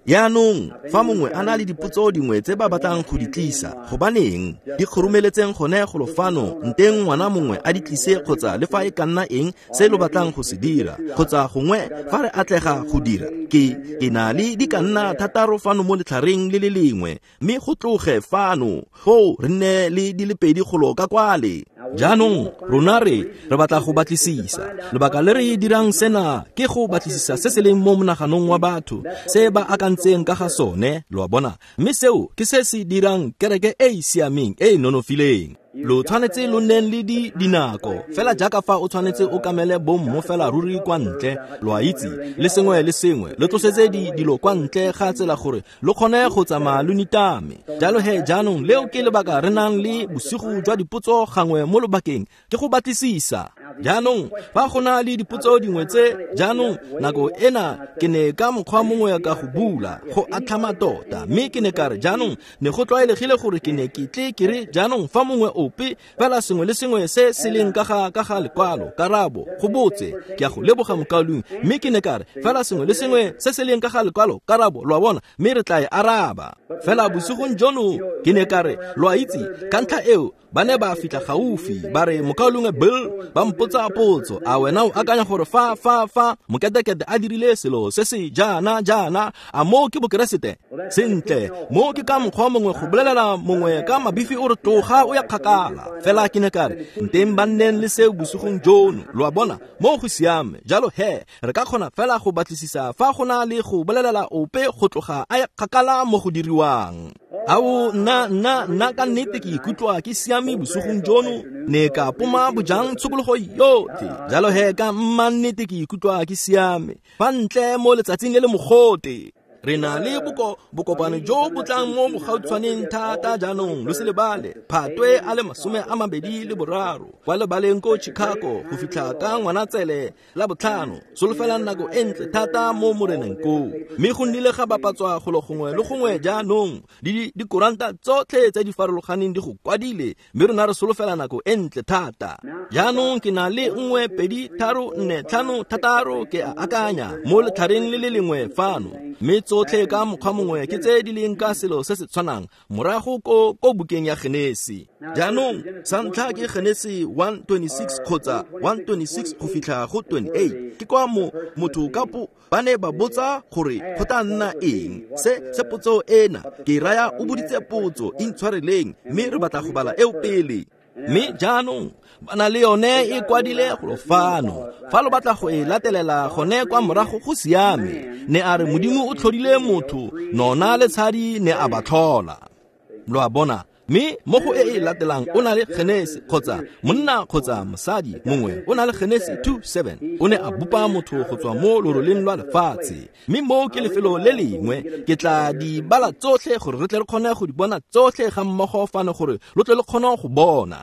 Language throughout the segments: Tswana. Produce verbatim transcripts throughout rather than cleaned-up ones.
yaanong fa mongwe a na le dipotso dingwe tse ba batlang go di tlisa gobaneng di kgoromeletseng gone go lofano nteng ngwana mongwe a di tlise kgotsa le fa e ka nna eng se lo batlang go se dira kgotsa gongwe fa re atlega go dira ke ke na le di ka nna thataro fano mo letlhareng le le lengwe mme go tloge fano go re nne le di le pedi golo ka kwale jaanong rona re re batla go batlisisa lebaka le re dirang sena ke go batlisisa se se leng mo monaganong wa batho se ba akantseng ka ga sone lo bona mme seo ke se se dirang kereke e siameng e nonofileng lo tshwanetse lo nneng le di dinako fela jaaka fa o tshwanetse o kamele bommo fela ruri kwa ntle lo a itse le sengwe le sengwe le tlosetse di dilo kwa ntle ga tsela gore lo kgone go tsamaya lo nitame jalo he jaanong leo ke lebaka re nang le bosigo jwa dipotso gangwe mo lobakeng ke go batlisisa jaanong fa go na le dipotso dingwe tse jaanong nako ena ke ne ka mokgwa mongwe ka go bula go atlhama tota mme ke ne ka re jaanong ne go tlwaelegile gore ke ne ke tle ke re jaanong fa mongwe ope fela sengwe le sengwe se se leng ka ga ka ga lekwalo karabo go botse ke a go leboga mokaulung mme ke ne ka re fela sengwe le sengwe se se leng ka ga lekwalo karabo lo a bona mme re tla e araba fela bosigong jono ke ne ka re lo a itse ka ntlha eo ba ne ba fitla gaufi ba re mokaulung bill ba mpotsa potso a wena o akanya gore fa fa fa moketekete a dirile selo se se jana jana a mo ke bokeresete sentle mo ke ka mokgwa mongwe go bolelela mongwe ka mabifi o re toga o ya kgakala fela ke ne ka re nteng ba nneng le seo bosigong jono lo a bona mo go siame jalo he re ka kgona fela go batlisisa fa go na le go bolelela ope go tloga a ya kgakala mo go diriwang ao na na na ka nnete ke ikutlwa ke siame bosigong jono ne ka poma bojang tshokologo yotlhe jalo he ka mma nnete ke ikutlwa ke siame fa ntle mo letsatsing le le mogote re na le boko bokopano jo botlang mo bogautshwaneng thata jaanong lo se lebale phatwe a le masome a mabedi le boraro kwa lebaleng ko Chicago go fitlha ka ngwana tsele la botlhano solofela nako entle thata mo moreneng ko mme go nnile ga bapatswa go lo gongwe le gongwe jaanong di dikoranta tsotlhe tse di farologaneng di go kwadile mme rena re solofela nako entle thata jaanong ke na le nngwe pedi tharo nne tlhano thataro ke a akanya mo letlhareng le le lengwe fano mme tsotlhe ka mokgwa mongwe ke tse di leng ka selo se se tshwanang morago ko ko bukeng ya Genesi jaanong sa ntlha ke Genesi one twenty-six kgotsa one twenty-six go fitlha go twenty-eight ke kwa mo motho kapo ba ne ba botsa gore go tla nna eng se se potso ena ke raya o boditse potso intshwareleng mme re batla go bala eo pele mme jaanong bana le yone e kwadile go fano fa lo batla go e latelela gone kwa morago go siame ne a re modimo o tlhodile motho nona le tshadi ne a batlhola lo a bona mme mo go e e latelang o na le Genesi kgotsa monna kgotsa mosadi mongwe o na le Genesi two seven o ne a bopa motho go tswa mo loroleng lwa lefatshe mme mo ke lefelo le lengwe ke tla di bala tsotlhe gore re tle re kgone go di bona tsotlhe ga mmogo fane gore lo tle le kgone go bona.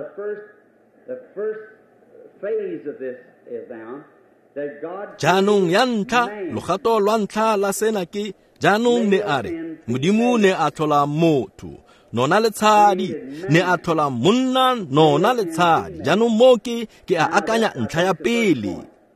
jaanong ya ntlha logato lwa ntlha la sena ke jaanong ne a re modimo ne a tlhola motho nona le tshadi ne a tlhola monna nona le tshadi jaanong mo ke ke a akanya ntlha ya pele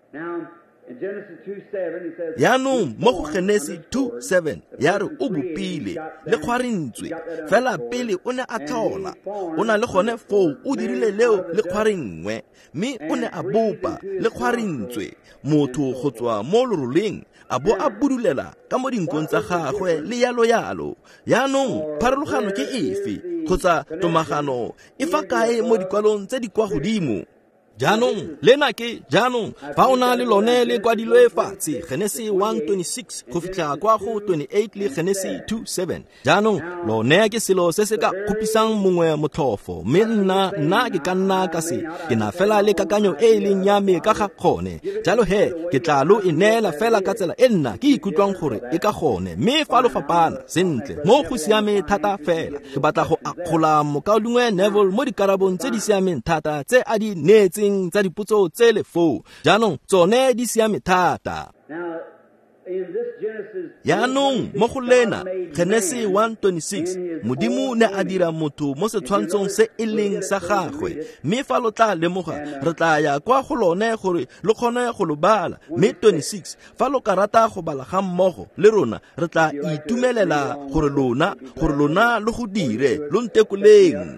yaanong mo go Genesi two seven ya re o bopile le kgwarentswe fela pele o ne a tlhola o na le gone foo o dirile leo le kgwarengwe mme o ne a bopa le kgwarentswe motho go tswa mo loroleng a bo a budulela ka mo dinkong tsa gagwe le yalo yalo yaanong pharologano ke efe kgotsa tomagano e fa kae mo dikwalong tse di kwa godimo jaanong lena ke jaanong fa o na le lone le kwadilwe fatshe Genesi one twenty-six go fitlha kwa go twenty-eight le Genesi two seven jaanong lone ke selo se se ka khupisang mongwe motlhofo mme nna nna ke ka nna ka se ke na fela le kakanyo e e leng ya me ka ga kgone jalo he ke tla lo inela fela ka tsela e nna ke ikutlwang gore e ka gone mme fa lo fapana sentle mo go siame thata fela ke batla go akgola mokaulungwe Neville mo dikarabong tse di siameng thata tse a di neetseng tsa dipotso tse le fo jaanong tsone di siame thata yaanong mo go lena Genesis one twenty-six modimo ne a dira motho mo setshwantshong se e leng sa gagwe mme fa lo tla lemoga re tla ya kwa go lone gore le kgone go lo bala mme twenty-six fa lo ka rata go bala ga mmogo le rona re tla itumelela gore lona gore lona le go dire lo ntekoleng.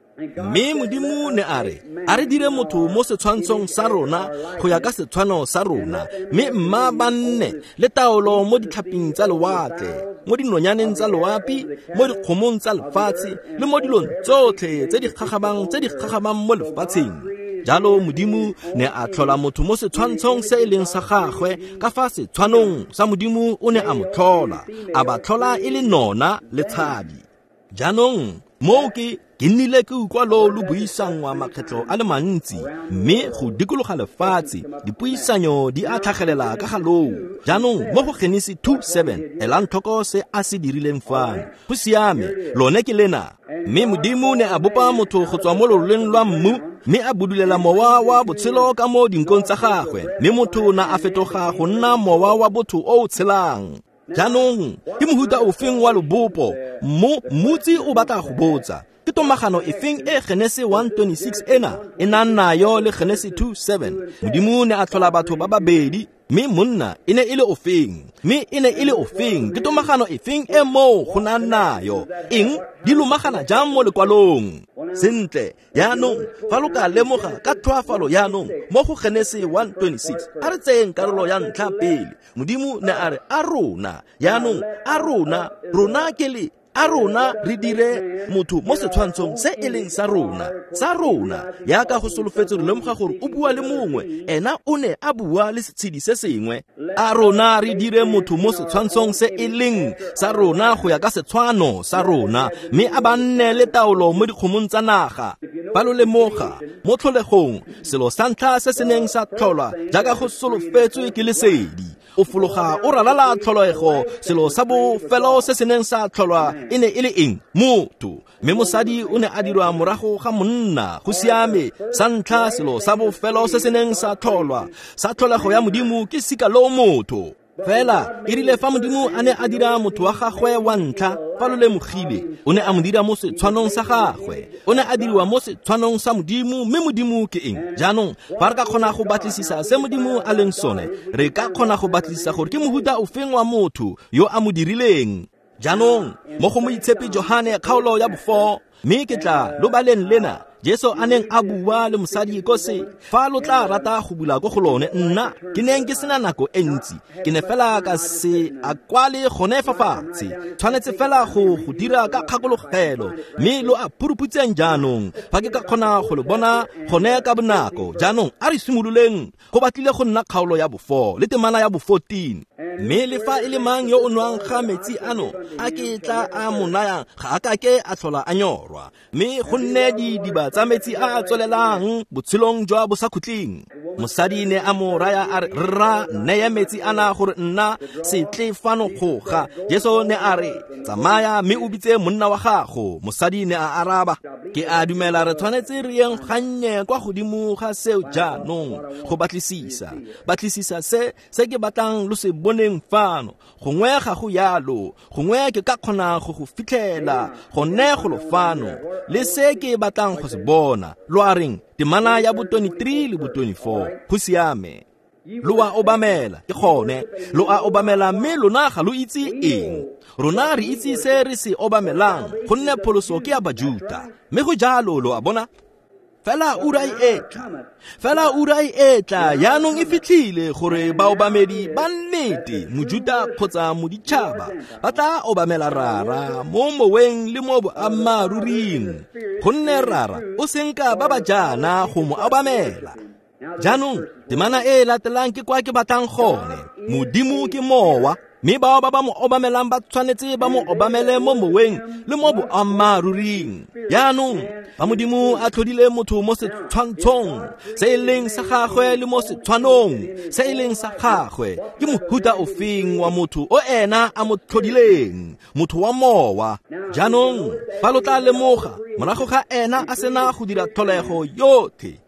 mme modimo ne a re a re dire motho mo setshwantshong sa rona go ya ka setshwano sa rona mme mma ba nne le taolo mo ditlhaping tsa lewatle mo dinonyaneng tsa loapi mo dikgomong tsa lefatshe le mo dilong tsotlhe tse di gagabang tse di gagabang mo lefatsheng. jalo modimo ne a tlhola motho mo setshwantshong se e leng sa gagwe ka fa setshwanong sa modimo o ne a mo tlhola a ba tlhola e le nona le tshabi. jaanong mo ke ke nnile ke ukwa lo lo buisangwa makgetlo a le mantsi mme go dikologa lefatshe dipuisanyo di a tlhagelela ka ga loo. jaanong mo go Genesis two seven elang tlhoko se a se dirileng fano go siame lone ke lena mme modimo ne a bopa motho go tswa mo loleng lwa mmu mme a budulela mowa wa botshelo ka mo dinkong tsa gagwe mme motho na a fetoga go nna mowa wa botho o tshelang. jaanong ke mohuta o feng wa lobopo mo mutsi o batla go botsa ke tomagano e feng e Genesis one twenty-six ena e nang nayo le Genesis two seven modimo ne a tlhola batho ba babedi mme monna e ne e le o feng mme e ne e le o feng ke tomagano e feng e mo go nang nayo eng di lumagana jang mo lekwalong sentle. yaanong fa lo ka lemoga ka tlhoafalo yaanong mo go Genesis one twenty-six a re tseng karolo ya ntlha pele modimo ne a re a rona yaanong a rona rona ke le a rona re dire motho mo setshwantshong se e leng sa rona sa rona yaka go solofetse re lemoga gore o bua le mongwe ena o ne a bua le setshedi se sengwe. a rona re dire motho mo setshwantshong se e leng sa rona go ya ka setshwano sa rona mme a ba nne le taolo mo dikgomong tsa naga. ba lo lemoga mo tlholegong selo sa ntlha se se neng sa tlholwa jaaka go solofetswe ke lesedi o fologa o ralala tlholego selo sa bofelo se se neng sa tlholwa e ne e le eng motho mme mosadi o ne a dirwa morago ga monna go siame. sa ntlha selo sa bofelo se se neng sa tlholwa sa tlholego ya modimo ke sika lo motho fela e rile fa modimo a ne a dira motho wa gagwe wa ntlha fa lo lemogile o ne a mo dira mo setshwanong sa gagwe o ne a diriwa mo setshwanong sa modimo mme modimo ke eng. jaanong fa re ka kgona go batlisisa se modimo a leng sone re ka kgona go batlisisa gore ke mohuta o feng wa motho yo a mo dirileng. jaanong mo go moitshepi Johane kgaolo ya bofo mme ke tla lo baleng lena Jesu a neng a bua le mosadi ko se fa lo tla rata go bula go go lone nna ke neng ke sena nako e ntsi ke ne fela ka se a kwale gone fa fatshe tshwanetse fela go go dira ka kgakologelo mme lo a puruputseng jaanong fa ke ka kgona go le bona gone ka bonako. jaanong a re simololeng go batlile go nna kgaolo ya bofo le temana ya bo fourteen mme le fa e le mang yo o nwang ga metsi ano a ke tla a monayang ga a ka ke a tlhola a nyorwa mme go nne di diba tsa metsi a tswelelang botshelong jwa bo sa khutleng. mosadi ne a mo raya a re rra neye metsi ana gore nna se tle fano goga. Jesu ne a re tsamaya mme o bitse monna wa gago. mosadi ne a araba ke a dumela re tshwanetse re yeng gannye kwa godimo ga seo jaanong go batlisisa batlisisa se se ke batlang lo se boneng fano gongwe ga go yalo gongwe ke ka kgona go go fitlhela go ne go lo fano le se ke batlang go se bona lo a reng temana ya bo twenty-three le bo twenty-four go siame. lo a obamela ke gone lo a obamela mme lona ga lo itse eng rona re itse se re se obamelang gonne pholoso ke ya bajuta mme go jalo lo a bona fela ura e etla fela ura e etla yaanong e fitlhile gore ba obamedi ba nnete mojuta kgotsa moditšhaba ba tla obamela rara mo moweng le mo boammaruring gonne rara o senka ba ba jana go mo obamela. jaanong temana e latelang ke kwa ke batlang gone modimo ke mowa mme bao ba ba mo obamelang ba tshwanetse ba mo obamele mo moweng le mo boammaruring. yaanong ba modimo a tlhodile motho mo setshwantshong se e leng sa gagwe le mo setshwanong se e leng sa gagwe ke mohuta o feng wa motho o ena a mo tlhodileng motho wa mowa. jaanong fa lo tla lemoga morago ga ena a sena go dira tlholego yotlhe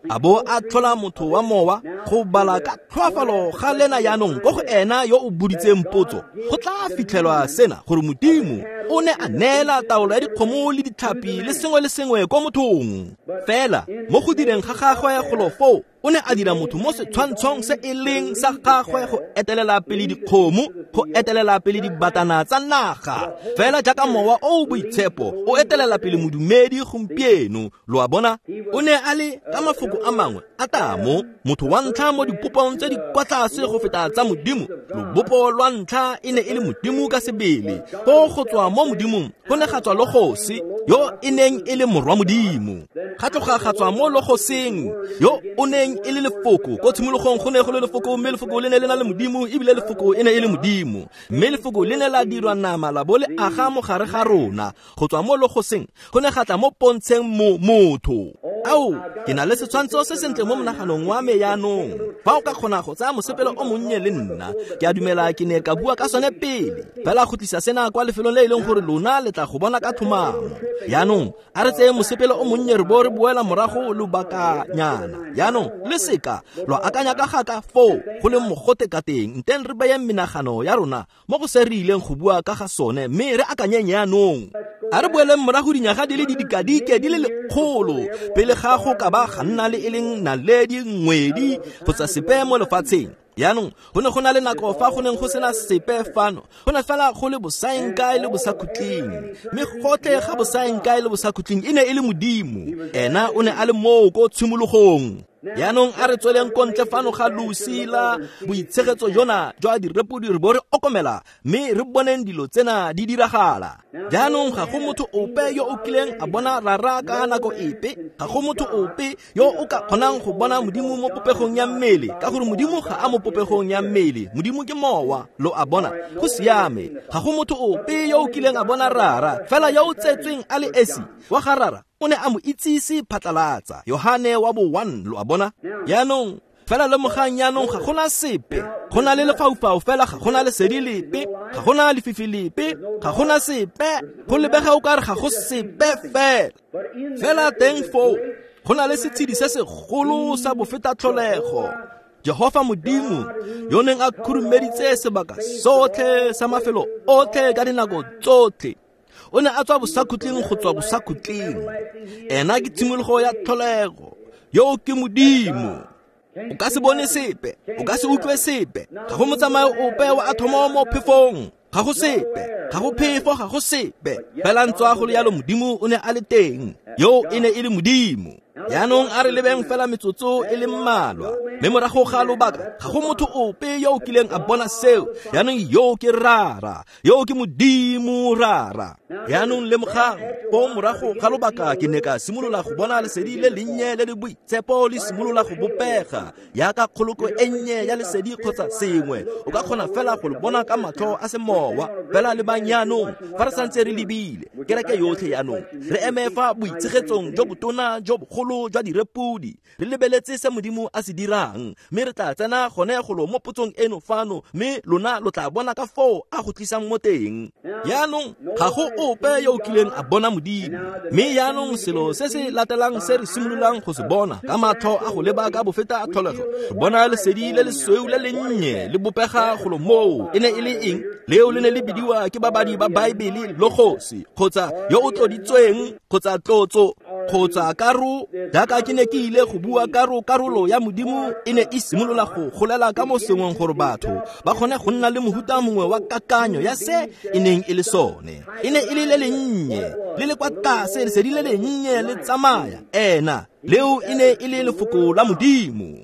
a bo a tlhola motho wa mowa go bala ka tlhoafalo ga lena yaanong go go ena yo o buditseng potso go tla fitlhelwa sena gore Modimo o ne a neela taolo ya dikgomo le ditlhapi le sengwe le sengwe ko mothong fela mo go direng ga gagwe golofo o ne a dira motho mo setshwantshong se e leng sa gagwe go etelela pele dikgomo go etelela pele dibatana tsa naga fela jaaka mowa o boitshepo o etelela pele modumedi gompieno lo a bona o ne a le ka mafoko a mangwe a tamo motho wa ntlha mo dipopong tse di kwa tlase go feta tsa Modimo lobopo lwa ntlha e ne e le Modimo ka sebele go go tswa mo Modimong go ne ga tswa logosi yo e neng e le morwa Modimo ga tloga ga tswa mo logosing yo o neng e le lefoko go tshimologong go ne go le lefoko mme lefoko le ne le na le Modimo ebile lefoko e ne e le Modimo mme lefoko le ne la dirwa nama la bo le aga mo gare ga rona go tswa mo logosing go ne gatla mo pontsheng mo motho ao ke na le setshwantsho se sentle mo monaganong wa me yaanong fa o ka kgona go tsaya mosepelo o monnye le nna ke a dumela ke ne ka bua ka sone pele fela go tlisa sena kwa lefelong le e leng gore lona le tla go bona ka thomamo yaanong a re tseye mosepelo o monnye re bo re boela morago lobakanyana yaanong le seka lo akanya ka gaka fo go le mogote ka teng nteng re beye menagano ya rona mo go se re ileng go bua ka ga sone mme re akanyeng yaanong a re boeleng morago dinyaga di le didikadike di le lekgolo pele ga go ka ba ga nna le e leng naledi ngwedi kgotsa sepe mo lefatsheng yaanong go ne go na le nako fa go neng go sena sepe fano go ne fela go le bosaenkae le bosakhutleng mme gotlhe ga bosaenkae le bosakhutleng e ne e le Modimo ena o ne a le moo ko tshimologong yaanong a re tsweleng kontle fano ga losi la boitshegetso jona jwa direpodi re bo re okomela mme re boneng dilo tsena di diragala jaanong ga go motho ope yo o kileng a bona rara ka nako epe ga go motho ope yo o ka kgonang go bona Modimo mo popegong ya mmele ka gore Modimo ga a mo popegong ya mmele Modimo ke mowa lo a bona go siame ga go motho ope yo o kileng a bona rara fela yo o tsetsweng a le esi wa ga rara o ne a mo itsisi phatlalatsa Yohane wa bo one lo a bona yaanong fela le mogang yaanong ga gona sepe gona le lefaufau fela ga gona le sedi lepe ga gona le fifi lepe ga gona sepe go lebega o ka re ga go sepe fela fela teng fo gona le setshedi se segolo sa bofeta tlholego Jehova Modimo yo neng a khurumeditse sebaka sotlhe sa mafelo otlhe ka dinako tsotlhe o ne a tswa bosakhutleng go tswa bosakhutleng ena ke tshimologo ya tlholego yo ke Modimo o ka se bone sepe o ka se utlwe sepe ga go motsamayo ope wa athomo mo phefong ga go sepe ga go phefo ga go sepe fela ntswa go le yalo Modimo o ne a le teng yo e ne e le Modimo yaanong a re lebeng fela metsotso e le mmalwa mme morago ga lobaka ga go motho ope yo o kileng a bona seo yaanong yo ke rara yo ke Modimo rara yaanong le mogang po morago ga lobaka ke ne ka simolola go bona lesedi le lennye le le boitshepo le simolola go bopega yaka kgoloko e nnye ya lesedi kgotsa sengwe o ka kgona fela go le bona ka matlho a semowa fela le bang yaanong fa re santse re lebile kereke yotlhe yaanong re eme fa boitshegetsong jo botona jo bogolo jwa direpodi re lebeletse se Modimo a se dirang mme re tla tsena gone golo mo potsong eno fano mme lona lo tla bona ka fo a go tlisang mo teng yaanong ga go ope yo o kileng a bona Modimo mme yaanong selo se se latelang se re simololang go se bona ka matlho a go leba ka bofeta a tlholego re bona lesedi le le sweu le le nnye le bopega golo moo e ne e le eng leo le ne le bidiwa ke babadi ba Baebele logosi kgotsa yo o tloditsweng kgotsa tlotso kgotsa karo jaaka ke ne ke ile go bua karo karolo ya Modimo e ne e simolola go golela ka mo sengweng gore batho ba kgone go nna le mohuta mongwe wa kakanyo ya se e neng e le sone e ne e le le lennye le le kwa tlase lesedi le le nnye le tsamaya ena leo e ne e le lefoko la Modimo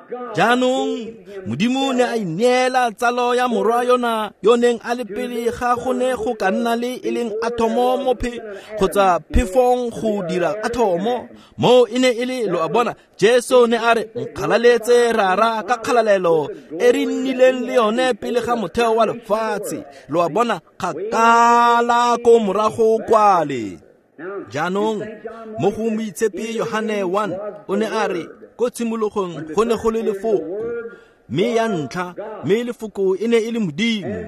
jaanong Modimo ne a ineela tsalo ya morwa yona yo neng a le pele ga gone go ka nna le e leng athomo mo phe kgotsa phefong go dira athomo mo e ne e le lo a bona Jesu ne a re nkgalaletse rara ka kgalalelo e re nnileng le yone pele ga motheo wa lefatshe lo a bona kgakala ko morago kwale jaanong mo go moitshepi Yohane one o ne a re ko tshimologong go ne go le lefoko mme ya ntlha mme lefoko e ne e le Modimo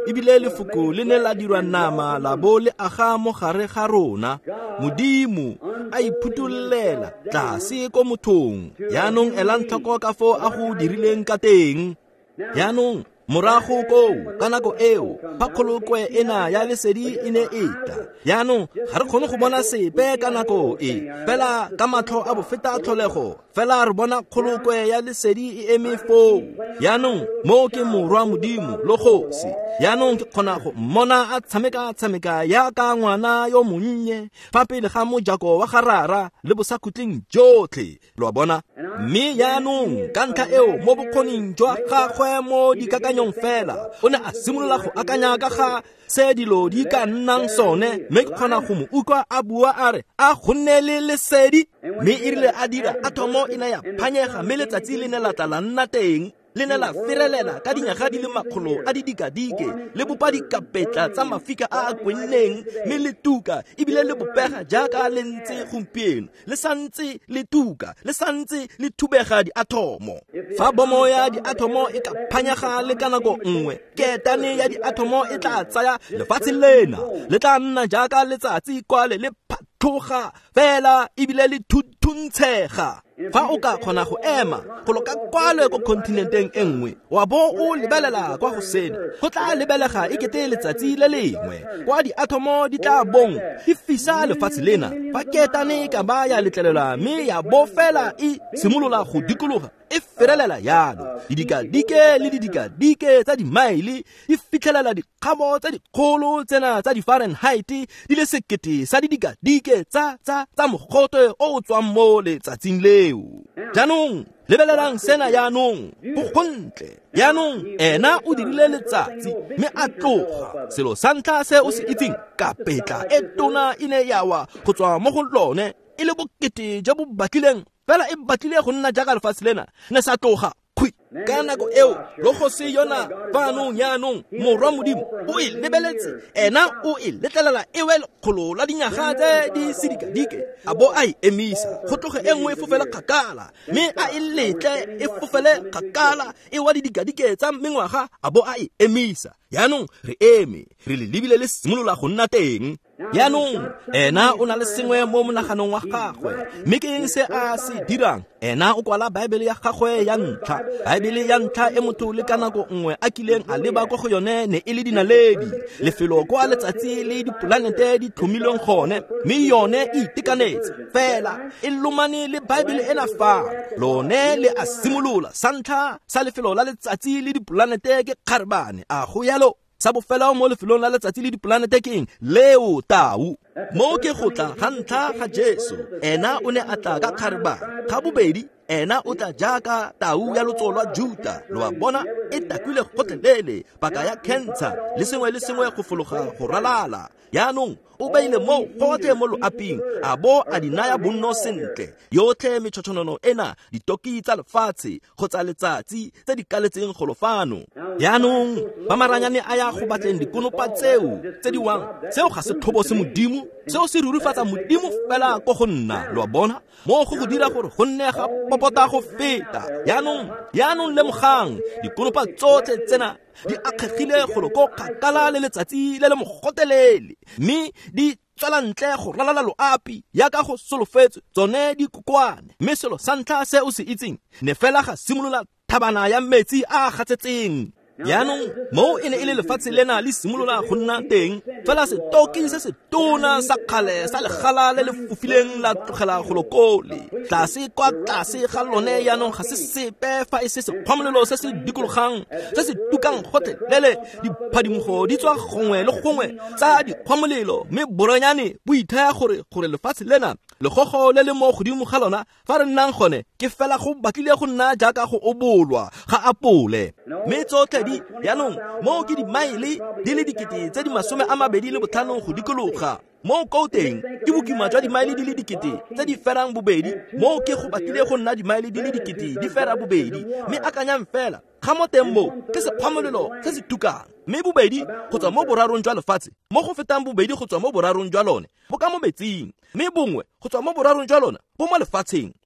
ebile lefoko le ne la dirwa nama la bo le aga mo gare ga rona. Modimo a iphutullela tlase ko mothong, yaanong elang tlhoko ka fo a go dirileng ka teng. Yaanong morago ko ka nako eo phakolokwe ena ya lesedi e ne eta. Yaanong ga re kgone go bona sepe ka nako e, fela ka matlho a bofeta tlholego fela re bona kgolokwe ya lesedi e eme foo. Yaanong mo ke morwa Modimo lo kgosi, yaanong ke kgona go mmona a tshameka-tshameka yaka ngwana yo monnye fa pele ga mojako wa garara le bosakhutleng jotlhe lo bona. Mme yaanong ka ntlha eo mo bokgoning jwa gagwe mo dikakanyong fela o ne a simolola go akanya ka ga se dilo di ka nnang sone, mme ke kgona go mo utlwa a bua a re a gonne le lesedi. Mme e rile a dira atomo e ne ya phanyega, mme letsatsi le ne la tla la nna teng, le ne la firelela ka dinyaga di le makgolo a didikadike, le bopa dikapetla tsa mafika a a kwenneng, mme le tuka ebile le bopega jaaka le ntse gompieno, le santse le tuka, le santse le thubega diatomo. Fa bomo ya diatomo e ka phanyega le ka nako nngwe, ketane ya diatomo e tla tsaya lefatshe lena, le tla nna jaaka letsatsi kwale le phatloga fela ebile le thuntshega. Fa o ka kgona go ema go loka kwale ko kontinenteng e nngwe, wa bo o lebelela kwa go sena go tla lebelega e kete letsatsi le lengwe, kwa diatomo di tla bong di fisa lefatshe lena. Fa ketane ka ba ya letlelela mme ya bo fela e simolola go dikologa, e ferelela yalo didikadike le didikadike tsa dimaile di fitlhelela dikgabo tsa dikgolo tsena tsa di-Fahrenheit di le sekete sa didikadike tsa tsa tsa mogote o o tswang mo letsatsing leo. Jaanong lebelelang sena yaanong go gontle. Yaanong ena o dirile letsatsi mme a tloga selo sa ntlha se o se itseng, kapetla e tona e ne yawa go tswa mo go lone e le bokete jo bo batlileng fela e batlile go nna jaaka lefatshe lena ne sa tloga kgwi. Ka nako eo lo go se yona banong yaanong morwa Modimo o e lebeletse, ena o e letlelela e we lekgolo la dinyaga tse di sedikadike, a bo a e emisa go tloge e nngwe e fofela kgakala, mme a e letle e fofele kgakala e wa didikadike tsa mengwaga, a bo a e emisa. Yaanong re eme re le lebile le simolola go nna teng. Yaanong ena o na le sengwe mo monaganong wa gagwe, mme ke eng se a se dirang? Ena o kwala Baebele ya gagwe ya ntlha, Baebele ya ntlha e motho le ka nako nngwe a kileng a leba kwa go yone ne e le dinaledi, lefelo kwa letsatsi le dipolanete di tlhomilweng gone, mme yone e itekanetse fela e lomane le Baebele ena fa lone le a simolola. Sa ntlha sa lefelo la letsatsi le dipolanete ke kgarebane, a go yalo sa bofela mo lefelong la letsatsi le dipolanete ke eng? Leo tau. Mo ke go tla ga ntlha ga Jesu, ena o ne a tla ka kgarebane. Ga bobedi ena o tla jaaka tau ya lotso lwa Juda, lo a bona e takwile gotlhelele paka ya cancer le sengwe le sengwe go fologa go ralala. Yaanong o beile mo gote mo loaping, a bo a di naya bonno sentle yotlhe metšhotšhonono ena ditoki tsa lefatshe kgotsa letsatsi tse di kaletseng golofano. Yaanong ba maranyane a ya go batleng dikonopa tseo tse di wang, seo ga se thobo se Modimo, seo se rurifatsa Modimo fela ko go nna. Lo a bona mo go go dira gore go nne ga popota go feta. Yaanong yaanong lemogang dikonopa tsotlhe tsena di akgegile go loko kgakala le letsatsi le le mogotelele, mme di tswela ntle go ralala loapi yaka go solofetse tsone dikokwane. Mme selo sa ntlha se o se itseng ne fela ga simolola thabana ya metsi a gatsetseng. Yaanong mo e ne e le lefatshe lena le simolola go nna teng, fela setoki se se tona sa kgale sa legala le le fofileng la tlogela go lokole tlase kwa tlase ga lone. Yaanong ga se sepe fa e se sekgwamolelo se se dikologang se se tukang gotlhelele, diphadimogo di tswa gongwe le gongwe tsa dikgwamolelo, mme boranyane bo ithaya gore gore lefatshe lena legogo le le mo godimo ga lona fa re nnang gone ke fela go batlile go nna jaaka go obolwa ga apole. Mme tsotlhe di yaanong mo ke dimaile di le dikete tse di masome a mabedi le botlhano go dikologa. Mo kouteng ke bokima jwa dimaile di le dikete tse di ferang bobedi, mo ke go batlile go nna dimaile di le dikete di fera bobedi. Mme akanyang fela ga mo teng mo ke sekgwamolelo se se tukang, mme bobedi go tswa mo borarong jwa lefatshe, mo go fetang bobedi go tswa mo borarong jwa lone bo ka mo metsing, mme bongwe go tswa mo borarong jwa lona bo mo lefatsheng.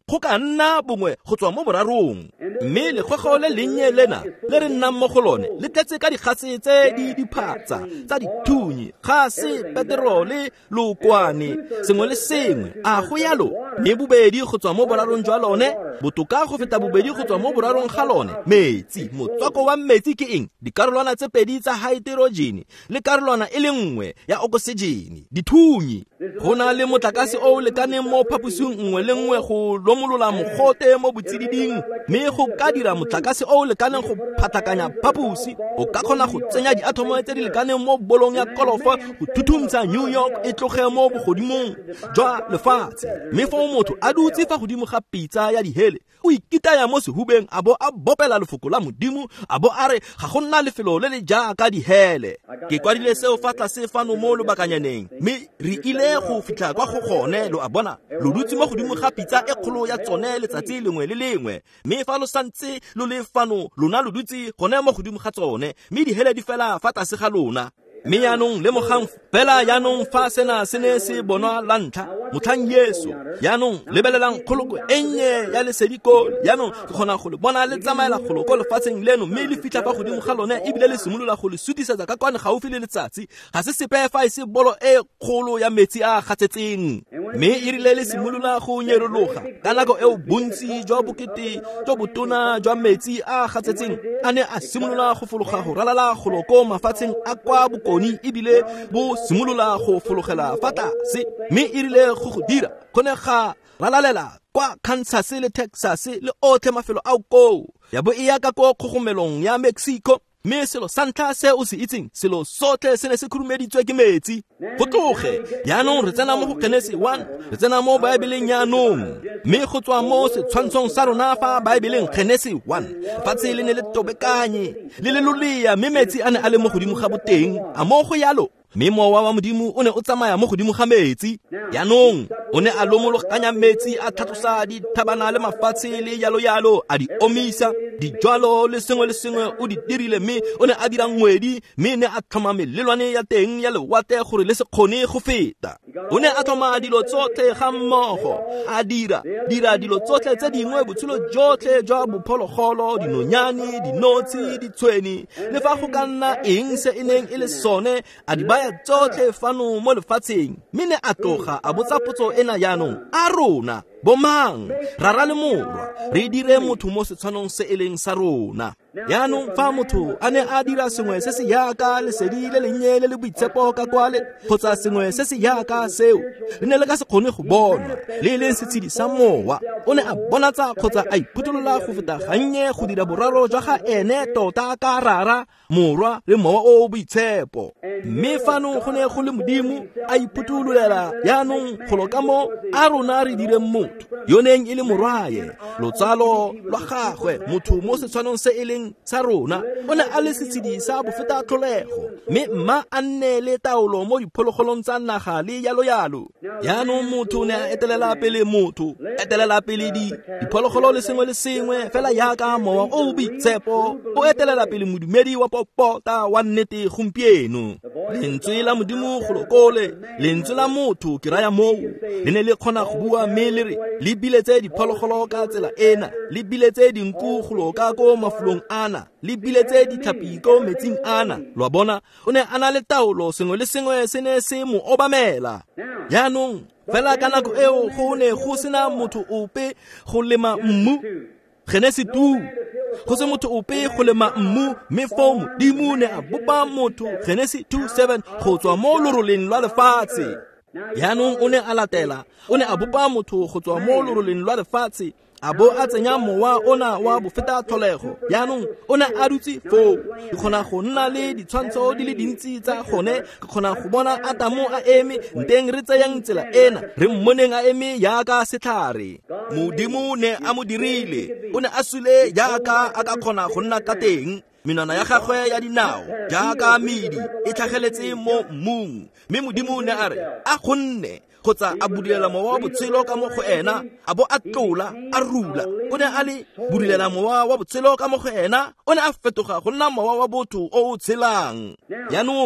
go ka nna bongwe go tswa mo borarong mme lekgwego le lennye lena le re nnang mo go lone le tletse ka dikgase tse di diphatsa tsa dithunyi gase peterole lookwane sengwe le sengwe a go yalo mme bobedi go tswa mo borarong jwa lone botoka go feta bobedi go tswa mo borarong ga lone metsi motswako wa metsi ke eng dikarolwana tse pedi tsa hydrogen le karolwana e le nngwe ya oxygen dithunyi go na le motlakase o lekaneng mo phaposing nngwe le nngwe go lomolola mogote mo botsididing mme go ka dira motlakase o lekaneng go phatakanya phaposi o ka kgona go tsenya diatomo tse di lekaneng mo bolong ya kolofa go thuthumtsa New York e tloge mo bogodimong jwa lefatshe mme fa motho a dutse fa godimo ga pitsa ya dihele o ikitaya mo sehubeng a bo a bopela lefoko la modimo a bo a re ga go nna lefelo le le jaaka dihele ke kwadile seo fa tlase fano mo lobakanyaneng mme re ile go fitlha kwa go gone lo a bona lo dutse mo godimo ga pitsa e kgolo ya tsone letsatsi lengwe le lengwe mme fa lo santse lo le fano lona lo dutse gone mo godimo ga tsone mme dihele di fela fa tlase ga lona mme yaanong le mogang fela yaanong fa sena se ne se bonwa la ntlha motlhang Yesu yaanong lebelelang kgoloko e nnye ya lesediko yaanong ke kgona go le bona le tsamaela kgoloko lefatsheng leno mme le fitlha fa godimo ga lone ebile le simolola go le sutisetsa ka kwane gaufi le letsatsi ga se sepe fa e se bolo e kgolo ya metsi a gatsetseng mme e rile le simolola go nyerologa ka nako eo bontsi jwa bokete jwa botona jwa metsi a gatsetseng a ne a simolola go fologa go ralala kgoloko mafatsheng a kwa bokoni ebile bo simolola go fologela fa tlase mme e rile go go dira kone ga ralalela kwa Kansas le Texas le otlhe mafelo a ko ya bo e ya ka ko kgogomelong ya Mexico mme selo sa ntlha se o se itseng selo sotlhe se ne se khurumeditswe ke metsi go tloge yaanong re tsena mo go Genesis one re tsena mo Baebeleng yaanong mme go tswa mo setshwantshong sa rona fa Baebeleng Genesis one fatshe le ne le tobekanye le le loleya mme metsi a ne a le mo godimo ga boteng a mo go yalo mme mowa wa modimo o ne o tsamaya mo godimo ga metsi yaanong o ne a lomologanya metsi a tlhatlosa dithabana le mafatshe le yalo yalo a di omisa dijwalo le sengwe le sengwe o di dirile mme o ne a dira ngwedi mme ne a tlhoma melelwane ya teng ya lewate gore le se kgone go feta o ne a tlhoma dilo tsotlhe ga mmogo a dira dira dilo tsotlhe tse dingwe botshelo jotlhe jwa bophologolo dinonyane dinotshi ditshweni le fa go ka nna eng se e neng e le sone a di baya tsotlhe fano mo lefatsheng mme ne a tloga a botsa potso ena yaanong a rona bomang rara le morwa re dire motho mo setshwanong se e leng sa rona yaanong fa motho a ne a dira sengwe se se yaka lesedi le lennye le le boitshepo ka kwale kgotsa sengwe se se yaka seo le ne le ka se kgone go bona le leng setshedi sa mowa o ne a bonatsa kgotsa a iphutolola go feta gannye go dira boraro jwa ga ene tota ka rara morwa le mowa o boitshepo mme fano go ne go le modimo a iphutololela yaanong kgolo ka mo a rona re dire motho yo neng e le morwaye lotsalo lwa gagwe motho mo setshwanong se e leng sa rona o ne a le setshedi sa bofeta tlholego mme mma a nne le taolo mo diphologolong tsa naga le yalo yalo yaanong motho ne a etelela pele motho etelela pele di diphologolo le sengwe le sengwe fela yaka mowa o boitshepo o etelela pele modumedi wa popota wa nnete gompieno lentswe la modimo go lokole lentswe la motho ke raya moo le ne le kgona go bua mme le re le biletse diphologolo ka tsela ena le biletse dinku go loka ko mafulong ana le biletse ditlhapi ko metsing ana lwa bona o ne a na le taolo sengwe le sengwe se ne se mo obamela yaanong fela ka nako eo go ne go sena motho ope go lema mmu Genesis two go se motho ope go lema mmu mme fo modimo ne a bopa motho Genesis two seven go tswa mo loroleng lwa lefatshe yaanong o ne a latela o ne a bopa motho go tswa mo loroleng lwa lefatshe a bo a tsenya mowa ona wa bofeta tlholego yaanong o ne a dutse foo ke kgona go nna le ditshwantsho di le dintsi tsa gone ke kgona go bona Adamo a eme nteng re tseyang tsela ena re mmoneng a eme yaka setlhare modimo ne a mo dirile o ne a sule yaka a ka kgona go nna ka teng menwana ya gagwe ya dinao jaaka medi e tlhageletse mo mmung mme modimo ne a re a gonne kgotsa a budilela mowa wa botshelo ka mo go ena a bo a tlola a rula o ne a le budilela mowa wa botshelo ka mo go ena o ne a fetoga go nna mowa wa botho o o tshelang yaanong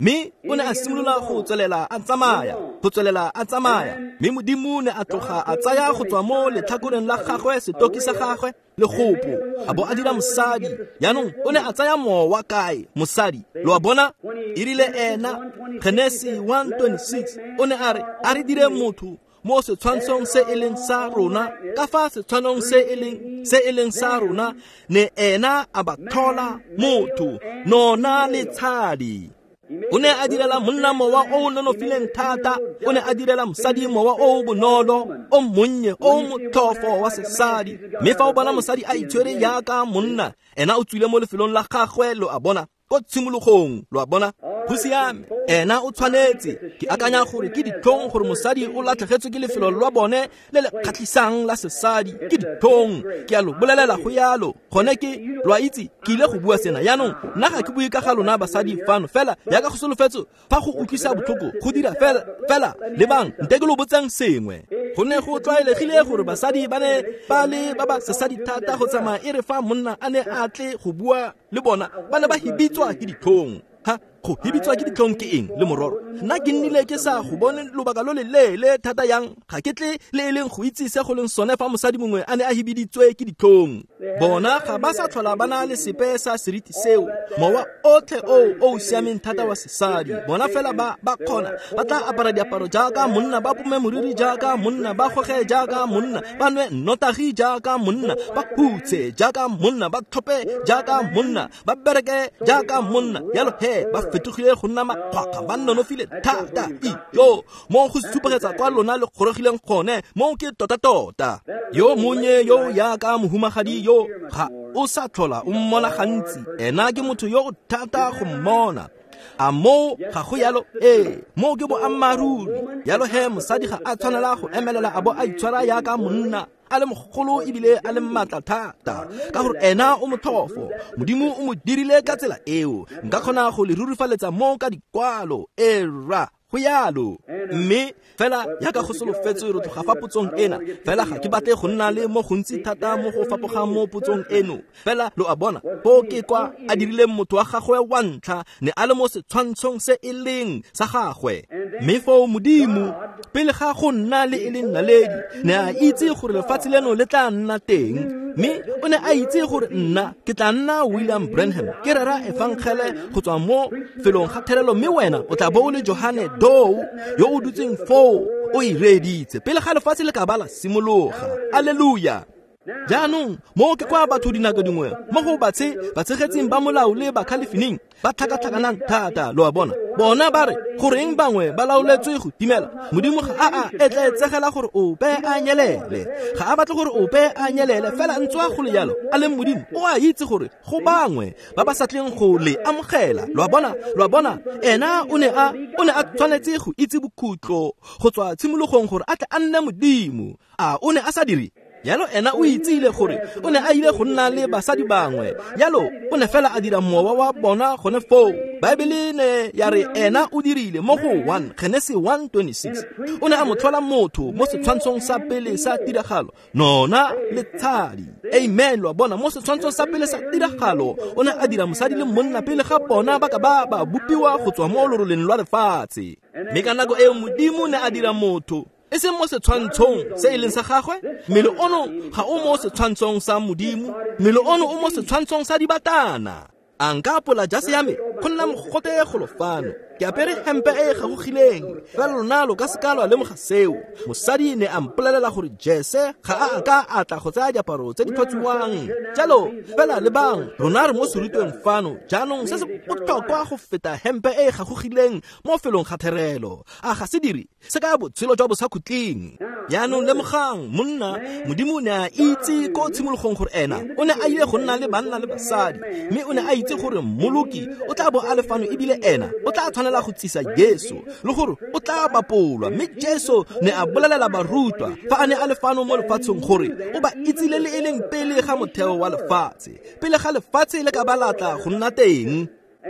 mme o ne a simolola go tswelela a tsamaya go tswelela a tsamaya mme Modimo ne a tloga a tsaya go tswa mo letlhakoreng la gagwe setoki sa gagwe le gopo a bo a dira mosadi. Yaanong o ne a tsaya mowa kae mosadi lo a bona e rile ena. Genesis one twenty-six o ne a re a re dire motho mo setshwantshong se e leng sa rona ka fa setshwanong se e leng se e leng sa rona ne ena a ba tlhola motho nona letshadi. O ne a direla monna mowa o nonofileng thata, o ne a direla mosadi mowa o bonolo o monnye o motlhofo wa sesadi. Mme fa o bona mosadi a itshwere yaka monna, ena o tswile mo lefelong la gagwe lo a bona ko tshimologong lo a bona go siame. Ena o tshwanetse ke akanya gore ke ditlhong gore mosadi o latlhegetswe ke lefelo lwa bone le le kgatlhisang la sesadi ke ditlhong. Ke a lo bolelela go yalo gone ke lo a itse ke ile go bua sena. Yaanong nna ga ke bue ka ga lona basadi fano fela yaka go solofetso fa go utlwisa botlhoko go dira fela fela le bang nte ke lo botsang sengwe. Go ne go tlwaelegile gore basadi ba ne ba le ba ba sesadi thata go tsamaya e re fa monna a ne a tle go bua le bona ba ne ba hibitswa ke ditlhong. Ha go hibitswa ke ditlhong ke eng le mororo? Nna ke nnile ke sa go bone lobaka lo le leele thata yang ga ke tle le eleng go itse se go leng sone fa mosadi mongwe a ne a hibiditswe ke ditlhong. Bona ga ba sa tlhola bana le sepe sa seriti seo mowa otlhe o o siameng thata wa sesadi. Bona fela ba ba kgona ba tla apara diaparo jaaka monna, ba pome moriri jaaka monna, ba goge jaaka monna, ba nwe nnotagi jaaka monna, ba hutse jaaka monna, ba tlhope jaaka monna, ba bereke jaaka monna. Yalo he ba fetogile go nna makgwakga ba nonofile thata. Yo mo go supagetsa kwa lona le gorogileng gone mo ke tota tota. Yo monye yo yaka mohumagadi yo ga o sa tlhola o mmona gantsi, ena ke motho yo o thata go mmona. A mo ga go yalo eh mo ke bo ammaruri. Yalo he mosadi ga a tshwanela go emelela a bo a itshwara yaka monna a le mogolo ebile a le mmatla thata ka gore ena o motlhofo. Modimo o mo dirile ka tsela eo. Nka kgona go le rurifaletsa mo ka dikwalo era go yalo. Mme fela yaka go solofetse re tloga fa potsong ena fela ga ke batle go nna le mo gontsi thata mo go fapoga mo potsong eno. Fela lo a bona go ke kwa a dirile motho wa gagwe wa ntlha ne a le mo setshwantshong se e leng sa gagwe. Mme fo Modimo pele ga go nna le e leng naledi ne a itse gore lefatshe leno le tla nna teng. Mme o ne a itse gore nna ke tla nna William Branham ke rera efangele go tswa mo felong ga therelo, mme wena o tla bo o le Johane Doe yo o dutseng foo o ireditse pele ga lefatshe le ka bala simologa. Alleluia. Jaanong mo ke kwa batho dinako dingwe mo go batse batsegetseng ba molao le ba khalifining ba tlhakatlhakanang thata. Lo a bona bona ba re goreng bangwe ba laoletswe go timela. Modimo ga a a etle tsegela gore o be a nyelele, ga a batle gore o be a nyelele fela ntswa go le yalo a le Modimo o a itse gore go bangwe ba ba sa tleng go le amogela. Lo a bona lo a bona ena o ne a o ne a tshwanetse go itse bokhutlo go tswa tshimologong gore a tle a nne Modimo. A o ne a sa dire yalo ena o itsile gore o ne a ile go nna le basadi bangwe. Yalo o ne fela a dira mowa wa bona gone foo. Baebele ne ya re ena o dirile mo go one Genesis one twenty-six. O ne a motlhola motho mo setshwantshong sa pele sa tiragalo nona letshadi. Amen. Lo bona mo setshwantshong sa pele sa tiragalo o ne a dira mosadi le monna pele ga bona ba ka ba ba bopiwa go tswa mo loroleng lwa lefatshe. Mme ka nako eo Modimo ne a dira motho e se mo setshwantshong se e leng sa gagwe. Mmele ono ga o mo setshwantshong sa Modimo, mmele ono o mo setshwantshong sa dibatana. A nka apola jase ya me go nna mogote golo fano ke apere hempe e gagogileng fela lona lo ka sekalo le moga seo. Mosadi ne a mpolelela gore Jesse ga a ka atla go tsaya diaparo tse di tlhotsiwang jalo fela le bang lona re mo serutweng fano. Jaanong se se botlhokwa go feta hempe e gagogileng mo felong ga therelo a ga se diri se ka botshelo jwa bo sa khutleng. Yaanong le mogang monna Modimo ne a itse ko tshimologong gore ena o ne a ile go nna le banna le basadi, mme o ne a itse gore mmoloki o tla bo a le fano ebile ena o tla tshwanela go tsisa Jesu le gore o tla bapolwa. Mme Jesu ne a bolelela barutwa fa a ne a le fano mo lefatsheng gore o ba itsile le e leng pele ga motheo wa lefatshe, pele ga lefatshe le ka balatla go nna teng.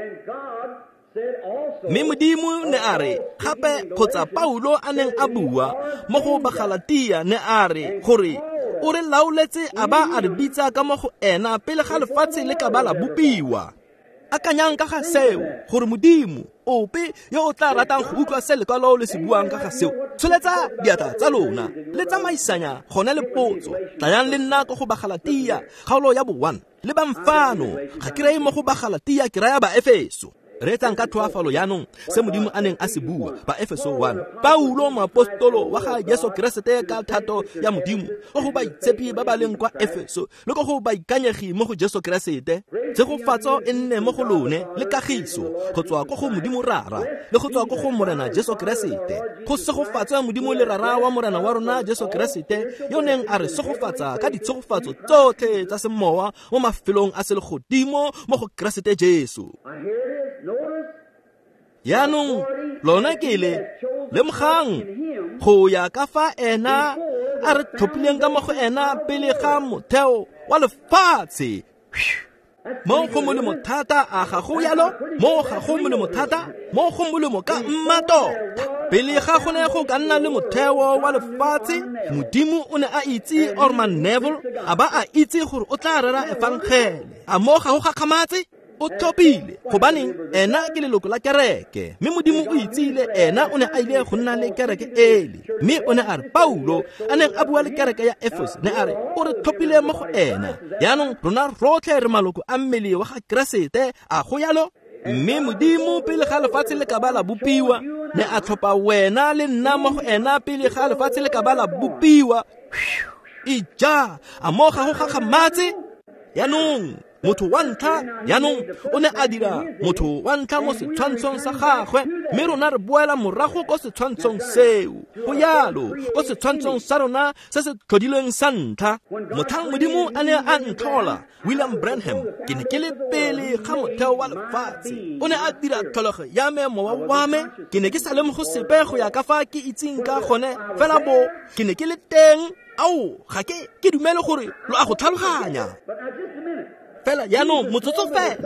Mme Modimo ne a re gape kgotsa Paulo a neng a bua mo go Bagalatia ne a re gore o re laoletse a ba a re bitsa ka mo go ena pele ga lefatshe le ka bala bopiwa. akanyang ka ga seo gore modimo ope yo o tla ratang go utlwa se lekwalo le se buang ka ga seo tsholetsa diata tsa lona le tsamaisanya gona le potso tlayang le nna go Bagalatia kgaolo ya bo one le bamfano ga ke reye mo go Bagalatia ke raya ba Efeso re tsang ka thoafalo yaanong se modimo a neng a se bua ba Efeso one Paulo moapostolo wa ga Jesu Kriste ka thato ya modimo go go ba itshepi ba ba leng kwa Efeso le go go ba ikanyegi mo go Jesu Kriste tsegofatso e nne mo go lone le kagiso go tswa go go modimo rara le go tswa go go morena Jesu Kriste go segofatsa modimo le rara wa morena wa rona Jesu Kriste yo neng a re segofatsa ka ditsegofatso tsotlhe tsa semowa mo mafelong a se le godimo mo go Kriste Jesu. Yaanong lona ke le lemgang go ya ka fa ena a re tlhophileng ka mo go ena pele ga motheo wa lefatshe mo go molemo thata a ga go yalo mo ga go molemo thata mo go molemo ka mmatota pele ga go ne go ka nna le motheo wa lefatshe modimo o ne a itse Orman Neville a ba a itse gore o tla rera evangele a mo ga go gakgamatse o thopile gobaneng ena ke leloko la kereke mme modimo o itsile ena o ne a ile go nna le kereke ele mme o ne a re Paulo a neng a bua le kereke ya Efeso ne a re o re thopile mo go ena yaanong rona rotlhe re maloko a mmele wa ga Kriste a go yalo mme modimo pele ga lefatshe le ka ba la bopiwa ne a tlhopha wena le nna mo go ena pele ga lefatshe le ka ba la bopiwa ija a mo ga go gakgamatse yaanong motho wa ntlha yaanong o ne a dira motho wa ntlha mo setshwantshong sa gagwe mme rona re boela morago ko setshwantshong seo go yalo ko setshwantshong sa rona se se tlhodilweng sa ntlha mothang modimo a ne a ntlhola William Branham ke ne ke le pele ga motheo wa lefatshe o ne a dira tlhologo ya me mowa wa me ke ne ke sa le mo go sepe go ya ka fa ke itseng ka gone fela bo ke ne ke le teng ao ga ke ke dumele gore lo a go tlhaloganya fela yaanong motsotso fela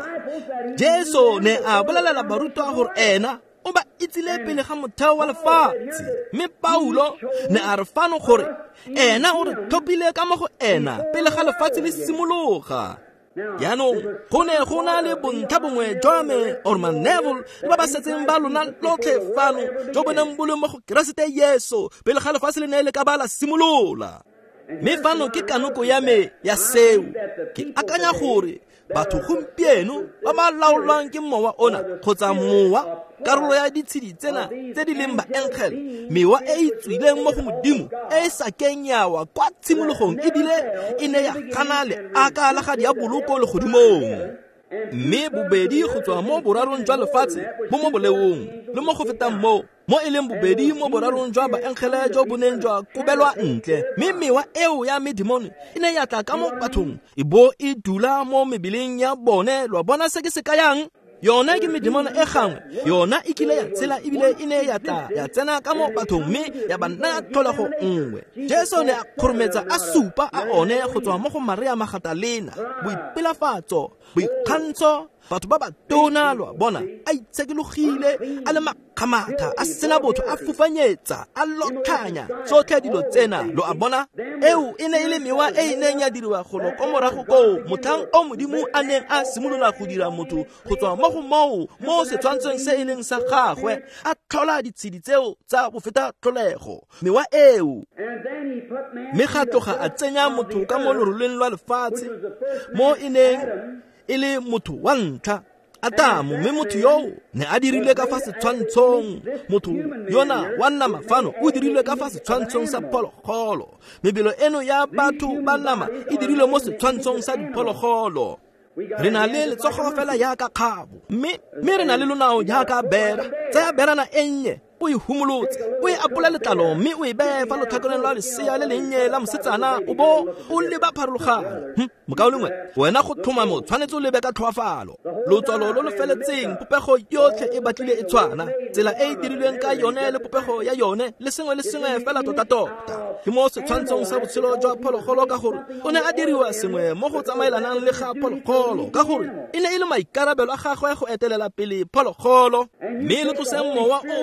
Jesu ne a bolelela barutwa gore ena o ba itsile pele ga motheo wa lefatshe mme Paulo ne a re fano gore ena o re thopile ka mo go ena pele ga lefatshe le simologa yaanong go ne go na le bontlha bongwe jwa me Orman Neville le ba ba setseng ba lona lotlhe fano jo bo neng bo le mo go Kriste Yesu pele ga lefatshe le ne le ka ba la simolola mme fano ke kanoko ya me ya seo ke akanya gore batho gompieno ba ba laolwang ke mowa ona kgotsa mowa karolo ya ditshedi tsena tse di leng baengele mewa e e tswileng mo go modimo e e sa kenyawa kwa tshimologong ebile e ne ya gana le aka la ga diaboloko le godimong mme bobedi go tswa mo borarong jwa lefatshe bo mo boleong le mo go fetang mo mo e leng bobedi mo borarong jwa baengele jo bo neng jwa kobelwa ntle mme mewa eo ya medimone e ne ya tla ka mo bathong e bo e dula mo mebileng ya bone lwa bona se ke se kayang yona ke medimone e gangwe yona e kile ya tsela ebile e ne ya tla ya tsena ka mo bathong mme ya ba nna tlholego nngwe Jesu ne a kgorometsa a supa a one go tswa mo go Maria Magdalena boipelafatso boikgantsho batho ba ba tona lwa bona a itsekelogile a le makgamatha a sena botho a fufanyetsa a lotlhanya tsotlhe dilo tsena lo a bona eo e ne e le mewa e neng ya diriwa go lo ko morago ko mothang o modimo a neng a simolola go dira motho go tswa mo go moo mo setshwantshong se e leng sa gagwe a tlhola ditshedi tseo tsa go feta tlholego mewa eo mme ga tloga a tsenya motho ka mo loroleng lwa lefatshe mo e neng e le motho wa ntlha Adamu mme motho yo ne a dirilwe ka fa setshwantshong motho yona wa nama fano o dirilwe ka fa setshwantshong sa phologolo mebelo eno ya batho ba nama e dirilwe mo setshwantshong sa diphologolo re na le letsogo fela ya ka kgabo mme mme re na le lonao ya ka bera tsaya berana ennye o e humolotse o e apola letlalo mme o e befa lothakoleng lwa lesea le lennye la mosetsana o bo o leba pharologano hm mokao lengwe wena go thoma mo tshwanetse o lebe ka tlhoafalo lotswalo lo lo feletseng popego yotlhe e batlile e tshwana tsela e e dirilweng ka yone le popego ya yone le sengwe le sengwe fela tota-tota ke mo setshwantshong sa botshelo jwa phologolo ka gore o ne a diriwa sengwe mo go tsamaelanang le ga phologolo ka gore e ne e le maikarabelo a gagwe go etelela pele phologolo mme le tloseng mowa o o boitse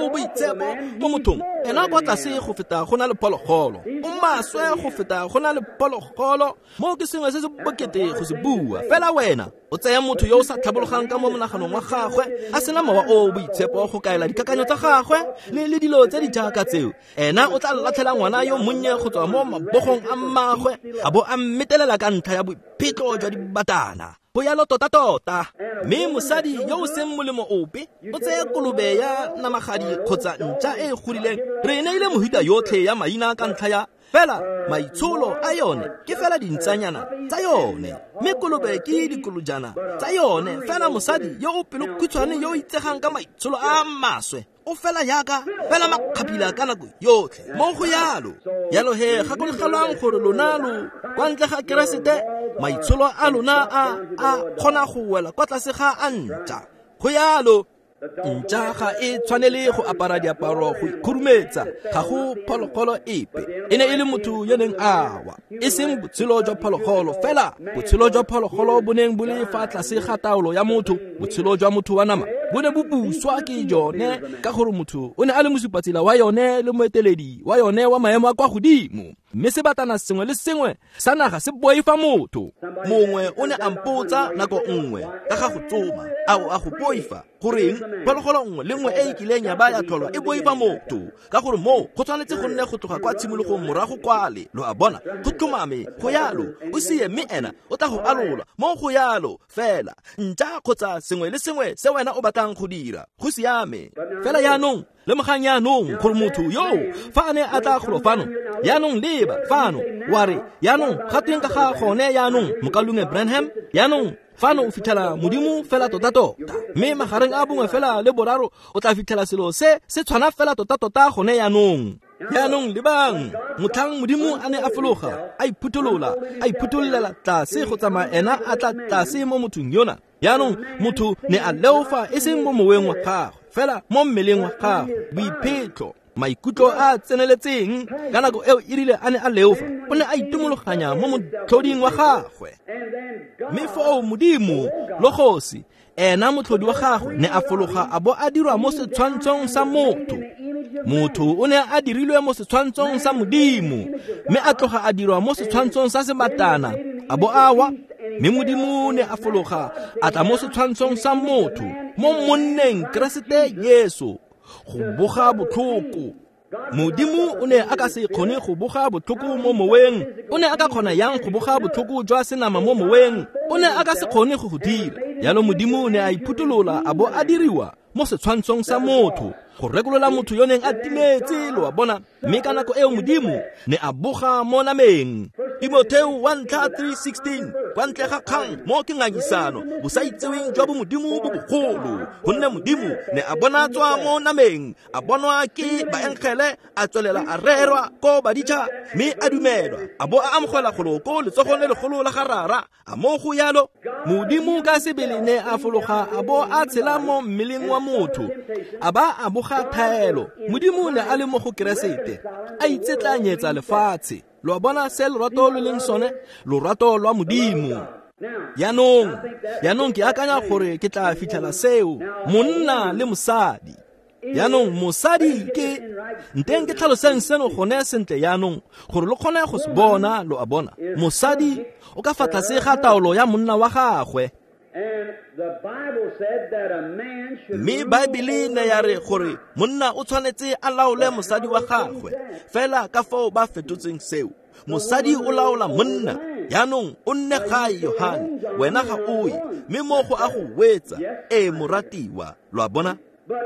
boitshepo mo mothong ena kwa tlase go feta go na le phologolo o maswe go feta go na le phologolo mo ke sengwe se se bokete go se bua fela wena o tsaya motho yo o sa tlhabologang ka mo monaganong wa gagwe a sena mawa o boitshepo go kaela dikakanyo tsa gagwe le le dilo tse di jaaka tseo ena o tla latlhela ngwana yo monnye go tswa mo mabogong a mmagwe a bo a mmetelela ka ntlha ya boiphitlho jwa dibatana go yalo tota-tota mme mosadi yo o seng molemo ope o tseye kolobe ya namagadi kgotsa ntša e e godileng re ne ile mohuta yotlhe ya maina ka ntlha ya fela maitsholo a yone ke fela dintsanyana tsa yone mme kolobe ke dikolojana tsa yone fela mosadi yo o pelo khutshwane yo o itsegang ka maitsholo a maswe o fela yaka fela makgapila ka nako yotlhe mo go yalo yalo he gakologelwang gore lona lo kwa ntle ga keresete maitsholo a lona a a kgona go wela kwa tlase ga a ntša go yalo ntša ga e tshwanele go apara diaparo go ikhurumetsa ga go phologolo epe e ne e le motho yo neng awa e seng botshelo jwa phologolo fela botshelo jwa phologolo bo neng bo le fa tlase ga taolo ya motho botshelo jwa motho wa nama bo ne bo buswa ke jone ka gore motho o ne a le mosupatsela wa yone le moeteledi wa yone wa maemo a kwa godimo mme sebatana sengwe le sengwe sa naga se boifa motho mongwe o ne a mpotsa nako nngwe ka ga go tsoma ao a go boifa goreng phologolo nngwe le nngwe e e kileng ya ba ya tlholwa e boifa motho ka gore mo go tshwanetse go nne go tloga kwa tshimologong morago kwale lo a bona go tlhomame go yalo o sie mme ena o tla go alola mo go yalo fela ntša kgotsa sengwe le sengwe se wena o batlang go dira go siame fela yaanong le mogang yaanong gore motho yo fa a ne a tla golo fano yaanong leba fano wa re yaanong ga teng ka ga gone yaanong mokalunge Branham yaanong fano o fitlhela modimo fela tota-tota mme magareng a bongwe fela le boraro o tla fitlhela selo se se tshwana fela tota-tota gone yaanong yaanong lebang motlhang modimo a ne a fologa a iphutolola a iphutololela tlase go tsamaya ena a tla tlase mo mothong yona yaanong motho ne a leofa e seng mo moweng wa gagwe fela mo mmeleng wa gagwe boiphitlho maikutlo a tseneletseng ka nako eo e rile a ne a leofa o ne a itumologanya mo motlhoding wa gagwe mme fao modimo logosi ena motlhodi wa gagwe ne a fologa a bo a dirwa mo setshwantshong sa motho motho o ne a dirilwe mo setshwantshong sa modimo mme a tloga a dirwa mo setshwantshong sa sebatana a bo awa mme modimo ne a fologa a tla mo setshwantshong sa motho mo monneng keresete Yesu go boga botlhoko modimo o ne a ka se kgone go boga botlhoko mo moweng o ne a ka kgona yang go boga botlhoko jwa senama mo moweng o ne a ka se kgone go go dira yalo modimo o ne a iphutolola a bo a diriwa mo setshwantshong sa motho go rekolola motho yo neng a timetse lo a bona mme ka nako eo modimo ne a boga mo nameng Timotheo one three sixteen kwa ntle ga kgang mo ke ngangisano bo sa itseweng jwa bo modimo bo bogolo gonne modimo ne a bona tswa mo nameng a bonwa ke baengele a tswelela a rerwa ko baditša mme a dumelwa a bo a amogela goloko letsogong le legolo la garara a mo go yalo modimo ka sebele ne a fologa a bo a tshela mo mmeleng wa motho a ba a boga thaelo modimo ne a le mo go keresete a itsetlanyetsa lefatshe lo bona se lorato lo leng sone lorato lwa modimo yaanong yaanong ke akanya gore ke tla fitlhela seo monna le mosadi yaanong mosadi ke nteng ke tlhalosang seno gone sentle yaanong gore lo kgone go se bona lo a bona mosadi o ka fa tlase ga taolo ya monna wa gagwe mme baebele ne ya re gore monna o tshwanetse a laole mosadi wa gagwe fela ka fao ba fetotseng seo mosadi o laola monna yaanong o nne gae Yohane wena ga oye mme mo go a go wetsa e moratiwa lo a bona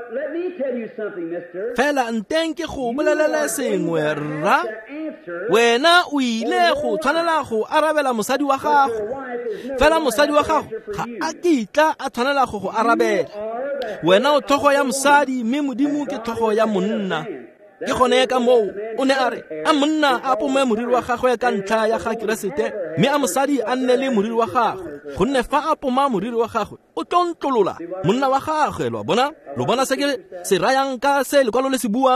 fela nteng ke go bolelele sengwe rra wena o ile go tshwanela go arabela mosadi wa gago fela mosadi wa gago ga a kitla a tshwanela go go arabela wena o tlhogo ya mosadi mme modimo ke tlhogo ya monna ke gone ka moo o ne a re a monna a pome moriri wa gagwe ka ntlha ya ga keresete mme a mosadi a nne le moriri wa gagwe gonne fa a poma moriri wa gagwe o tlontlolola monna wa gagwe lo bona lo bona se ke se rayang ka se lekwalo le se buang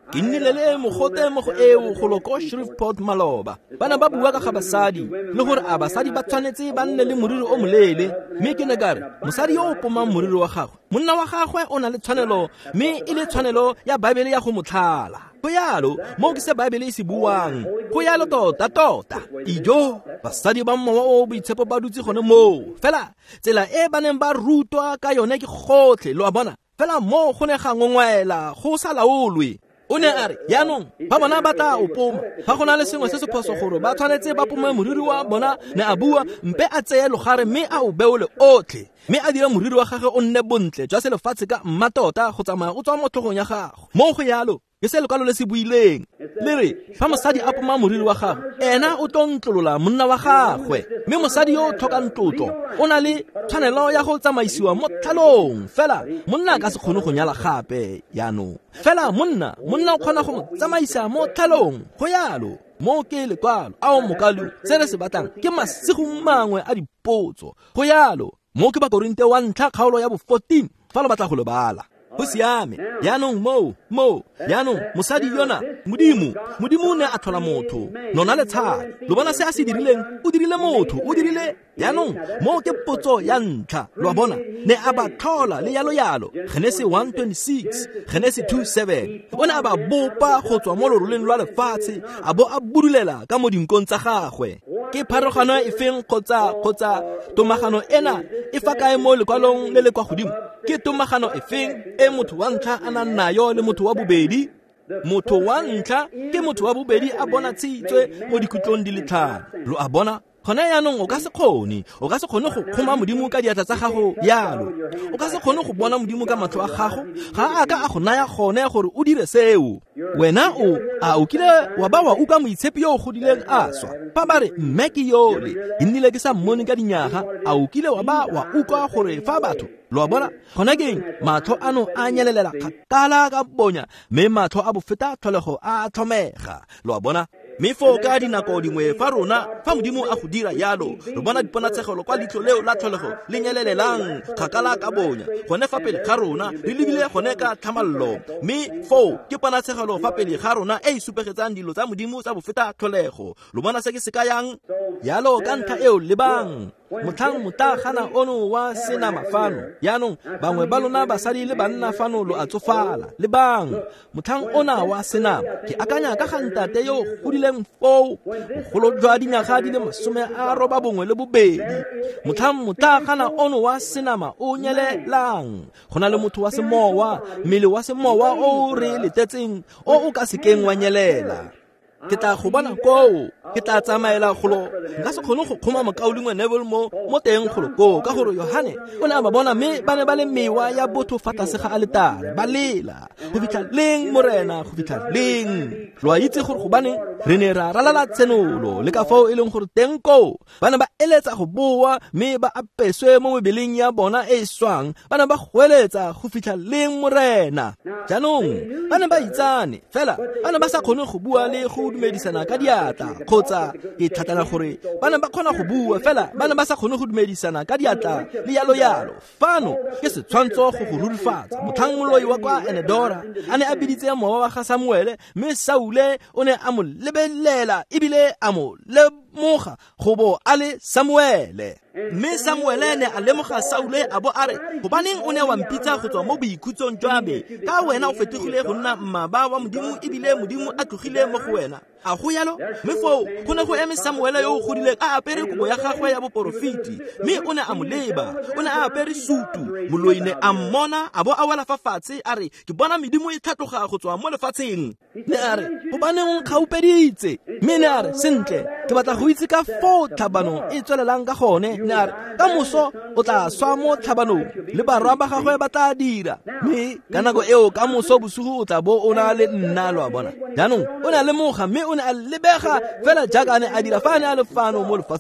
ke nnile le mogote mo go eo go lo ko Shreveport maloba bana ba bua ka ga basadi le gore a basadi ba tshwanetse ba nne le moriri o molele mme ke ne kare mosadi yo o pomang moriri wa gagwe monna wa gagwe o na le tshwanelo mme e le tshwanelo ya Baebele ya go motlhala go yalo mo ke se Baebele e se buang go yalo tota tota ijo basadi ba mmoa o boitshepo ba dutse gone mo fela tsela e ba neng ba rutwa ka yone ke gotlhe lo a bona fela mo go ne ga ngongwela go sa laolwe o ne a re yaanong ba bona ba tla o poma ga go na le sengwe se se phoso gore ba tshwanetse ba pome moriri wa bona ne a bua mpe a tseye logare mme a o beole otlhe mme a dira moriri wa gagwe o nne bontle jwa selefatshe ka mmatota go tsamaya o tswa mo tlhogong ya gago mo go yalo ke se lekwalo le se buileng le re fa mosadi a poma moriri wa gagwe ena o tlo ntlolola monna wa gagwe mme mosadi yo o tlhokang tlotlo o na le tshwanelo ya go tsamaisiwa mo tlhalong fela monna a ka se kgone go nyala gape yaanong fela monna monna o kgona go mo tsamaisa mo tlhalong go yalo mo ke lekwalo a o mokalo se re se batlang ke masigo mangwe a dipotso go yalo mo ke ba Korinte wa ntlha kgaolo ya bo fourteen fa lo batla go le bala go siame yaanong mo mo yaanong mosadi yona modimo modimo o ne a tlhola motho nona le tshale lo bona se a se dirileng o dirile motho o dirile yaanong mo ke potso ya ntlha lo a bona ne a ba tlhola le yalo yalo Genesis one twenty-six Genesis two seven o ne a ba bopa go tswa mo loroleng lwa lefatshe a bo a budulela ka mo dinkong tsa gagwe ke pharogano e feng kgotsa kgotsa tomagano ena e fa kae mo lekwalong le le kwa godimo ke tomagano e feng e motho wa ntlha a nang nayo le motho wa bobedi motho wa ntlha ke motho wa bobedi a bona tshitswe mo dikutlong di le tlhano lo a bona gona yaanong o ka se kgone o ka se kgone go kgoma modimo ka diatla tsa gago yalo o ka se kgone go bona modimo ka matlho a gago ga a ka a go naya gone gore o dire seo wena o a o kile wa ba wa uka moitshepi yo o godileng a swa ba ba re mme ke yole e nnile ke sa mmone ka dinyaga a o kile wa ba wa uka gore fa batho lo a bona gona keng matlho ano a nyelelela kgakala ka bonya mme matlho a bofeta tlholego a tlhomega lo a bona mme fo ka dinako dingwe fa rona fa modimo a go dira yalo re bona diponatsegelo kwa leitlho leo la tlholego le nyelelelang kgakala ka bonya gone fa pele ga rona re lebile gone ka tlhamallo mme fo ke ponatsegelo fa pele ga rona e e supegetsang dilo tsa modimo tsa bofeta tlholego lo bona se ke se ka yang yalo ka ntlha eo lebang motlhang motagana ono wa sena mafano yaanong bangwe ba lona basadi le banna fano lo a tsofala le bang motlhang ona wa sena ke akanya ka ga ntate yo godileng foo bogolo jwa dinyaga di le masome a roba bongwe le bobedi motlhang motagana ono wa senama o nyelelang go na le motho wa semowa mmele wa semowa o re letetseng o o ka sekeng wa nyelela ke tla go bona koo ke tla tsamaela golo nka se kgone go kgoma mokaolingwe Neville mo mo teng golo koo ka gore Yohane o ne a ba bona mme ba ne ba le mewa ya botho fa tlase ga alitare ba lela go fitlha leng morena go fitlha leng lo a itse gore go baneng re ne ra ralala tsenolo le ka fao e leng gore teng koo ba ne ba eletsa go boa mme ba apeswe mo mebeleng ya bona e swang ba ne ba goeletsa go fitlha leng morena jaanong ba ne ba itsane fela ba ne ba sa kgone go bua le go dumedisana ka diatla kgotsa e tlhatana gore ba ne ba kgona go bua fela ba ne ba sa kgone go dumedisana ka diatla le yalo yalo fano ke setshwantsho go go rurifatsa motlhang moloi wa kwa Enedora a ne a biditse mowa wa ga Samuele mme Saule o ne a mo lebelela ebile a mo lemoga go bo a le Samuele mme Samuele ne a lemoga Saule a bo a re gobaneng o ne wa mpitsa go tswa mo boikhutsong jwa me ka wena o fetogile go nna mmaba wa modimo ebile modimo a tlogile mo go wena a go yalo mme foo go ne go eme Samuele yo o godileng a apere kobo ya gagwe ya boporofiti mme o ne a mo leba o ne a apere sutu moloi ne a mmona a bo a wela fa fatshe a re ke bona medimo e tlhatloga go tswa mo lefatsheng ne a re gobaneng kgaupeditse mme ne a re sentle ke batla go itse ka foo tlhabano e tswelelang ka gone ne a re ka moso o tla swa mo tlhabanong le barwa ba gagwe ba tla dira mme ka nako eo ka moso bosigo o tla bo o na le nna lo a bona jaanong o ne a lemoga mme o ne a lebega fela jaaka a ne a dira fa a ne a le fano mo lefatsheng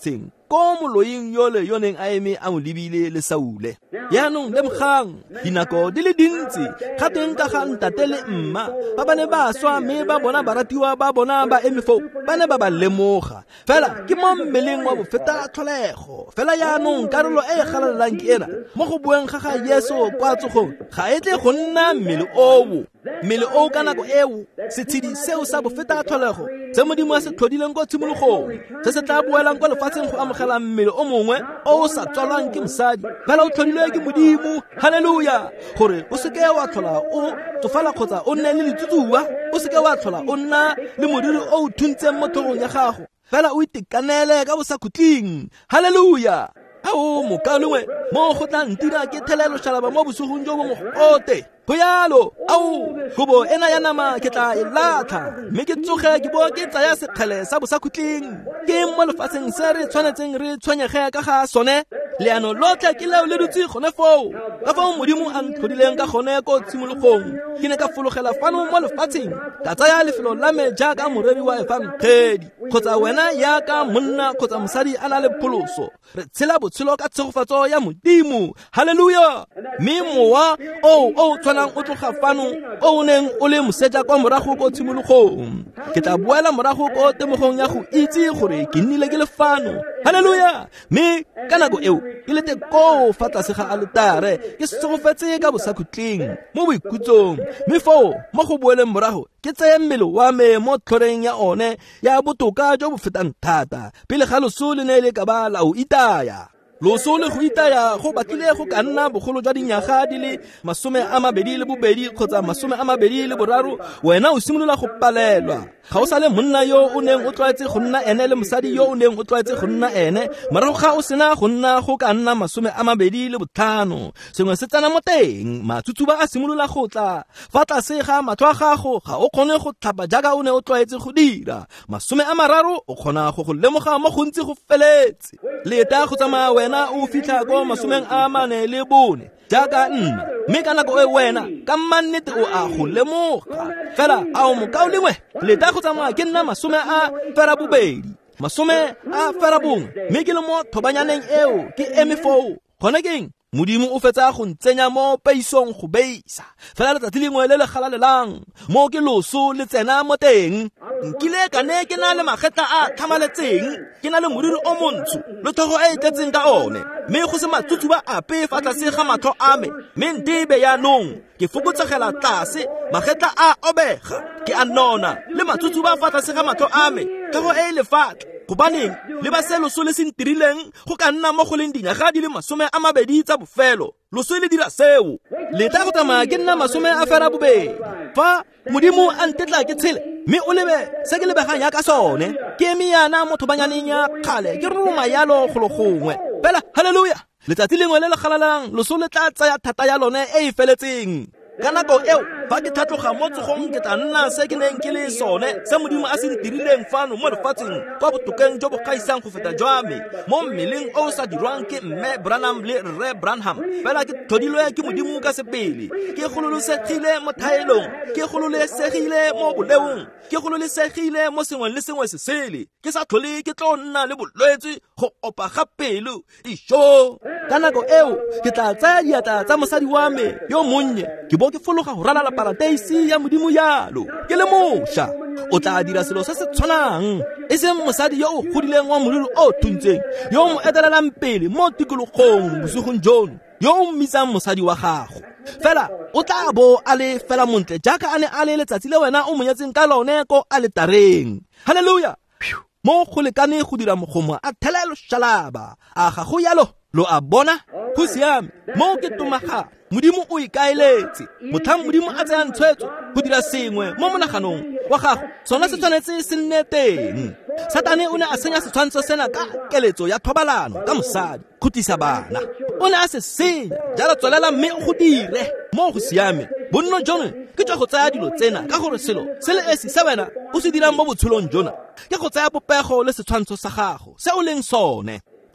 ko moloing yole yoneng a eme a mo lebile le Saule. Yaanong lemgang dinako di le dintsi ga teng ka ga ntate le mma ba bane ba swa mme ba bona baratiwa ba bona ba eme fo ba ne ba ba lemoga fela ke mo mmeleng wa bofeta tlholego. Fela yaanong karolo e e galalelang ke ena mo go bueng ga ga Yesu kwa tsogong ga e tle go nna mmele owo mmele o ka nako eo setshedi seo sa bofeta tlholego se Modimo a se tlhodileng ko tshimologong se se tla boelang kwa lefatsheng go amogela mmele o mongwe o o sa tswalwang ke mosadi fela o tlhodilwe ke Modimo. Haleluya! Gore o seke wa tlhola o tsofala kgotsa o nne le letsutsuwa, o seke wa tlhola o nna le modiri o o thuntseng mo thogong ya gago fela o itekanele ka bosakhutleng. Haleluya! Ao mokalongwe mo go tla ntira ke thelelo shalaba mo bosogong jo bo mogote go yalo ao gobo ena ya nama ke tla e latha mme ke tsoge ke bo ke tsaya sekgele sa bosakhutleng ke mo lefatsheng se re tshwanetseng re tshwenyege ka ga sone. Leano lotlhe ke leo le dutse gone foo ka fao Modimo a ntlhodileng ka gone ko tshimologong. Ke ne ka fologela fano mo lefatsheng ka tsaya lefelo la me jaaka moreri wa efangkgedi kgotsa wena yaka monna kgotsa mosadi a na le pholoso. Re tshela botshelo ka tshegofatso ya Modimo. Haleluya! Mme mowa o o tshwanang o tloga fano o neng o le moseja kwa morago ko tshimologong. Ke tla boela morago ko temogong ya go itse gore ke nnile ke le fano. Haleluya! Mme ka nako eo ke lete ko fa tlase ga altare ke segofetse ka bosakhutleng mo boikutsong mme foo mo go boeleng morago ke tseye mmele wa me mo tlhoreng ya one ya botoka jo bo fetang thata pele ga loso le ne le ka ba la o itaya. Loso le go itaya go batlile go ka nna bogolo jwa dinyaga di le masome a mabedi le bobedi kgotsa masome a mabedi le boraro wena o simolola go palelwa. Ga o sa le monna yo o neng o tlwaetse go nna ene le mosadi yo o neng o tlwaetse go nna ene morago ga o sena go nna go ka nna masome a mabedi le botlhano sengwe se tsana mo teng matsutsuba a simolola go tla fa tlase ga matlho a gago ga o kgone go tlhapa jaaka o ne o tlwaetse go dira. Masome a mararo o kgona go go lemoga mo gontsi go feletse leta go tsamaya wena o fitlha ko masomeng a mane le bone jaaka nna mme ka nako e wena ka mannete o a go lemoga fela a o mokaolengwe leta go tsamaya ke nna masome a fera bobedi masome a fera bongwe mme ke le mo thobanyaneng eo ke eme foo gone keng Modimo o fetsa go ntsenya mo paisong go beisa fela letsatsi lengwe le le galalelang mo ke loso le tsena mo teng nkile ka ne ke na le magetla a tlhamaletseng ke na le moriri o montsho le thogo e tletseng ka one mme go se matsutsuba ape fa tlase ga matlho a me mme ntebe yaanong ke fokotsegela tlase magetla a obega ke a nona le matsutsuba fa tlase ga matlho a me thogo e lefatla gobaneng le ba se loso le se ntirileng go ka nna mo go leng dinyaga di le masome a mabedi tsa bofelo loso le dira seo le tla go tsamaya ke nna masome a fera bobedi fa Modimo a ntetla ke tshele mme o lebe se ke lebegang ya ka sone ke eme yana mo thobanyaneng ya kgale ke roma yalo go lo gongwe fela. Haleluya! Letsatsi lengwe le le galalelang loso le tla tsaya thata ya lone e e feletseng ka nako eo fa ke tlhatloga mo tsogong ke tla nna se ke neng ke le sone se Modimo a se ntirileng fano mo lefatsheng kwa botokeng jo bo gaisang go feta jwa me mo mmeleng o sa dirwang ke mme Branham le rre Branham fela ke tlhodilwe ke Modimo ka sepele ke gololosegile mo thaelong ke gololosegile mo boleong ke gololosegile mo sengwe le sengwe se sele ke sa tlhole ke tlo nna le bolwetse go opa ga pelo isho ka nako eo ke tla tsaya diatla tsa mosadi wa me yo monnye ke bo ke fologa go ralala parataisi ya Modimo yalo ke le mosha o tla dira selo se se tshwanang e seng mosadi yo o godileng wa moriri o thuntseng yo mo etelelang pele mo tikologong bosogong jono yo o mmitsang mosadi wa gago fela o tla bo a le fela montle jaaka a ne a le letsatsi le wena o monyetseng ka lone ko altareng. Haleluya! Mo go lekane go dira mogomo a thelelo shalaba a ga go yalo lo a bona go siame mo ke tomaga Modimo o ikaeletse motlhang Modimo a tsaya ntshwetso go dira sengwe mo monaganong wa gago sona se tshwanetse se nne teng. Satane o ne a senya setshwantsho sena ka keletso ya thobalano ka mosadi khutisa bana o ne a se senya jalo tswelela mme o go dire mo go siame bonno jono ke tsa go tsaya dilo tsena ka gore selo se le esi sa wena o se dirang mo botshelong jona ke go tsaya popego le setshwantsho sa gago se o leng sone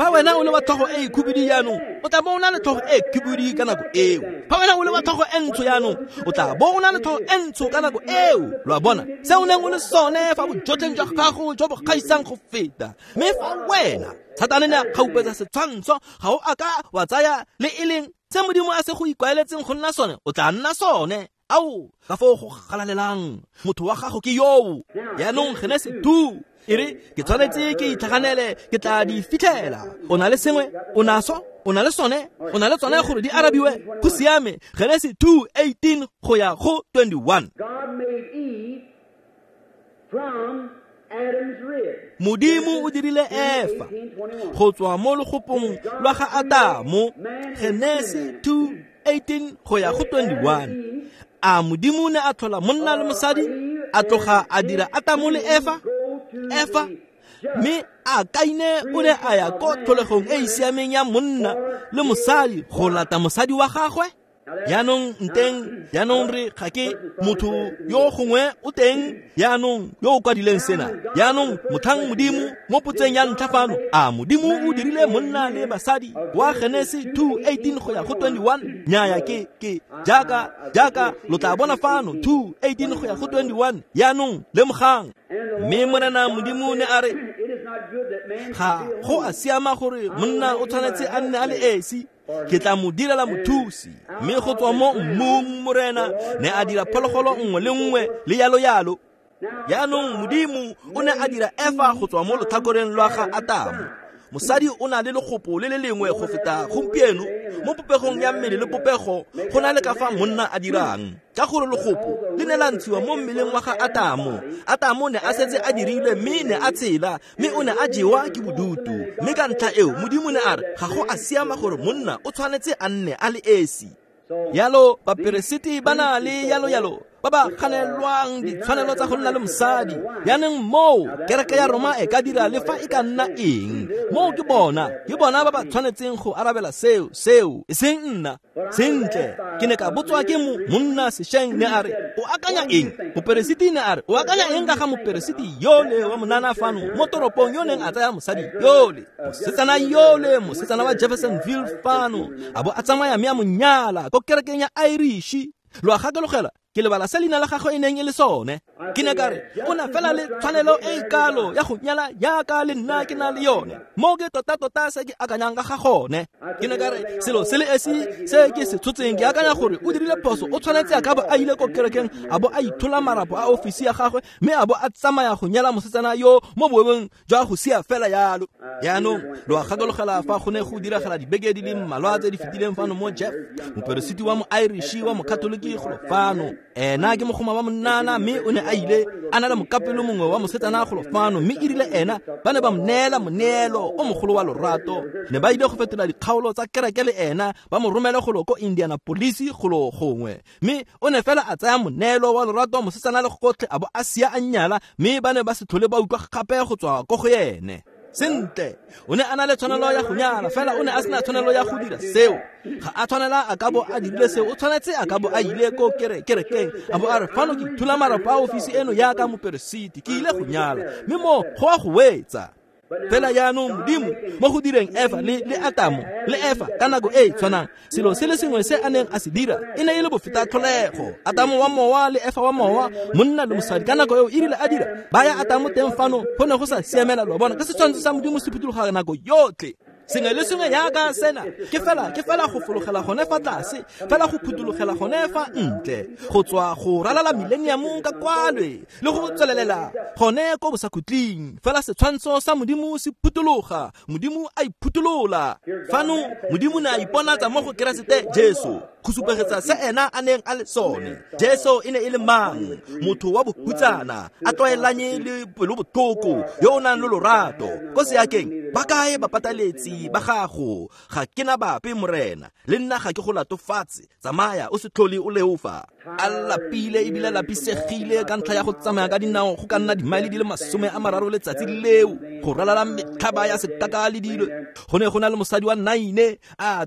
fa wena o le wa tlhogo e khubidi yaanong o tla bo o na le tlhogo e khubidi ka nako eo fa wena o le wa tlhogo e ntsho yaanong o tla bo o na le tlhogo e ntsho ka nako eo lo a bona se o neng o le sone fa bojotleng jwa gago jo bo gaisang go feta mme fa wena Satane ne a gaupetsa setshwantsho ga o aka wa tsaya le e leng se modimo a se go ikwaeletseng go nna sone o tla nna sone au ka fo go galalelang motho wa gago ke yo yaanong Genesis two ere ke tshwanetse ke itlhaganele ke tla di fitlhela o na le sengwe o naso o na le sone o na le tsone gore di arabiwe go siame Genesis two eighteen go ya go twenty-one. God made Eve from Adam's rib. Modimo o dirile Eva go tswa mo legopong lwa ga Adamo Genesis two eighteen go ya go twenty-one. A modimo ne a tlhola monna le mosadi a tloga a dira Adamo le Eva Eva me a kaine o ne a ya ko tlholegong e isiameng ya monna le mosadi go lata mosadi wa gagwe yaanong nteng yaanong re ga ke motho yo gongwe o teng yaanong yo o kwadileng sena yaanong mothang modimo mo potseng ya ntlhafano a modimo o dirile monna le basadi wa Genesis two eighteen go ya go twenty-one nyaya ke ke jaaka jaaka lo tla bona fano two eighteen go ya go twenty-one yaanong le mogang mme morena modimo ne a re ga go a siama gore monna o tshwanetse a nne a le esi ke tla mo direla mothusi mme go tswa mo mmung morena ne a dira phologolo nngwe le nngwe le yalo yalo yaanong modimo o ne a dira Eva go tswa mo lethakoreng lwa ga Adamo mosadi o na le legopo le le lengwe go feta gompieno mo popegong ya mmele le popego go na le ka fa monna a dirang ka gore legopo le ne la ntshiwa mo mmeleng wa ga Adamo Adamo ne a setse a dirile mme ne a tshela mme o ne a jewa ke bodutu mme ka ntlha eo modimo ne a re ga go a siama gore monna o tshwanetse a nne a le esi yalo baperesiti bana le yalo yalo ba ba ganelwang ditshwanelo tsa go nna le mosadi yaanong mo kereke ya Roma e ka dira le fa e ka nna eng mo ke bona ke bona ba ba tshwanetseng go arabela seo seo e seng nna sentle ke ne ka botswa ke mo monna sesheng ne a re o akanya eng moperesiti ne a re o akanya eng ka ga moperesiti yole wa monana fano mo toropong yo neng a tsaya mosadi yole mosetsana yole mosetsana wa Jeffersonville fano a bo a tsamaya mme a monyala ko kerekeng ya Irish lo a gakologela ke lebala se leina la gagwe e neng e le sone ke ne ka re o na fela le tshwanelo e kalo ya go nyala yaka le nna ke na le yone mo ke tota tota se ke akanyang ka ga gone ke ne ka re selo se le esi se ke se tshotseng ke akanya gore o dirile phoso o tshwanetse a ka bo a ile ko kerekeng a bo a ithola marapo a ofisi ya gagwe mme a bo a tsamaya go nyala mosetsana yo mo boemong jwa go sia fela yalo yaanong lo a gakologela fa go ne go diragala dibeke di le mmalwa tse di fetileng fano mo Jeff moperesiti wa mo Irish wa mo Katoliki go fano ena ke mogoma wa monnana mme o ne a ile a na le mokapelo mongwe wa mosetsana go fano mme irile ena ba ne ba mneela moneelo o mogolo wa lorato ne ba ile go fetola dikgaolo tsa kereke le ena ba mo romela go lo ko Indianapolis go lo gongwe mme o ne fela a tsaya moneelo wa lorato mosetsana le gotlhe a bo a sia a nnyala mme ba ne ba se tlhole ba utlwa gape go tswa ko go yene sentle o ne a na le tshwanelo ya go nyala fela o ne a sena tshwanelo ya go dira seo ga a tshwanela a ka bo a dirile seo o tshwanetse a ka bo a ile ko kerekeng a bo a re fano ke thula marapo a ofisi eno ya ka moperesiti ke ile go nyala mme mo go a go wetsa fela yaanong modimo mo go direng Eva le le Adamo le Eva ka nako e tshwanang selo se le sengwe se a neng a se dira e ne e le bofeta tlholego Adamo wa mowa le Eva wa mowa monna le mosadi ka nako eo e rile a dira ba ya Adamo teng fano go ne go sa siamela lo bona ka se tshwanetse sa modimo se phuthuloga nako yotlhe sengwe le sengwe yaka sena ke fela ke fela go fologela gone fa tlase fela go phutulogela gone fa ntle go tswa go ralala millennium ka kwalwe le go tswelelela gone ko bosakhutleng fela setshwantsho sa modimo se phutuloga modimo a iphutulola fano modimo na ipona tsa mo go Keresete Jesu go supegetsa se ena a neng a le sone Jesu e ne e le mang motho wa bohutsana a tloelanye le pelo botoko yo o nang le lorato go se yakeng ba kae ba pataletsi ba gago ga kena bape morena le nna ga ke go latofatse tsamaya o se tlhole o leofa a lapile e bile lapisegile ka ntlha ya go tsamaya ka dinao go ka nna dimaile di le masome a mararo letsatsi leo go ralala metlhaba ya sekaka le dilo go ne go na le mosadi wa nine a tswa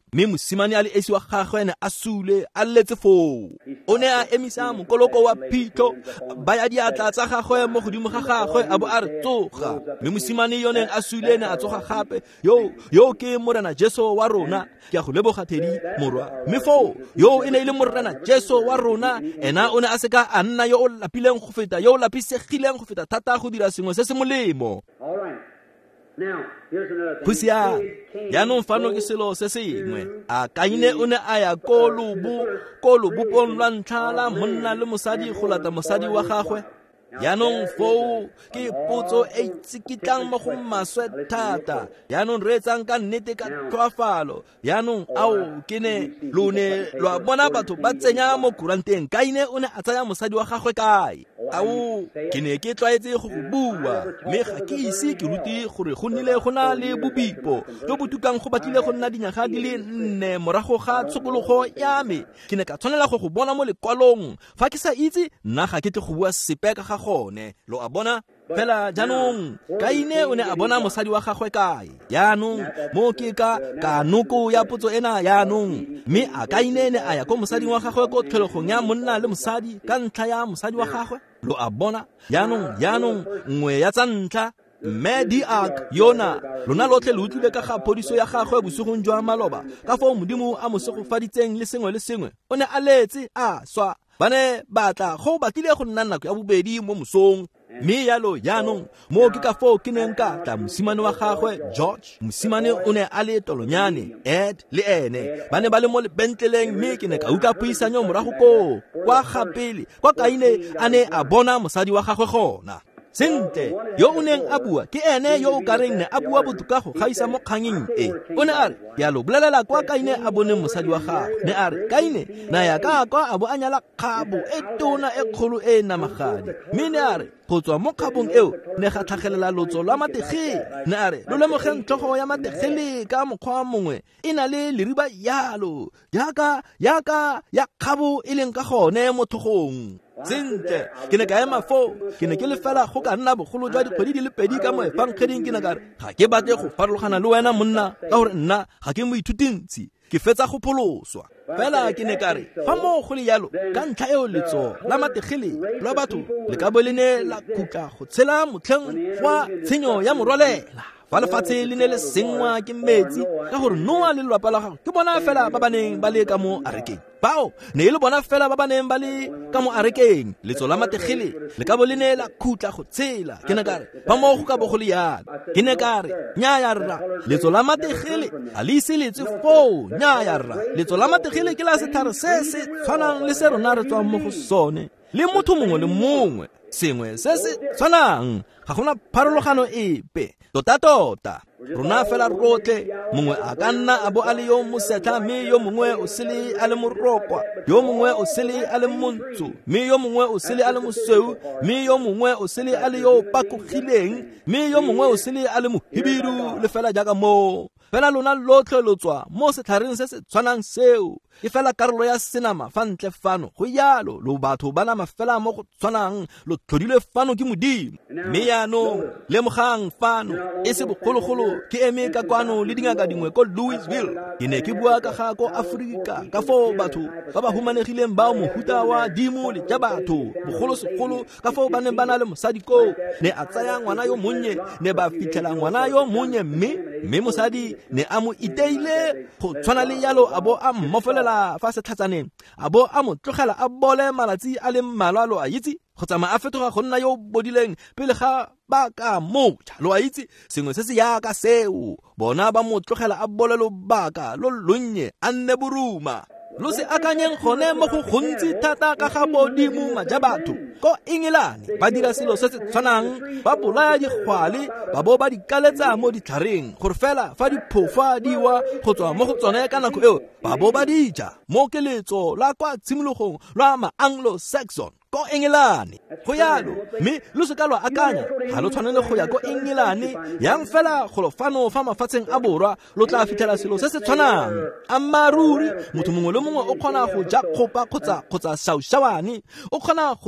mme mosimane a le esi wa gagwe ene a sule a letse foo. O ne a emisa mokoloko wa phitlho ba ya diatla tsa gagwe mo godimo ga gagwe a bo a re tsoga, mme mosimane yo neng a sule ene a tsoga gape. yo yo ke morena Jesu wa rona, ke a go leboga Thedi morwa. Mme foo yo e ne ile morena Jesu wa rona, ena o ne a seka a nna yo o lapileng go feta, yo o lapisegileng go feta thata go dira sengwe se se molemo. All right. Now, here's another thing. Pusia David yaanong came fano ke selo se sengwe. A Kaine o ne a ya ko lobo ko lobopong lwa ntlha la monna le mosadi go lata mosadi wa gagwe. Yaanong foo ke potso e tsikitlang mo go maswe thata. Yaanong re etsang ka nnete ka tlhoafalo. Yaanong ao ke ne lo ne lwa bona batho ba tsenya mo kuranteng Kaine o ne a tsaya mosadi wa gagwe kae. Ao ke ne ke tlwaetse go go bua, mme ga ke ise ke ruti gore go nnile go na le bobipo jo bo tukang go batlile go nna dinyaga di le nne morago ga tshokologo ya me. Ke ne ka tshwanela go go bona mo lekwalong fa ke sa itse nna ga ke tle go bua sepe ka ga gone. Lo a bona fela jaanong Kaine o ne a bona mosadi wa gagwe kae. Yaanong mo ke ka ka noko ya potso ena yaanong, mme a Kaine ne a ya ko mosadi wa gagwe ko tlhologong ya monna le mosadi ka ntlha ya mosadi wa gagwe. Lo a bona yaanong yaanong nngwe ya tsa ntlha mme Diak Yona lona lotlhe le utlwile ka ga phodiso ya gagwe bosigong jwa maloba ka fao modimo a mosegofaditseng le sengwe le sengwe. O ne a letse a swa ba ne batla go batlile go nna nako ya bobedi mo mosong, mme yalo yaanong mo ke ka foo ke neng ka tla mosimane wa gagwe George. Mosimane o ne a le tolonyane Ed le ene ba ne ba le mo lebentleleng, mme ke ne ka utlwa puisanyo morago ko kwa gapele kwa Kaine a ne a bona mosadi wa gagwe gona. Sentle yo o neng a bua ke ene yo o ka reng ne a bua botoka go gaisa mo kgangeng e. O ne a re yalo bolelela kwa Kaine a bone mosadi wa gagwe. Ne a re Kaine na ya ka kwa a bo a nyala kgabo e tona e kgolo e namagadi, mme ne a re go tswa mo kgabong eo ne ga tlhagelela lotso lwa mategele. Ne a re lo lemogeng tlhogo ya mategele ka mokgwa mongwe e na le leriba yalo yaka yaka ya kgabo e leng ka gone mo thogong. Sentle ke ne ka ema foo ke ne ke le fela go ka nna bogolo jwa dikgwedi di le pedi ka mo efankgeding. Ke ne ka re ga ke batle go farologana le wena monna ka gore nna ga ke moithutintsi, ke fetsa go pholoswa. Fela ke ne ka re fa mo go le yalo ka ntlha eo letso la mategele lwa batho le ka bo le ne la kutla go tshela motlheng wa tshenyo ya morwalela. Fa lefatshe le ne le sengwa ke metsi ka gore Noa le lelapa la gagwe ke bona fela ba ba neng ba le ka mo arekeng. Bao ne e le bona fela ba ba neng ba le ka mo arekeng. Letso la mategele le ka bo le ne la khutla go tshela. Ke ne ka re fa mo go ka bo go le yana. Ke ne ka re nyaaya rra letso la mategele a le ise letse foo. Nyaaya rra letso la mategele ke la sethare se se tshwanang le se rona re tswang mo go sone, le motho mongwe le mongwe sengwe se se tshwanang. Ga gona pharologano epe tota-tota. Rona fela rotlhe mongwe a ka nna a bo a le yo mosetlha, mme yo mongwe o sele a le morokwa, yo mongwe o sele a le montsho, mme yo mongwe o sele a le mosweu, mme yo mongwe o sele a le yo pakogileng, mme yo mongwe o sele a le mohibidu. Le fela jaaka mo fela lona lotlhe lo tswa mo setlhareng se se tshwanang seo. E fela karolo ya senama fa ntle fano go yalo lo batho ba nama fela mo go tshwanang lo tlhodile fano ke modimo. Mme yaanong lemogang fano e se bogologolo ke eme ka kwano le dingaka dingwe ko Louisville. Ke ne ke bua ka ga ko Aforika ka foo batho ba ba humanegileng bao mohuta wa dimo le ja batho bogolo segolo ka foo ba ne ba na le mosadi ko ne a tsaya ngwana yo monnye, ne ba fitlhela ngwana yo monnye, mme mme mosadi ne a mo iteile go tshwana le yalo a bo a mmofelela fa setlhatsaneng, a bo a mo tlogela a bole malatsi a le mmalwa. Lo a itse go tsamaya a fetoga go nna yo bodileng pele ga ba ka moja. Lo a itse sengwe se se yaka seo bona ba mo tlogela a bole lobaka lo lonnye a nne boruma. Lo se akanyeng gone mo go gontsi thata ka ga bodimo maja batho ko England ba dira selo se se tshwanang, ba bolaya digwale ba bo ba di kaletsa mo ditlhareng gore fela fa diphofa diwa go tswa mo go tsone ka nako eo ba bo ba dija mo keletso la kwa tshimologong lwa ma-Anglo-Saxon ko England. Go yalo mme lo se ka lwa akanya ga lo tshwanele go ya ko England yang fela go lo fano fa mafatsheng a borwa lo tla fitlhela selo se se tshwanang. Ammaruri motho mongwe le mongwe o kgona go ja kgopa kgotsa kgotsa shaushawane, o kgona go ja sengwe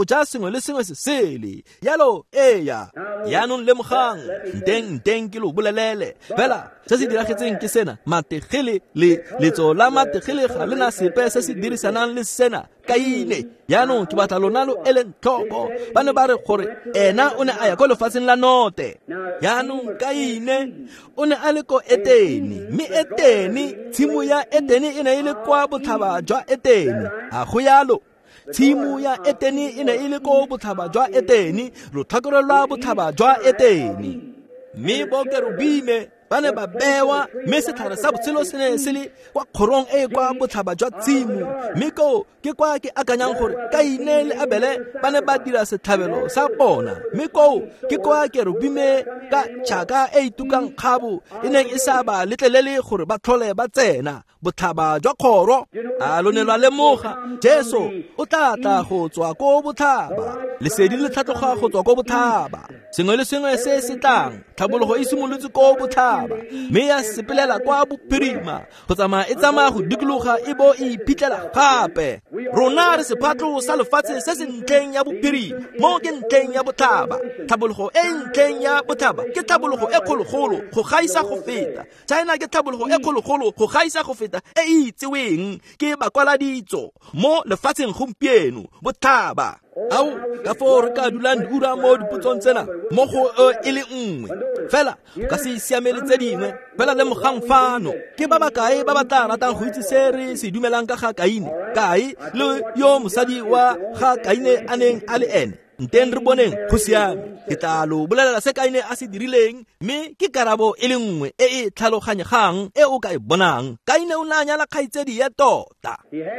sengwe le sengwe se sele yalo eya yaanong lemogang nteng nteng ke lo bolelele fela se se diragetseng ke sena mategele le letso la mategele ga lena sepe se se dirisanang le sena Kaine yaanong ke batla lona lo eleng tlhoko ba ne ba re gore ena o ne a ya ko lefatsheng la note yaanong Kaine o ne a le ko Eteni mme Eteni tshimo ya Eteni e ne e le kwa botlhaba jwa Eteni a go yalo tshimo ya Eteni e ne e le ko botlhaba jwa Eteni lotlhakore lwa botlhaba jwa Eteni mme bokerubime ba ne ba bewa mme setlhare sa botshelo se ne se le kwa kgorong e kwa botlhaba jwa tshimo mme ko ke kwa ke akanyang gore Kaine le Abele ba ne ba dira setlhabelo sa bona mme ko ke kwa kerubime ka tšhaka e itukang kgabo e neng e sa ba letlelele gore ba tlhole ba tsena botlhaba jwa kgoro a lone lwa lemoga Jesu o tla tla go tswa ko botlhaba lesedi le tlhatloga go tswa ko botlhaba sengwe le sengwe se se tlang tlhabologo e simolotse ko botlhaba mme ya sepelela kwa bophirima go tsamaya e tsamaya go dikologa e bo e iphitlhela gape rona re sephatlo sa lefatshe se se ntleng ya bophirima mo ke ntleng ya botlhaba tlhabologo e ntleng ya botlhaba ke tlhabologo e kgologolo go gaisa go feta China ke tlhabologo e kgologolo go gaisa go feta e itseweng ke bakwaladitso mo lefatsheng gompieno botlhaba au ka fo re ka dulang diura mo diputsong tsena mo go e le nngwe fela ka se siamele tse dingwe fela le mogang fano ke ba ba kae ba ba tla ratang go itse se re se dumelang ka ga Kaine kae le yo mosadi wa ga Kaine a neng a le ene nteng re boneng go siame ke tla lo bolelela se Kaine a se dirileng mme ke karabo e le nngwe e e tlhaloganyegang e o ka e bonang Kaine o ne a nyala kgaitsedi ya tota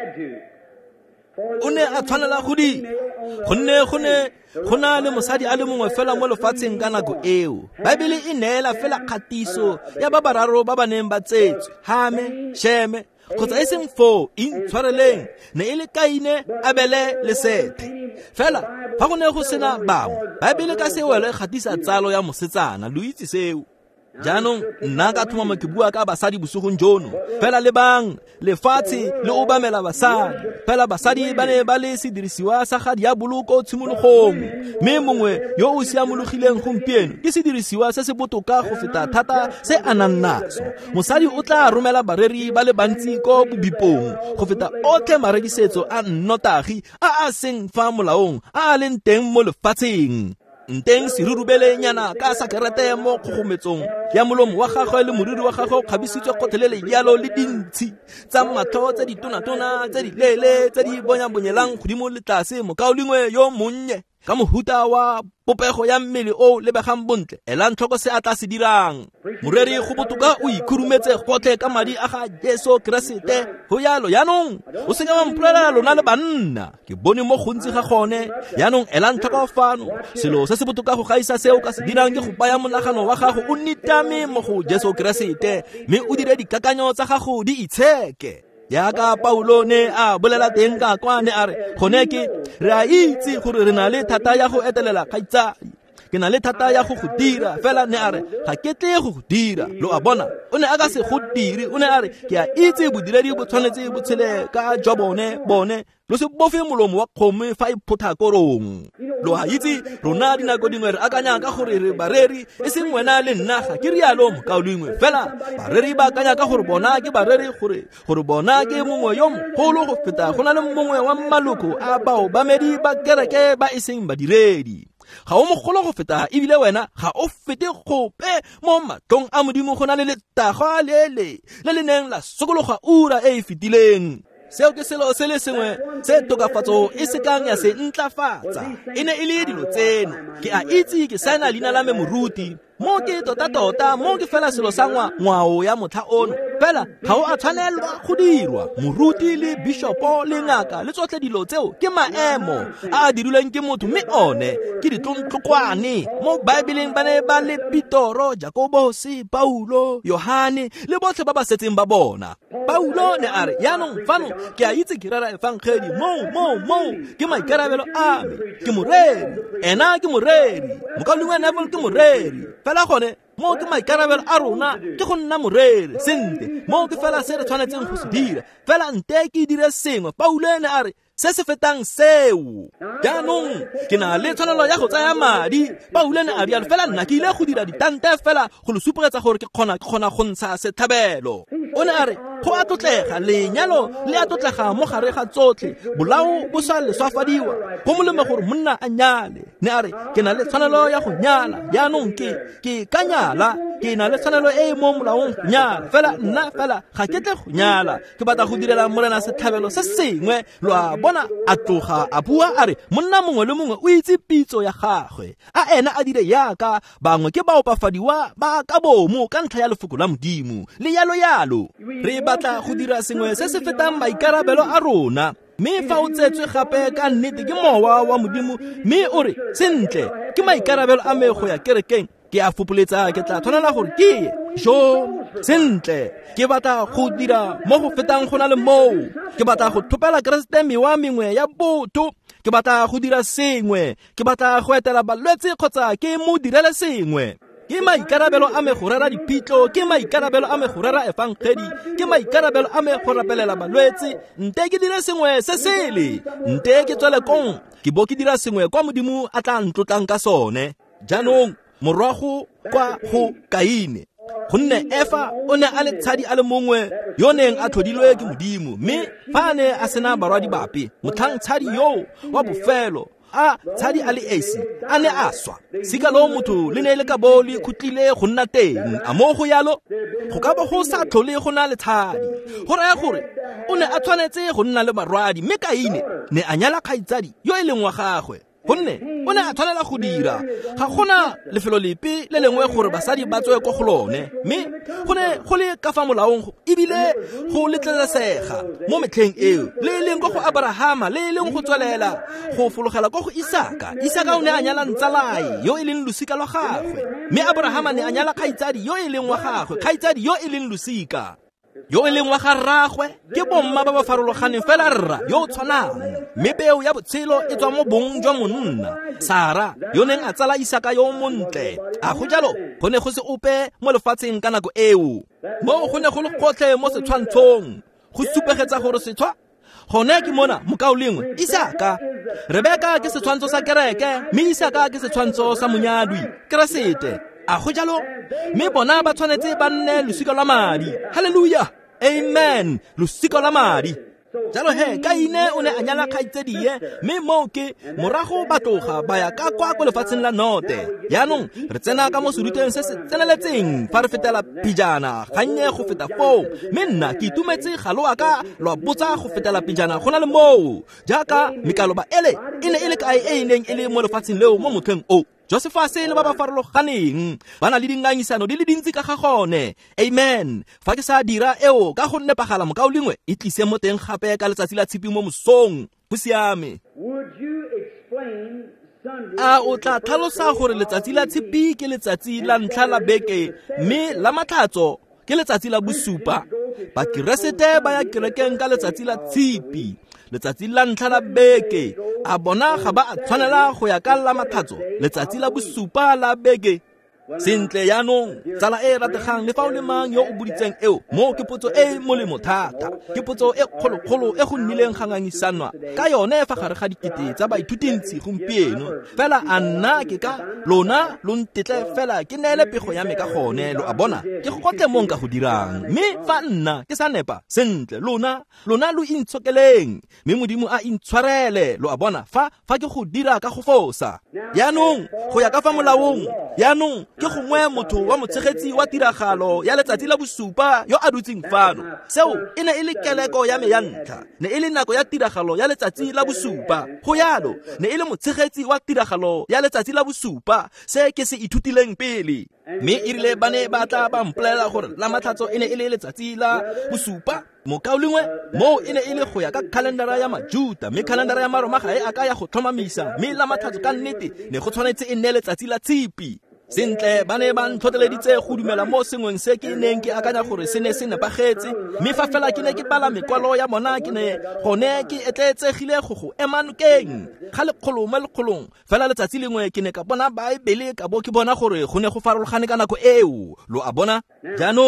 o ne a tshwanela go di gonne gone go na le mosadi a le mongwe fela mo lefatsheng ka nako eo Baebele e neela fela kgatiso ya ba bararo ba ba neng ba tsetswe Hame Sheme kgotsa e seng fo intshwareleng ne e le Kaine Abele le Sete fela fa go ne go sena bangwe Baebele ka se wele gatisa tsalo ya mosetsana lo itse seo jaanong nna ka thoma ke bua ka basadi bosogong jono fela le bang lefatshe le obamela basadi fela basadi ba ne ba le sedirisiwa sa ga diaboloko tshimologong mme mongwe yo o siamologileng gompieno ke sedirisiwa se se botoka go feta thata se ananaso mosadi o tla romela bareri ba le bantsi ko bobipong go feta otlhe marekisetso a nnotagi a a seng fa molaong a a leng teng mo lefatsheng nteng serurubele nyana ka sakerete mo kgogometsong ya molomo wa gagwe le moriri wa gagwe o kgabisitswe kgotlhelele yalo le dintshi tsa matho tse di tonatona tse di lele tse di bonyabonyelang godimo le tlase mokaolingwe yo monnye ka mohuta wa popego ya mmele o lebegang bontle ela ntlhoko se a tla se dirang moreri go botoka o ikhurumetse gotlhe ka madi a ga Jesu Keresete go yalo yaanong o senya wa mpolelela lona le banna ke bone mo gontsi ga gone yaanong ela ntlhoko fano selo se se botoka go gaisa seo ka se dirang ke go baya monagano wa gago o nitame mo go Jesu Keresete mme o dire dikakanyo tsa gago di itsheke yaka Paulo ne a bolela teng ka kwane a re gone ke re a itse gore re na le thata ya go etelela kgaitsadi ke na le thata ya go go dira fela ne a re ga ke tle go go dira lo a bona o ne a ka se go dire o ne a re ke a itse bodiredi bo tshwanetse bo tshele ka jwa bone bone lo se bofe molomo wa kgomo fa e photha korong lo a itse rona dinako dingwe re akanya ka gore re bareri e seng wena le nna ga ke rialo mokaolingwe fela bareri ba akanya ka gore bona ke bareri gore gore bona ke mongwe yo mogolo go feta go na le mongwe wa maloko a bao bamedi ba kereke ba e seng badiredi ga o mogolo go feta ebile wena ga o fete gope mo matlong a modimo go na le letagwa lele le le neng la sokologa ura e e fetileng seo ke selo se le sengwe se tokafatso e se kang ya se ntlafatsa e ne e le dilo tseno ke a itse ke saena leina la me moruti mo ke tota-tota mo ke fela selo sa ngwao ya motlha ono fela ga o a tshwanelwa go dirwa moruti le bishopo le ngaka le tsotlhe dilo tseo ke maemo a a dirilweng ke motho mme one ke ditlontlokwane mo Baebeleng ba ne ba le Petoro Jakobose Paulo Yohane le botlhe ba ba setseng ba bona Paulo ne a re yaanong fano ke a itse ke rara evangeli mo mo mo ke maikarabelo a me ke moreri ena ke moreri mokaolingwe Neville ke moreri fela gone mo ke maikarabelo a rona ke go nna moreri sente mo ke fela se re tshwanetseng go se dira fela nte ke dire sengwe Paulo ne a re se se fetang seo. Jaanong ke na le tshwanelo ya go tsaya madi. Paulus a rialo fela nna ke ile go dira ditante fela go le supogetsa gore ke kgona ke kgona go ntsha sethabelo. O ne a re go a tlotlega lenyalo le a tlotlega mo gare ga tsotlhe bolao bo sa leswafadiwa go molemo gore monna a nyale. Ne a re ke na le tshwanelo ya go nyala jaanong ke ke ka nyala ke na le tshwanelo e mo molaong go nyala fela nna fela ga ke tle go nyala ke batla go direla morena sethabelo se sengwe lwa bona a tloga a bua a re monna mongwe le mongwe o itse pitso ya gagwe a ena a dire yaka bangwe ke ba opafadiwa ba ka bomo ka ntlha ya lefoko la Modimo le yalo yalo re batla go dira sengwe se se fetang maikarabelo a rona. Me fa o tsetswe gape ka nnete ke mowa wa Modimo me o re sentle ke maikarabelo a me go ya kerekeng ke a fopoletsa ke tla tshwanela gore ke jo sentle ke batla go dira mo go fetang go na le moo ke batla go thopela Kriste mewa mengwe ya botho ke batla go dira sengwe ke batla go etela balwetse kgotsa ke mo direle sengwe ke maikarabelo a me go rera dipitlo ke maikarabelo a me go rera evangeli ke maikarabelo a me go rapelela balwetse nte ke dire sengwe se sele nte ke tswele kong ke bo ke dira sengwe kwa Modimo a tla ntlotlang ka sone. Jaanong morago kwa go Kaine gonne Efa o ne a le tshadi a le mongwe yo neng a tlhodilwe ke Modimo mme fa ne a sena barwadi bape motlhang tshadi yo wa bofelo a tshadi a le esi a ne a swa sika lo motho le ne le ka bo le khutlile go nna teng a mo go yalo go ka bo go sa tlhole go na le tshadi go raya gore o ne a tshwanetse go nna le barwadi mme Kaine ne a nyala kgaitsadi yo e leng wa gagwe gonne o ne a tshwanela go dira ga gona lefelo lepe le lengwe gore basadi ba tswe go lone mme go ne go le ka fa molaong ebile go letlelesega mo metlheng eo le leng go go Abrahama le leng go tswelela go fologela go go Isaka. Isaka o ne a nyala ntsalai yo e leng losika lwa gagwe mme Abrahama ne a nyala kgaitsadi yo e leng wa gagwe kgaitsadi yo e leng losika yo e leng wa ga rragwe ke bomma ba ba farologaneng fela rra yo tshwanang mme peo ya botshelo e tswa mo bong jwa monna. Sara yo neng a tsala Isaka yo montle a go jalo go ne go se ope mo lefatsheng ka nako eo mo go ne go le gotlhe mo setshwantshong go supegetsa gore setshwa gone ke mona mokao lengwe Isaka. Rebeka ke setshwantsho sa kereke mme Isaka ke setshwantsho sa monyadwi Keresete. A go jalo mme bona ba tshwanetse ba nne losika la madi. Hallelujah, amen, losika la madi. Jalo he Kaine o ne a nyala kgaitsediye mme mo ke morago ba tloga ba ya ka kwa go lefatsheng la note. Yaanong re tsena ka mo seruteng se se tseneletseng fa re fetela pijana gannye go feta foo mme nna ke itumetse galoa ka lwa botsa go fetela pijana go na le moo jaaka mekaloba ele e ne e le kae e neng e le mo lefatsheng leo mo motheng o. Josepha le ba ba farologaneng ba na le dingangisano di le dintsi ka ga gone. Amen. Fa ke sa dira eo ka go nepagala mokao lengwe e tlise mo teng gape ka letsatsi la tshipi mo mosong go siame. A o tla tlhalosa gore letsatsi la tshipi ke letsatsi la ntlha la beke mme la matlhatso ke letsatsi la bosupa. Bakeresete ba ya kerekeng ka letsatsi la tshipi letsatsi la ntlha la beke a bona ga ba a tshwanela go ya ka la matlhatso letsatsi la bosupa la beke. Sentle yaanong tsala e rategang le fa o le mang yo o buditseng eo mo ke potso e molemo thata ke potso e kgolokgolo e go nnileng gangangisanwa ka yone fa gare ga dikete tsa baithutintsi gompieno fela a nna ke ka lona lo ntetle fela ke neele pego ya me ka gone lo a bona ke go kotle mo nka go dirang mme fa nna ke sa nepa sentle lona lona lo intshokeleng mme Modimo a intshwarele lo a bona fa fa ke go dira ka go fosa. Yaanong go ya ka fa molaong yaanong ke gongwe motho wa motshegetsi wa tiragalo ya letsatsi la bosupa yo a dutseng fano seo e ne e le keleko ya me ya ntlha ne e le nako ya tiragalo ya letsatsi la bosupa go yalo ne e le motshegetsi wa tiragalo ya letsatsi la bosupa se ke se ithutileng pele mme e rile ba ne ba tla ba mpolelela gore la matlhatso e ne e le letsatsi la bosupa. Mokao lengwe mo e ne e le go ya ka kalendara ya Majuda mme kalendara ya Maroma ga e a ka ya go tlhomamisa mme la matlhatso ka nnete ne go tshwanetse e nne letsatsi la tshipi. Sentle ba ne ba ntlhoteleditse go dumela mo sengweng se ke neng ke akanya gore se ne se nepagetse mme fa fela ke ne ke bala mekwalo ya bona ke ne gone ke etletsegile go go emanokeng ga lekgolo mo lekgolong fela letsatsi lengwe ke ne ka bona Baebele ka bo ke bona gore go ne go farologane ka nako eo lo a bona. Jaanong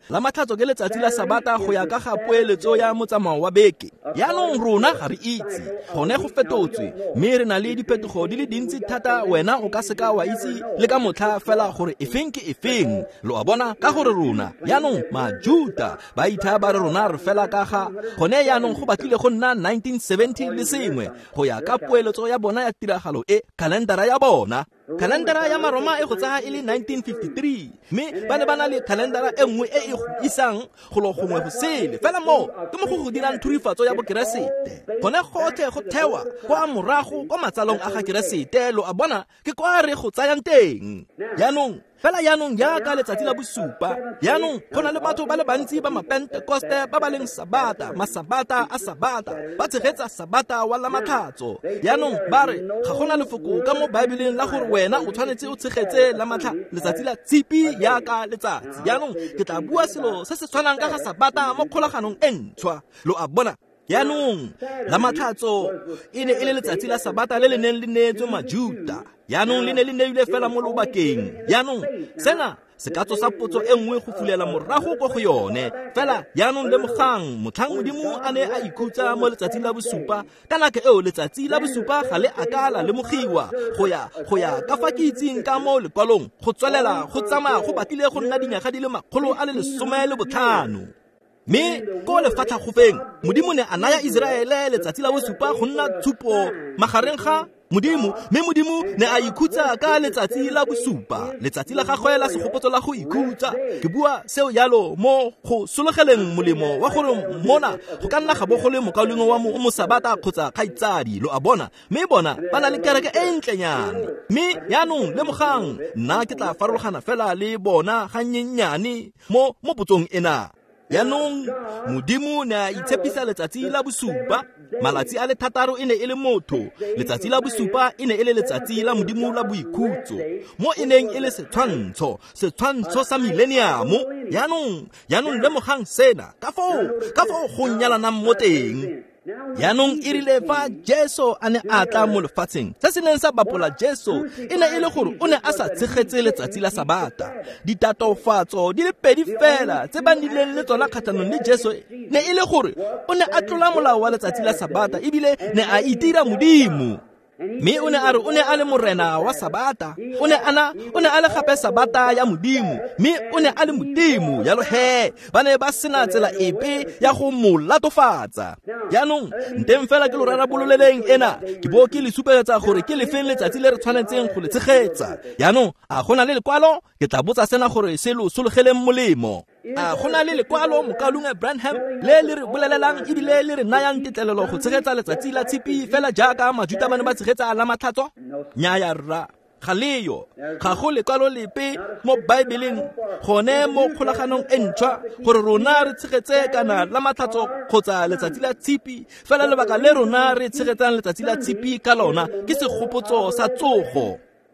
la matlhatso ke letsatsi la sabata go ya ka ga poeletso ya motsamao wa beke. Yaanong rona ga re itse gone go fetotswe mme re na le diphetogo di le dintsi thata. Wena o ka seka wa itse le ka motlha fela gore efeng ke efeng. Lo a bona ka gore rona yaanong Majuda ba itha ba re rona re fela ka ga gone yaanong go batlile go nna nineteen seventy le sengwe go ya ka poeletso ya bona ya tiragalo e kalendara ya bona. Kalendara ya Maroma e go tsaya e le nineteen fifty-three mme ba ne ba na le kalendara e nngwe e e go isang go lo gongwe go sele fela mo ke mo go go dirang thurifatso ya bokeresete. Gone gothe go thewa kwa morago kwa matsalong a ga keresete. Lo a bona ke kwa re go tsayang teng. Yaanong fela yaanong yaka letsatsi la bosupa yaanong go na le batho ba le bantsi ba mapentekoste ba ba leng sabata masabata a sabata ba tshegetsa sabata wa la matlhatso. Yaanong ba re ga gona lefoko ka mo Bibeleng la gore wena o tshwanetse o tshegetse la matlha letsatsi la tshipi yaka letsatsi. Yaanong ke tla bua selo se se tshwanang ka ga sabata mo kgolaganong e ntshwa. Lo a bona yaanong la matlhatso e ne e le letsatsi la sabata le le neng le neetswe Majuda. Yaanong le ne le neilwe fela mo lobakeng. Yaanong sena se ka tsosa potso e nngwe go fulela morago go go yone fela. Yaanong le mogang motlhang modimo a ne a ikhutsa mo letsatsing la bosupa ka nako eo letsatsi la bosupa ga le akala le mogiwa go ya go ya ka fa ke itseng ka mo lekwalong go tswelela go tsamaya go batlile go nna dinyaga di le makgolo a le lesome le botlhano. Me ko lefatla go feng modimo ne a naya Israele letsatsi la bosupa go nna tshupo magareng ga modimo mme modimo ne a ikhutsa ka letsatsi la bosupa letsatsi la gagwe la segopotso la go ikhutsa. Ke bua seo yalo mo go sologeleng molemo wa gore mona go ka nna ga bogole mokauleng wa mo mo sabata kgotsa kgaitsadi. Lo a bona mme bona ba na le kereke e ntlenyane mme yaanong le mogang nna ke tla farologana fela le bona ga nyenyane mo mo potsong ena. Yaanong modimo ne a itshepisa letsatsi la bosupa malatsi a le thataro e ne e le motho. Letsatsi la bosupa e ne e le letsatsi la modimo la boikhutso mo e neng e le setshwantsho setshwantsho sa millennium. Yaanong yaanong le mogang sena ka foo ka foo go nyalanang mo teng. Yaanong e rile fa Jesu a ne a tla mo lefatsheng se se neng sa bapola Jesu e ne e le gore o ne a sa tshegetse letsatsi la sabata. Ditatofatso di le pedi fela tse ba nileng le tsona kgatlhanong le Jesu ne e le gore o ne a tlola molao wa letsatsi la sabata ebile ne a itira modimo. Mme o ne a re o ne a le morena wa sabata o ne ana o ne a le gape sabata ya modimo mme o ne a le modimo yalo he ba ne ba sena tsela epe ya go mo latofatsa. Yaanong nteng fela ke lo rarabololeleng ena ke bo ke le supeletsa gore ke le feng letsatsi le re tshwanetseng go le tshegetsa. Yaanong a gona le lekwalo ke tla botsa sena gore se lo sologeleng molemo. A gona le lekwalo mokaulong Branham le le re bolelelang ebile le re nayang tetlelelo go tshegetsa letsatsi la tshipi fela jaaka Majuda ba ne ba tshegetsa la matlhatso? Nnyaa rra ga leyo ga go lekwalo lepe mo Bibeleng gone mo kgolaganong e ntšhwa gore rona re tshegetse kana la matlhatso kgotsa letsatsi la tshipi fela lebaka le rona re tshegetsang letsatsi la tshipi ka lona ke segopotso sa tsogo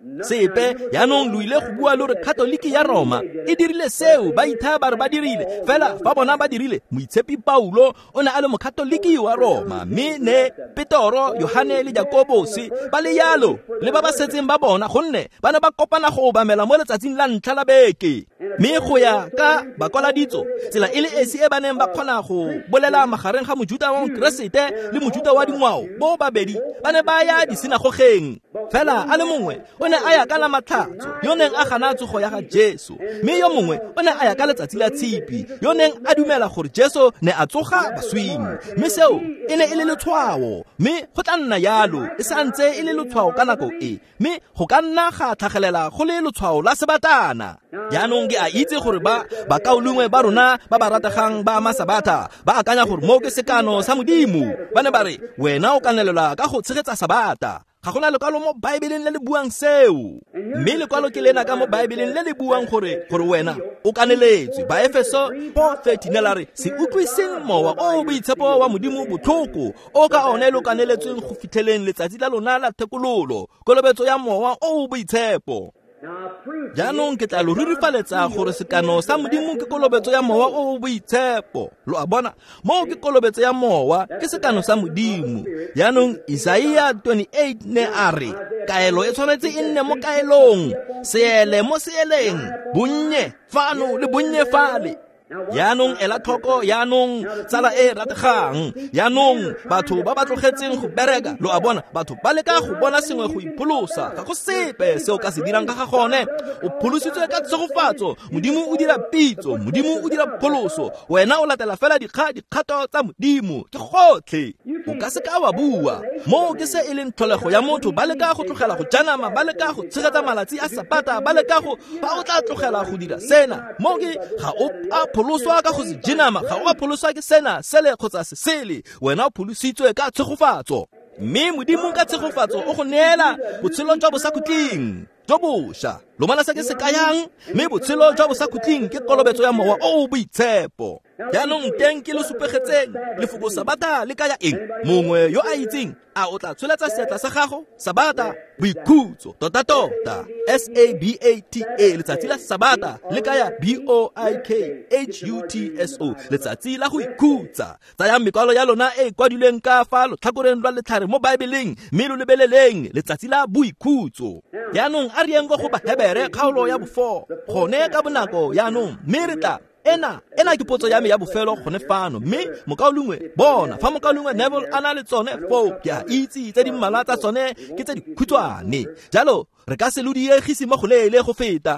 sepe. Yaanong lo ile go bua le gore Katoliki ya Roma e dirile seo ba itha ba re ba dirile fela fa bona ba dirile. Moitshepi Paulo o ne a le mokatoliki wa Roma mme ne Petoro Yohane le Jakobosi ba le yalo le ba ba setseng ba bona gonne ba ne ba kopana go obamela mo letsatsing la ntlha la beke. Mme go ya ka bakwaladitso tsela e le esi e ba neng ba kgona go bolela magareng ga Mojuda wa Keresete le Mojuda wa dingwao bo babedi ba ne ba ya disinagogeng fela a le mongwe o ne a ya ka la matlhatso yo neng a gana tsogo ya ga Jesu mme yo mongwe o ne a ya ka letsatsi la tshipi yo neng a dumela gore Jesu ne a tsoga baswing. Mme seo e ne e le letshwao mme go tla nna yalo e santse e le letshwao ka nako e mme go ka nna ga tlhagelela go le letshwao la sebatana. Yaanong ke a itse gore ba ba kaolungwe ba rona ba ba rategang ba masabata ba akanya gore mo ke sekano sa modimo ba ne ba re wena o kanelelwa ka go tshegetsa sabata. Ga gona lekwalo mo Bibeleng le le buang seo mme lekwalo ke lena ka mo Bibeleng le le buang gore gore wena o kaneletswe. Ba Efeso four thirteen la re se utlwiseng mowa o boitshepo wa modimo botlhoko o ka one le kaneletsweng go fitlheleng letsatsi la lona la thekololo kolobetso ya mowa o boitshepo. Jaanong ke tla lo rurifaletsa gore sekano sa modimo ke kolobetso ya mowa o boitshepo. Lo a bona mo ke kolobetso ya mowa ke sekano sa modimo. Jaanong Isaia twenty-eight ne a re kaelo e tshwanetse e nne mo kaelong seele mo seeleng bonnye fano le bonnye fale. yaanong ela tlhoko yaanong tsala e rategang yaanong batho ba ba tlogetseng go bereka lo a bona batho ba leka go bona sengwe go ipholosa ga go sepe se o ka se dirang ka ga gone o pholositswe ka tshegofatso modimo o dira pitso modimo o dira pholoso wena o latela fela dikga dikgato tsa modimo ke gotlhe o ka se ka wa bua mo ke se e leng tlholego ya motho ba leka go tlogela go janama ba leka go tshegetsa malatsi a sabata ba leka go ba o tla tlogela go dira sena mo ke ga o a pholoswa ka go se jinama ga o a pholoswa ke sena sele kgotsa sesele wena o pholositswe ka tshegofatso mme modimo ka tshegofatso o go neela botshelo jwa bo sa khutleng jo bošwa lo mana se ke se kayang mme botshelo jwa bo sa khutleng ke kolobetso ya mowa o boitshepo jaanong teng ke le supegetseng lefoko sabata le kaya eng mongwe yo a itseng a o tla tsholetsa seatla sa gago sabata boikhutso tota-tota S A B A T A letsatsi la sabata le kaya B O I K H U T S O letsatsi la go ikhutsa tsaya mekwalo ya lona e kwadilweng ka fa lotlhakoreng lwa letlhare mo baebeleng mme lo lebeleleng letsatsi la boikhutso yaanong a rieng go ba Hebere kgaolo ya bofo gone ka bonako yaanong mme re tla ena ena ke potso ya me ya bofelo gone fano mme mokaolungwe bona fa mokaolungwe Neville a na le tsone fo ke a itse tse di mmala tsa tsone ke tse di khutshwane jalo re ka se lo diegise mo go leele go feta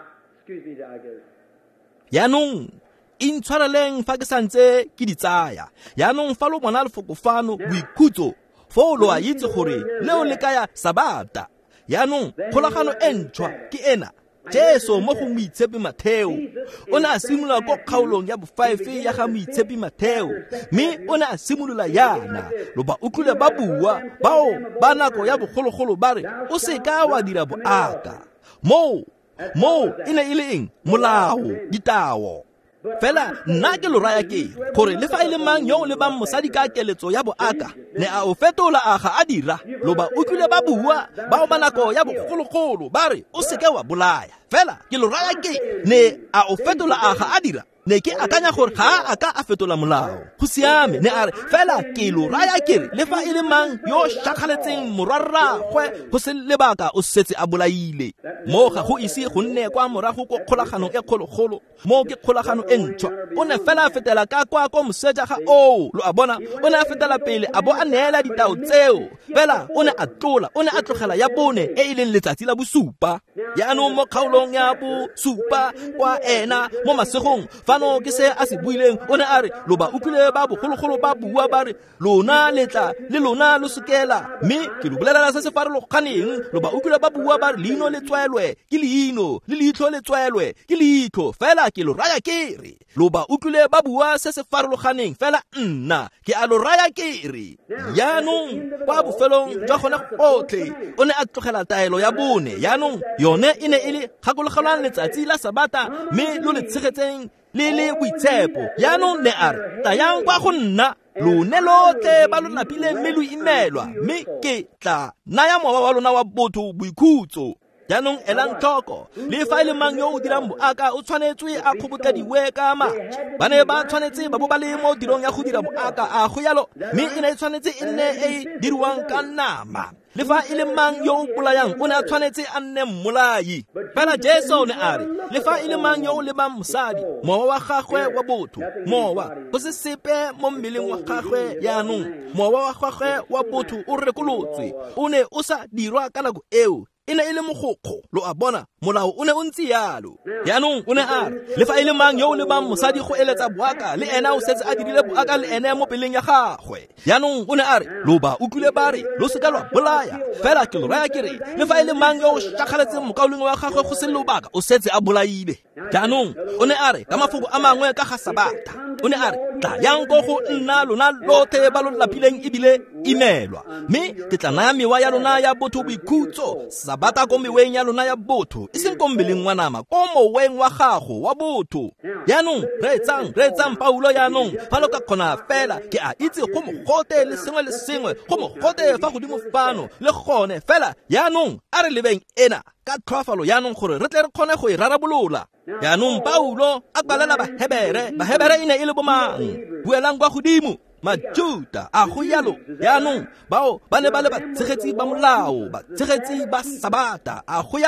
yaanong intshwareleng fa ke santse ke di tsaya yaanong fa lo bona lefoko fano boikhutso fo lo a itse gore leo le kaya sabata yaanong kgolagano e ntšhwa ke ena Jesu mo go moitshepi Matheo o ne a simolola ko kgaolong ya bofaife ya ga moitshepi Matheo mme o ne a simolola yana lo ba utlwile ba bua bao ba nako ya bogologolo ba re o se ka wa dira boaka mo mo e ne e le eng molao ditao fela nna ke lo raya ke gore le fa ile mang yo le ba mosadi ka keletso ya boaka ne a o fetola a ga a dira lo ba utlwile ba bua ba o banako ya bogologolo ba re o se ke wa bolaya fela ke lo raya ke ne a o fetola a ga a dira ne ke akanya gore ga a ka a fetola molao go siame ne a re fela ke lo raya kere le fa ile mang yo shakgaletseng morwarragwe go se lebaka o setse a bolaile mo ga go ise go nne kwa morago go kgolagano e kgologolo mo ke kgolagano e ntšhwa o ne fela a fetela ka kwa ko moseja ga o lo a bona o ne a fetela pele a bo a neela ditao tseo fela o ne a tlola o ne a tlogela ya bone e e leng letsatsi la bosupa yaanong mo kgaolong ya bosupa kwa ena mo masegong fano ke se a se buileng o ne a re lo ba utlwile ba bogologolo ba bua ba re lona letla le lona lo sekela mme ke lo bolelela se se farologaneng lo ba utlwile ba bua ba re leino le tswelwe ke leino le leitlho le tswelwe ke leitlho fela ke lo raya ke re lo ba utlwile ba bua se se farologaneng fela nna ke a lo raya ke re yaanong kwa bofelong jwa gone gotlhe o ne a tlogela taelo ya bone yaanong yone e ne e le gakologelwang letsatsi la sabata mme lo le tshegetseng le le boitshepo yaanong ne a re tayang kwa go nna lone lotlhe ba lo lapile mme lo imelwa mme ke tla naya mowa wa lona wa botho boikhutso yaanong elang tlhoko le fa ile mang yo o dirang boaka o tshwanetswe a kgobotladiwe ka matšhe ba ne ba tshwanetse ba bo ba le mo tirong ya go dira boaka a go yalo mme e ne e tshwanetse e nne e diriwang ka nama le fa ile mang yo o bolayang o ne a tshwanetse a nne mmolai fela Jesu o ne a re le fa ile mang yo o lebang mosadi mowa wa gagwe wa botho mowa go se sepe mo mmeleng wa gagwe yaanong mowa wa gagwe wa botho o rekolotswe o ne o sa dirwa ka nako eo e ne e le mogokgo lo a bona molao o ne o ntse yalo yaanong o ne a re le fa ile mang yo o lebang mosadi go eletsa boaka le ena o setse a dirile boaka le ene mo peleng ya gagwe yaanong o ne a re lo ba utlwile ba re lo se ka lwa bolaya fela ke lo raya ke re le fa ile mang yo o shakgaletseng mokaolong wa gagwe go se lobaka o setse a bolaile yaanong o ne a re ka mafoko a mangwe ka ga sabata o ne a re tla yang go go nna lona lotlhe ba lo lapileng ebile imelwa mme ke tla naya mewa ya lona ya botho boikhutso sabata ko meweng ya lona ya botho e seng ko mmeleng wa nama ko moweng wa gago wa botho yaanong re etsang re etsang Paulo yaanong fa lo ka kgona fela ke a itse go mogote le sengwe le sengwe go mogote fa godimo fano le gone fela yaanong a re lebeng ena ka tlhoafalo yaanong gore re tle re kgone go e rarabolola yaanong Paulo a kwalela Bahebere Bahebere e ne e le bomang buelang kwa godimo Majuda a go yalo yaanong bao ba ne ba le batshegetsi ba molao batshegetsi ba sabata a go yalo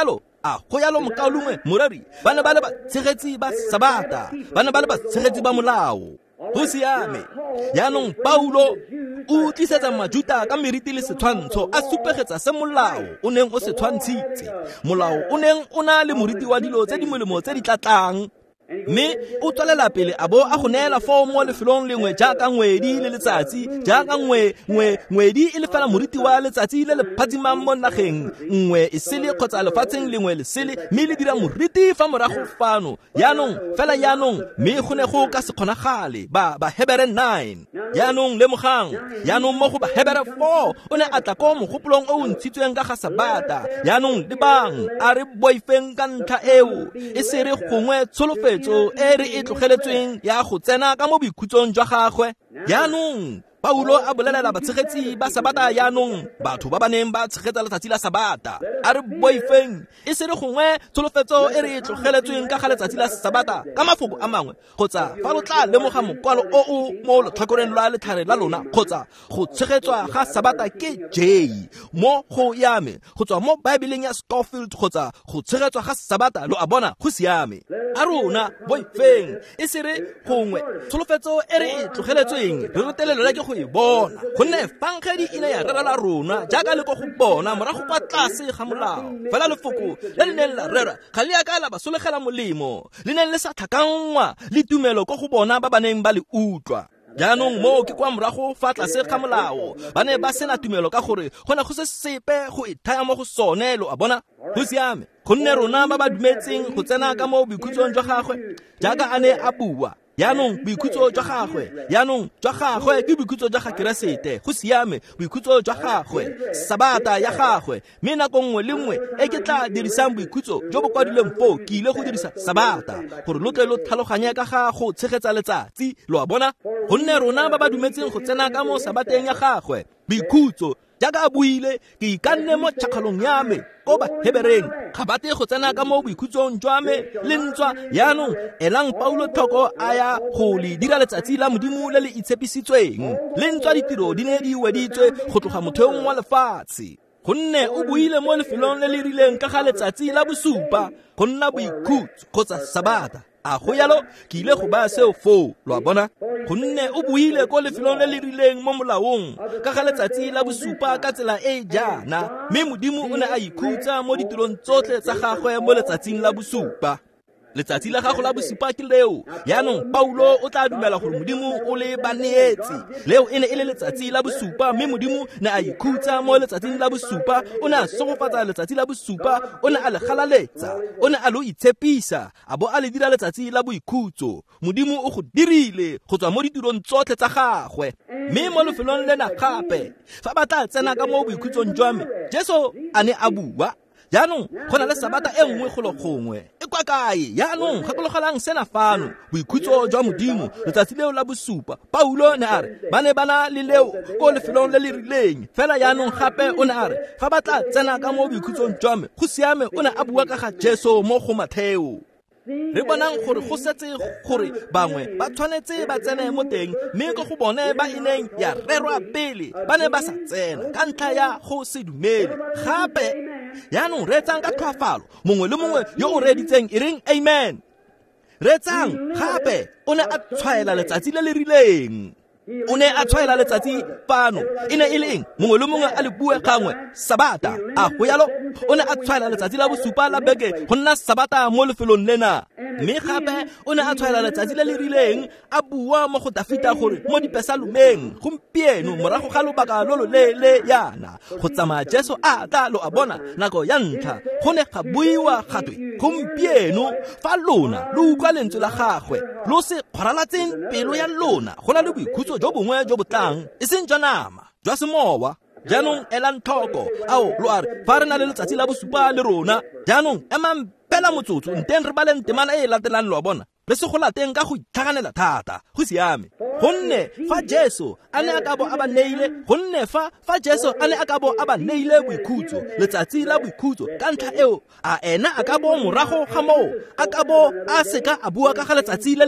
a go yalo mokaolongwe morari ba ne ba le batshegetsi ba sabata ba ne ba le batshegetsi ba molao go siame yaanong Paulo o tlisetsa majuta ka meriti le setshwantsho a supegetsa se molao o neng o se tshwantshitse molao o neng o na le moriti wa dilo tse di molemo tse di tlatlang mme o tswelela pele a bo a go neela foo mo lefelong lengwe jaaka ngwedi le letsatsi jaaka ngwe ngwe ngwedi e le fela moriti wa letsatsi le le phatsimang mo nageng nngwe e sele kgotsa lefatsheng lengwe le sele mme le dira moriti fa morago fano yaanong fela yaanong mme go ne go ka se kgonagale ba ba Hebere nine yaanong le mogang yaanong mo go ba Hebere four o ne a tla ko mogopolong o o ntshitsweng ka ga sabata yaanong le bang a re boifeng ka ntlha eo e se re gongwe tsholofetso e re e tlogeletsweng ya go tsena ka mo boikhutsong jwa gagwe yaanong Paulo a bolelela batshegetsi ba sabata yaanong batho ba ba neng ba tshegetsa letsatsi la sabata a re boifeng e se re gongwe tsholofetso e re e tlogeletsweng ka ga letsatsi la sabata ka mafoko a mangwe kgotsa fa lo tla lemoga mokwalo o o mo letlhakoreng lwa letlhare la lona kgotsa go tshegetswa ga sabata ke J mo go yame go tswa mo Bibeleng ya Scofield kgotsa go tshegetswa ga sabata lo a bona go siame a rona boifeng e se re gongwe tsholofetso e re e tlogeletsweng re rotelelo la ke go e bona gonne fangedi ine ya rera la rona jaaka le go go bona morago kwa tlase ga molao fela lefoko le le neng la rera ga le ka la ba solegela molemo le neng le sa tlhakangwa le tumelo go go bona ba baneng ba le utlwa jaanong mo ke kwa morago fa tlase ga molao ba ne ba sena tumelo ka gore gona go se sepe go ithaya mo go sone lo a bona go siame gonne rona ba ba dumetseng go tsena ka mo boikhutsong jwa gagwe jaaka a ne a bua yaanong boikhutso jwa gagwe yaanong jwa gagwe ke boikhutso jwa ga Keresete go siame boikhutso jwa gagwe sabata ya gagwe mme nako nngwe le nngwe e ke tla dirisang boikhutso jo bo kwadileng fo ke ile go dirisa sabata gore lo tle lo tlhaloganye ka ga go tshegetsa letsatsi lo a bona gonne rona ba ba dumetseng go tsena ka mo sabateng ya gagwe boikhutso jaaka a buile ke ikanne mo tšhakalong ya me ko ba Hebereng ga bate go tsena ka mo boikhutsong jwa me le ntswa yaanong elang Paulo thoko a ya go le dira letsatsi la modimo le le itshepisitsweng le ntswa ditiro di ne di weditswe go tloga motheong wa lefatshe gonne o buile mo lefelong le le rileng ka ga letsatsi la bosupa go nna boikhutso kgotsa sabata a go yalo ke ile go ba seo foo lo a bona gonne o buile ko lefelong le le rileng mo molaong ka ga letsatsi la bosupa ka tsela e jaana mme modimo o ne a ikhutsa mo ditirong tsotlhe tsa gagwe mo letsatsing la bosupa letsatsi la gago la bosupa ke leo yaanong Paulo o tla dumela gore modimo o le baneetsi leo e ne e le letsatsi la bosupa mme modimo ne a ikhutsa mo letsatsing la bosupa o ne a sogofatsa letsatsi la bosupa o ne a le galaletsa o ne a lo itshepisa a bo a le dira letsatsi la boikhutso modimo o go dirile go tswa mo ditirong tsotlhe tsa gagwe mme mo lefelong lena gape fa ba tla tsena ka mo boikhutsong jwa me Jesu a ne a bua yaanong go na le sabata e nngwe go le gongwe e kwa kae yaanong gakologelang sena fano boikhutso jwa modimo letsatsi leo la bosupa Paulo ne a re ba ne bana le leo ko lefelong le le rileng fela yaanong gape o ne a re fa ba tla tsena ka mo boikhutsong jwa me go siame o ne a bua ka ga Jesu mo go Matheo re bonang gore go setse gore bangwe ba tshwanetse ba tsene mo teng mme go go bone ba ineng ya rerwa pele ba ne ba sa tsena ka ntlha ya go se dumele gape yaanong re tsang ka tlhoafalo mongwe le mongwe yo o reditseng e reng amen re tsang gape o ne a tshwaela letsatsi le le rileng o ne a tshwaela letsatsi fano e ne e leng mongwe le mongwe a le bue gangwe sabata a go yalo o ne a tshwaela letsatsi la bosupa la beke go nna sabata mo lefelong lena mme gape o ne a tshwaela letsatsi le le rileng a bua mo go Dafita gore mo dipesalomeng gompieno morago ga lobaka lo lo leele yana go tsamaya Jesu a tla lo a bona nako ya ntlha go ne ga buiwa gatwe gompieno fa lona lo utlwa lentswe la gagwe lo se kgoralatseng pelo ya lona go na le boikhutso jo bongwe jo botlang e seng jwa nama jwa semowa jaanong elang tlhoko ao lo a re fa re na le letsatsi la bosupa le rona jaanong emang pela motsotso nteng re baleng temana e e latelang lo a bona re se go lateng ka go itlhaganela thata go siame gonne fa Jesu a ne a ka bo a ba neile gonne fa fa Jesu a ne a ka bo a ba neile boikhutso letsatsi la boikhutso ka ntlha eo a ena a ka bo morago ga moo a ka bo a seka a bua ka ga letsatsi le lengwe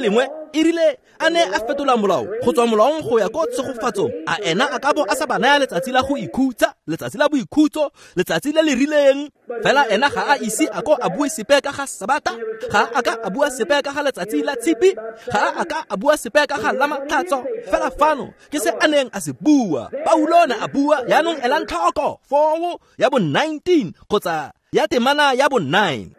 e rile a ne a fetola molao go tswa molaong go ya ko tshegofatsong, a ena a ka bo a sa ba naya letsatsi la go ikhutsa, letsatsi la boikhutso, letsatsi le le rileng. Fela ena ga a ise a ko a bue sepe ka ga Sabata, ga a ka a bua sepe ka ga letsatsi la tshipi, ga a ka a bua sepe ka ga la matlhatso. Fela fano ke se a neng a se bua. Paulo ne a bua yaanong elang tlhoko foo ya bo nineteen kgotsa ya temana ya bo nine.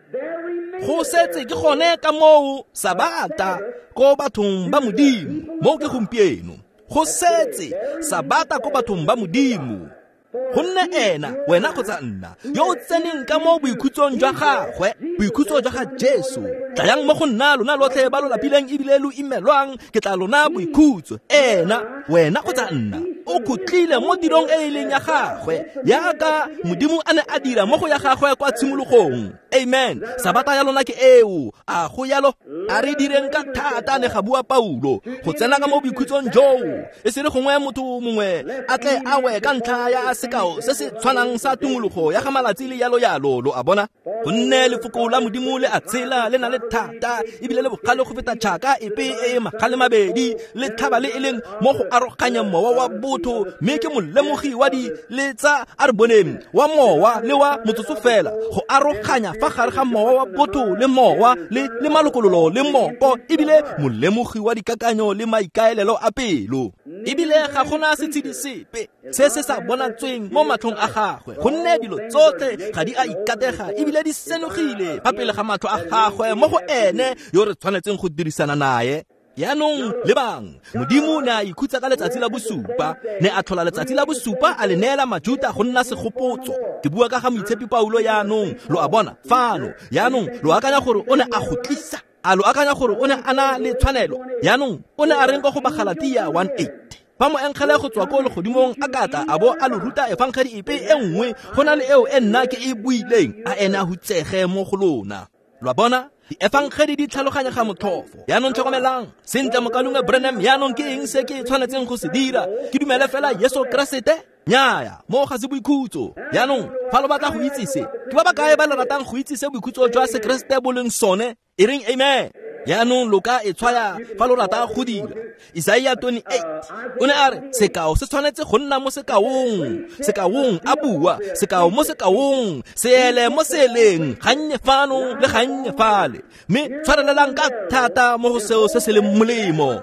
Go setse ke gone ka moo Sabata ko bathong ba Modimo mo ke gompieno. Go setse Sabata ko bathong ba Modimo. Gonne ena wena kgotsa nna yo o tseneng ka mo boikhutsong jwa gagwe, boikhutso jwa ga Jesu. Tlayang mo go nna lona lotlhe ba lo lapileng ebile lo imelwang ke tla lona boikhutso. Ena wena kgotsa nna o khutlile mo tirong e e leng ya gagwe yaka Modimo a ne a dira mo go ya gagwe kwa tshimologong. Amen. Sabata ya lona ke eo. A go yalo a re direng ka thata ne ga bua Paulo go tsena ka mo boikhutsong joo. E se re gongwe motho mongwe a tle a we ka ntlha ya sekao se se tshwanang sa tumologo ya ga malatsi le yalo yalo lo a bona. Gonne lefoko la Modimo le a tshela le na le thata ebile le bogale go feta tšhaka epe e magale mabedi le thaba le e leng mo go aroganya mowa wa botho, mme ke molemogi wa di letsa a re boneng wa mowa le wa motsotso fela go aroganya fa gare ga mowa wa botho le mowa le le malokololo le moko, ebile molemogi wa dikakanyo le maikaelelo a pelo. Ebile ga gona setshedi sepe se se sa bonatsweng mo matlhong a gagwe, gonne dilo tsotlhe ga di a ikatega ebile di senogile fa pele ga matlho a gagwe mo go ene yo re tshwanetseng go dirisana naye. Yaanong le bang Modimo ne a ikhutsa ka letsatsi la bosupa, ne a tlhola letsatsi la bosupa a le neela Majuda go nna segopotso. Ke bua ka ga moitshepi Paulo yaanong lo a bona fano. Yaanong lo akanya gore o ne a go tlisa, a lo akanya gore o ne a na le tshwanelo. Yaanong o ne a reng go ba Galatia one eight. Ba mo enkgele go tswa ko legodimong a kata a bo a lo ruta efangedi epe e nngwe go na le eo e nna ke e buileng a ena a hutsege mo go lona. Lo bona efangedi di tlhaloganya ga motlhofo. Yaanong tlhokomelang sentle mokalungwe Branham, yaanong ke eng se ke tshwanetseng go se dira? Ke dumele fela Yesu Kriste? Nyaaya, mo ga se boikhutso. Yaanong fa lo batla go itse se, ke ba ba kae ba le ratang go itse se boikhutso jwa se Kriste bo leng sone? E reng amen. Yaanong lo ka e tshwaya fa lo rata go dira. Isaiah twenty-eight o ne a re sekao se tshwanetse go nna mo sekaong, sekaong a bua, sekao mo sekaong, seele mo seeleng, gannye fano le gannye fale, mme tshwarelelang ka thata mo go seo se se leng molemo.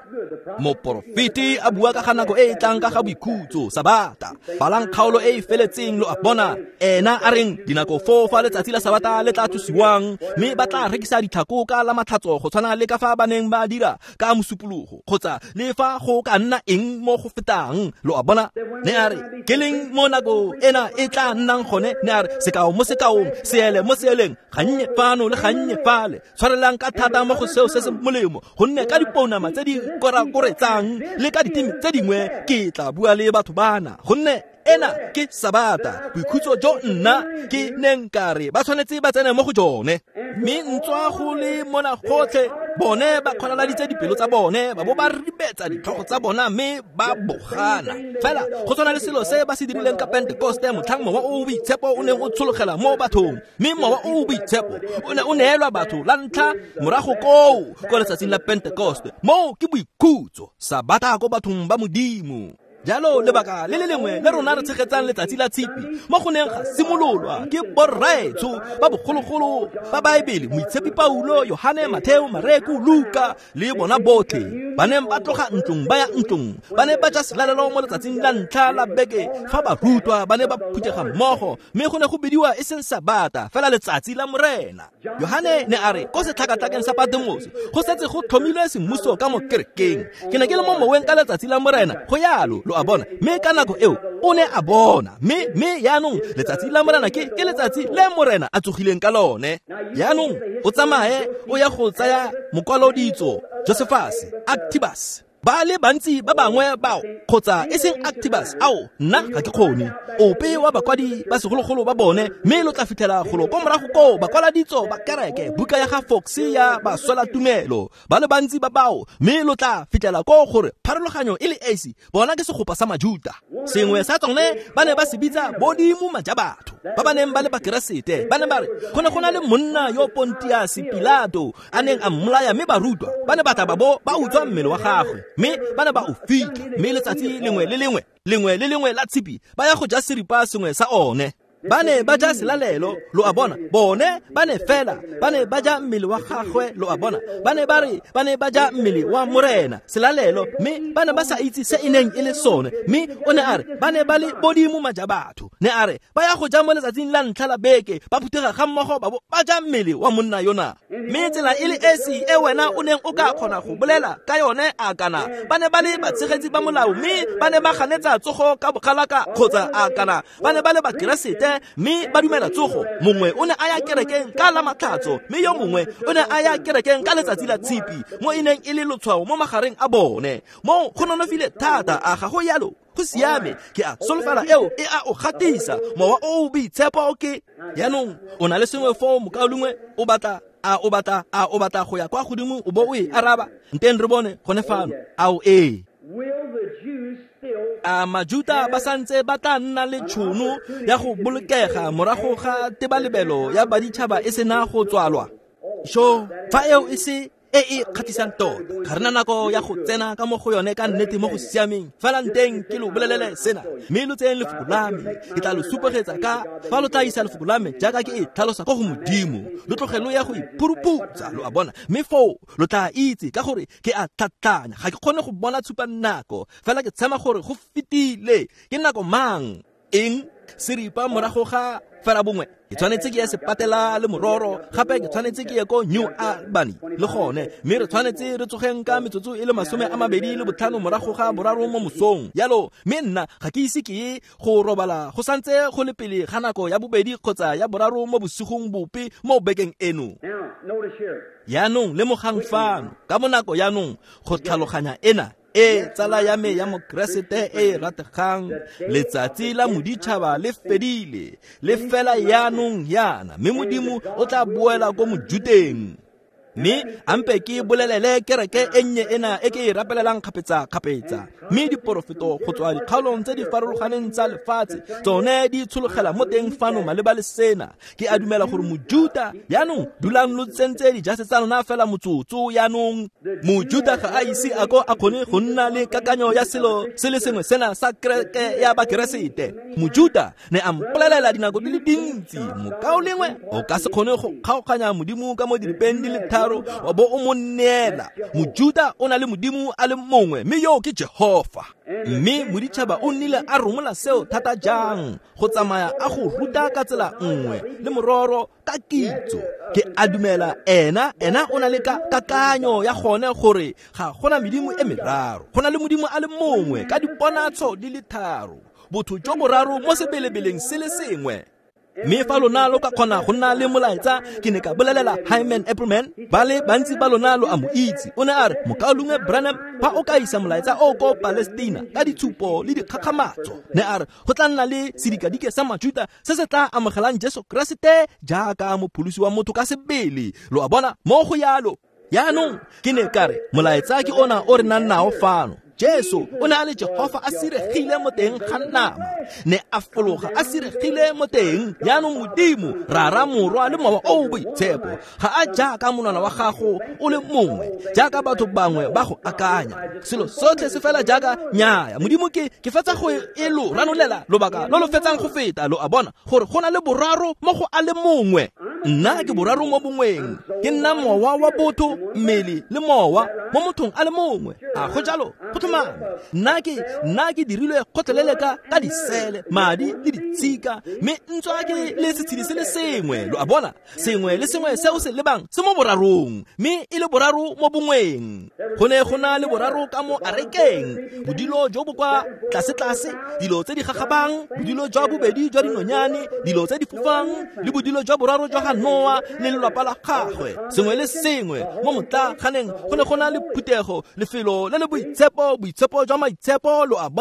Moporofiti a bua ka ga nako e e tlang ka ga boikhutso, Sabata. Balang kgaolo e e feletseng lo a bona ena a reng dinako foo fa letsatsi la Sabata le tla thusiwang, mme ba tla rekisa ditlhako ka la matlhatso go tshwana le ka fa ba neng ba dira ka mosupologo kgotsa le fa go ka nna eng mo go fetang. Lo a bona ne a re ke leng mo nako ena e tla nnang gone, ne a re sekao mo sekaong, seele mo seeleng, gannye fano le gannye fale, tshwarelang ka thata mo go seo se se molemo, gonne ka dipounama tse di korakoretsang le ka ditimi tse dingwe ke tla bua le batho bana, gonne ena ke Sabata, boikhutso jo nna ke neng kare ba tshwanetse ba tsene mo go jone. Mme ntswa go le mona gotlhe bone ba kgolaladitse dipelo tsa bone, ba bo ba ribetsa ditlhogo tsa bona mme ba bogana. Fela go tshwana le selo se ba se dirileng ka Pentecoste, motlhang mowa o boitshepo o neng o tshologela mo bathong, mme mowa o boitshepo o ne o neelwa batho la ntlha morago koo ko letsatsing la Pentecoste. Mo ke boikhutso, Sabata ko bathong ba Modimo. Jalo lebaka le le lengwe le rona re tshegetsang letsatsi la tshipi mo go neng ga simololwa ke borraetsho ba bogologolo ba Baebele, moitshepi Paulo, Yohane, Matheo, Mareku, Luka le bona botlhe ba neng ba tloga ntlong ba ya ntlong, ba ne ba ja selalelo mo letsatsing la ntlha la beke fa ba rutwa ba ne ba phuthega mmogo, mme go ne go bidiwa e seng Sabata fela letsatsi la Morena. Yohane ne a re ko setlhakatlhakeng sa Patmos go setse go tlhomilwe semmuso ka mo kerekeng, ke ne ke le mo moweng ka letsatsi la Morena go yalo lo a bona, mme ka nako eo o ne a bona, mme mme yaanong letsatsi la Morena ke ke letsatsi le Morena a tsogileng ka lone. Yaanong o tsamaye o ya go tsaya mokwaloditso Josephus Actibus, ba le bantsi ba bangwe bao kgotsa e seng Actibus ao nna ga ke kgone ope wa bakwadi ba segologolo ba bone, mme lo tla fitlhela golo ko morago ko bakwaladitso ba kereke, buka ya ga Fox ya baswela tumelo ba le bantsi ba bao, mme lo tla fitlhela ko gore pharologanyo e le esi bona ke segopa sa Majuda, sengwe sa tsone ba ne ba se bitsa bodimo maja batho, ba ba neng ba le Bakeresete ba ne ba re go ne go na le monna yo Pontius Pilato a neng a mmolaya mme ba rutwa ba ne batla ba bo ba utswa mmele wa gagwe mme ba ne ba o fitlha mme letsatsi lengwe le lengwe lengwe le lengwe la tshipi ba ya go ja seripa sengwe sa one ba ne ba ja selalelo lo a bona bone ba ne fela ba ne ba ja mmele wa gagwe lo a bona ba ne ba re ba ne ba ja mmele wa morena selalelo mme ba ne ba sa itse se ineng e le sone mme o ne a re ba ne ba le bodimo maja batho ne a re ba ya go ja mo letsatsing la ntlha la beke ba phuthega ga mmogo ba bo ba ja mmele wa monna yona mme tsela e le esi e wena o neng o ka kgona go bolela ka yone a kana ba ne ba le batshegetsi ba molao mme ba ne ba ganetsa tsogo ka bogalaka kgotsa a kana ba ne ba le Bakeresete mme ba dumela tsogo mongwe o ne a ya kerekeng ka la matlhatso mme yo mongwe o ne a ya kerekeng ka letsatsi la tshipi mo e neng e le lotshwao mo magareng a bone mo go nonofile thata a ga go yalo go siame ke a solofela eo e a o gatisa mowa o boitshepo ke yaanong o na le sengwe fo mokaolongwe o batla a o batla a o batla go ya kwa godimo o bo o e araba nteng re bone gone fano ao e a Majuda ba santse ba tla nna le tšhono ya go bolokega morago ga tebalebelo ya baditšhaba e sena go tswalwa sho fa eo e se e e kgatisang tota ga rena nako ya go tsena ka mo go yone ka nnete mo go siameng fela nteng ke lo bolelele sena mme lo tseng lefoko la me ke tla lo supegetsa ka fa lo tla isa lefoko la me jaaka ke e tlhalosa ko go modimo lo tloge lo ya go ipuruputsa lo a bona mme foo lo tla itse ka gore ke a tlhatlhanya ga ke kgone go bona tshupa nako fela ke tshema gore go fetile ke nako mang eng seripa morago ga fela bongwe ke tshwanetse ke ya sepatela le mororo gape ke tshwanetse ke ye ko New Albany le gone mme re tshwanetse re tsogeng ka metsotso e le masome a mabedi le botlhano morago ga boraro mo mosong yalo mme nna ga ke ise ke ye go robala go santse go le pele ga nako ya bobedi kgotsa ya boraro mo bosigong bope mo bekeng eno yaanong le mogang fano ka bonako yaanong go tlhaloganya ena e tsala ya me ya Mokeresete e rategang letsatsi la moditšhaba le fedile le fela yaanong yana mme modimo o tla boela ko mojuteng mme ampe ke bolelele kereke e nnye ena e ke e rapelelang kgapetsa-kgapetsa mme diporofeto go tswa dikgaolong tse di farologaneng tsa lefatshe tsone di tshologela mo teng fano maleba le sena ke a dumela gore mojuda yaanong dulang lo tsentse dijase tsa lona fela motsotso yaanong mojuda ga a ise a ko a kgone go nna le kakanyo ya selo se le sengwe sena sa kereke ya Bakeresete mojuda ne a mpolelela dinako di le dintsi mokao lengwe o ka se kgone go kgaoganya modimo ka mo diripeng di le wa bo o mo neela mojuda o na le modimo a le mongwe mme yo ke Jehova mme moditšhaba o nnile a romola seo thata jang go tsamaya a go ruta ka tsela nngwe le mororo ka kitso ke a dumela ena ena o na le ka kakanyo ya gone gore ga gona medimo e meraro go na le modimo a le mongwe ka diponatso di le tharo botho jo boraro mo sebelebeleng se le sengwe mme fa lona lo ka kgona go nna le molaetsa ke ne ka bolelela Hyman Appleman ba le bantsi ba lona lo a mo itse o ne a re mokaolongwe Branham fa o ka isa molaetsa o ko Palestina ka ditshupo le dikgakgamatso ne a re go tla nna le sedikadike sa Majuda se se tla amogelang Jesu Kriste jaaka mopholosi wa motho ka sebele lo a bona mo go yalo yaanong ke ne ka re molaetsa ke ona o re nang nao fano Jesu o ne a le Jehova a siregile mo teng ga nama ne a fologa a siregile mo teng yaanong modimo ra ra morwa le mowa o boitshepo ga a jaaka monwana wa gago o le mongwe jaaka batho bangwe ba go akanya selo sotlhe se fela jaaka nyaaya modimo ke ke fetsa go e lo ranolela lobaka lo lo fetsang go feta lo a bona gore go na le boraro mo go a le mongwe nna ke boraro mo bongweng ke nna mowa wa botho mmele le mowa mo mothong a le mongwe a go jalo go tlhomame nna ke nna ke dirilwe kgotlelele ka ka disele madi le ditshika mme ntswa ke le setshedi se le sengwe lo a bona sengwe le sengwe se o se lebang se mo borarong mme e le boraro mo bongweng go ne go na le boraro ka mo arekeng bodilo jo bo kwa tlase-tlase dilo tse di gagabang bodilo jwa bobedi jwa dinonyane dilo tse di fofang le bodilo jwa boraro jwa ga Noa le lelapa la gagwe sengwe le sengwe mo motlaganeng go ne go na le phutego lefelo le le boitshepo boitshepo jwa maitshepo lo a bona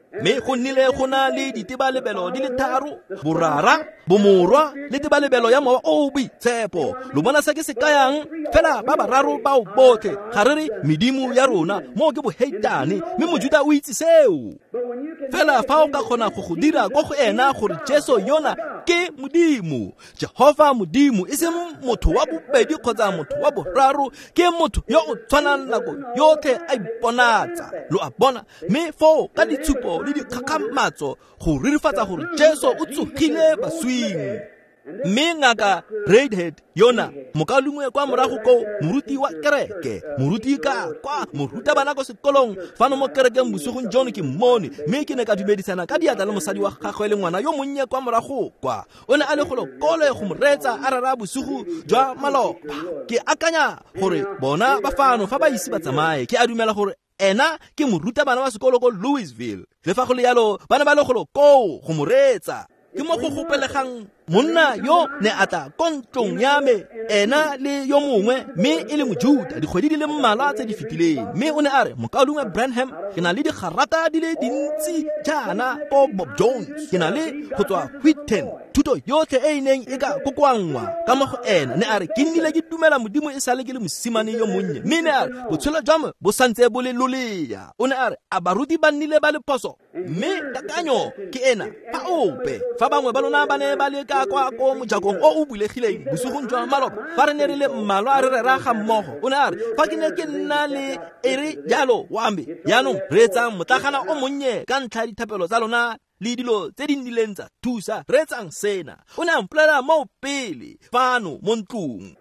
mme go nnile go na le ditebalebelo di le tharo, borara, bomorwa le tebalebelo ya mowa o boitshepo. Lo bona se ke se kayang fela ba bararo bao botlhe ga re re medimo ya rona mo ke boheitane, mme mojuda o itse seo. Fela fa o ka kgona go go dira go go ena gore Jesu yona ke modimo, Jehova modimo e se motho wa bobedi kgotsa motho wa boraro, ke motho yo o tshwanang nako yotlhe a iponatsa. Lo a bona mme fo ka ditshupo le dikgakgamatso go ririfatsa gore Jesu o tsogile baswing. Mme ngaka Redhead yona mokalungwe kwa morago ko moruti wa kereke, moruti ka kwa moruta bana ko sekolong fano mo kerekeng bosogong John ke mmone, mme ke ne ka dumedisana ka diatla le mosadi wa gagwe le ngwana yo monnye kwa morago kwa. O ne a le golo kole go moretsa a rara bosugu jwa maloba. Ke akanya gore bona ba fano fa ba isi ba tsamaye, ke a dumela gore ena ke moruta bana wa sekolo ko Louisville. Le fa go le yalo bana ba le golo ko go moretsa. Ke mo go gopelegang monna yo ne ata kontlong ya me, ena le yo mongwe mme e le mojuda dikgwedi di le mmalwa tse di fetileng, mme o ne a re mokalungwe Branham ke na le digarata di le dintsi jaana ko Bob Jones, ke na le go tswa Wheaton, thuto yotlhe e e neng e ka kokoangwa ka mo go ena. Ne a re ke nnile ke dumela modimo e sale ke le mosimane yo monnye, mme ne a re botshelo jwa me bo santse bo le loleya. O ne a re a baruti ba nnile ba le poso, mme kakanyo ke ena pa ope fa bangwe ba lona ba ne ba le ka kwa ko mojakong o o bulegileng bosogong jwa maloba fa re ne re le mmalwa re re raga mmogo. O ne a re fa ke ne ke nna le ere jalo wambe yaanong re etsang motlagana o monnye ka ntlha dithapelo tsa lona le dilo tse di nnileng tsa thusa re etsang sena. O ne a mpolela mo pele fano mo ntlong.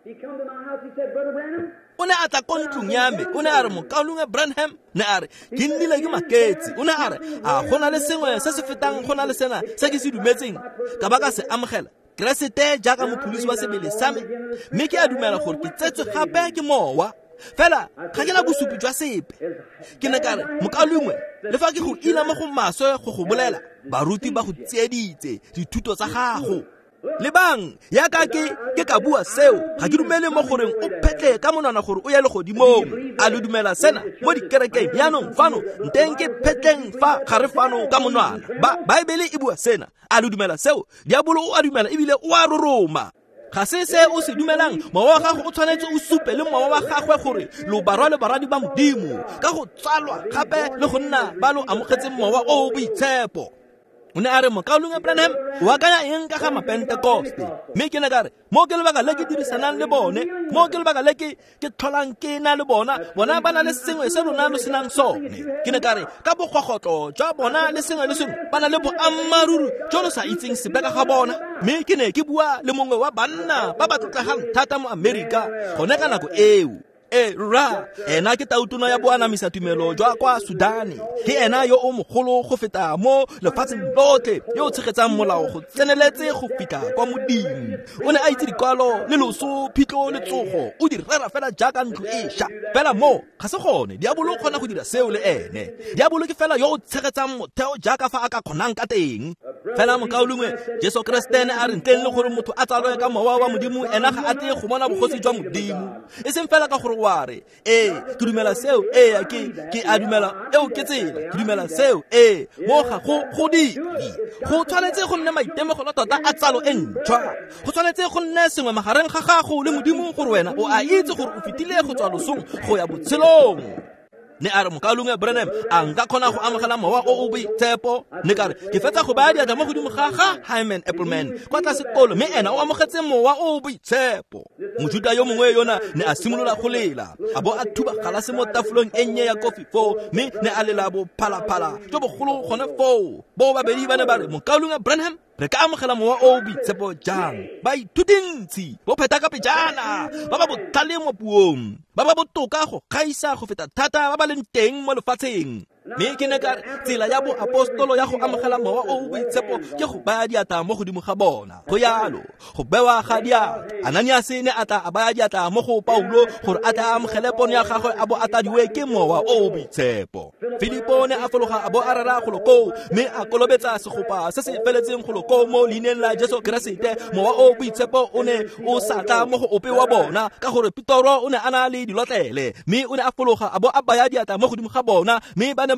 O ne a tla ko ntlong ya me, o ne a re mokalungwe Branham ne a re ke nnile ke maketsi. O ne a re a gona le sengwe se se fetang gona le sena se ke se dumetseng ka ba ka se amogela Keresete jaaka mopholosi wa sebele sa me, mme ke a dumela gore ke tsetswe gape ke mowa. Fela ga ke na bosupi jwa sepe. Ke ne ka re mokalungwe le fa ke go ila mo go maswe go go bolela baruti ba go tsieditse dithuto tsa gago. Le bang ya ka ke ke ka bua seo ga ke dumele mo goreng o phetle ka monwana gore o ya le godimong. A le dumela sena mo dikerekeng yaanong fano nteng ke phetleng fa gare fano ka monwana ba Baebele e bua sena. A le dumela seo, diabolo o a dumela ebile o a roroma. Ga se se o se dumelang mowa wa gago o tshwanetse o supe le mowa wa gagwe gore lo barwa le baradi ba modimo ka go tsalwa gape le go nna ba lo amogetse mowa o boitshepo. O ne a re mokalungwe Branham o akanya eng ka ga mapentekoste, mme ke ne ka re mo ke lebaka le ke dirisanang le bone, mo ke lebaka le ke ke tlholang ke na le bona bona ba na le sengwe se rona lo senang sone. Ke ne ka re ka bogogotlo jwa bona le sengwe le sengwe ba na le boammaruru jo lo sa itseng sepe ka ga bona. Mme ke ne ke bua le mongwe wa banna ba ba tlotlegang thata mo Amerika gone ka nako eo. E ra ena ke tautona ya boanamisa tumelo jwa kwa Sudane, ke ena yo o mogolo go feta mo lefatsheng lotlhe yo o tshegetsang molao go tseneletse go fita kwa modimo. O ne a itse dikwalo le loso phitlo le tsogo o di rera fela jaaka ntlo e sha. Fela mo ga se gone diabolo kgona go dira seo le ene. Diabolo ke fela yo o tshegetsang motheo jaaka fa a ka kgonang ka teng. Fela mokaulungwe Jesu Kriste ne a re ntleng le gore motho a tsalwe ka mowa wa modimo ena ga a te go bona bogosi jwa modimo, e seng fela ka gore wa re e ke dumela seo e ya ke ke a dumela eo ke tsela ke dumela seo e mo ga go go di go tshwanetse go nne maitemogelo tota a tsalo e ntšhwa. Go tshwanetse go nne sengwe magareng ga gago le modimo gore wena o a itse gore o fetile go tswa losong go ya botshelong. Ne a re mokalungwe Branham a nka kgona go amogela mowa o o boitshepo. Ne ka re ke fetsa go baya diatla mo godimo ga ga Hyman Appleman kwa tla sekolo, mme ena o amogetse mowa o o boitshepo. Mojuda yo mongwe yona ne a simolola go lela a bo a thuba galase mo tafolong e nnye ya kofi foo, mme ne a lela bo phalaphala jo bogolo gone foo. Bo babedi ba ne ba re mokalungwe Branham re ka amogela mowa o boitshepo jang. Ba ithutintsi bo pheta ka pejana ba ba botlhale mo puong, ba ba botoka go gaisa go feta thata ba ba leng teng mo lefatsheng. Mme ke ne ka tsela ya bo apostolo ya go amogela mowa o boitshepo ke go baya diatla mo godimo ga bona. Go yalo go bewa ga diatla, Ananias ne a tla a baya diatla mo go Paulo gore a tla amogele pono ya gagwe a bo a tadiwe ke mowa o boitshepo. Filipo ne a fologa a bo a rara go loko, mme a kolobetsa segopa se se feletseng go loko mo leineng la Jesu Kriste. Mowa o boitshepo o ne o sa tla mo go ope wa bona ka gore Petro o ne a na le dilotlele, mme o ne a fologa a bo a baya diatla mo godimo ga bona, mme ba ne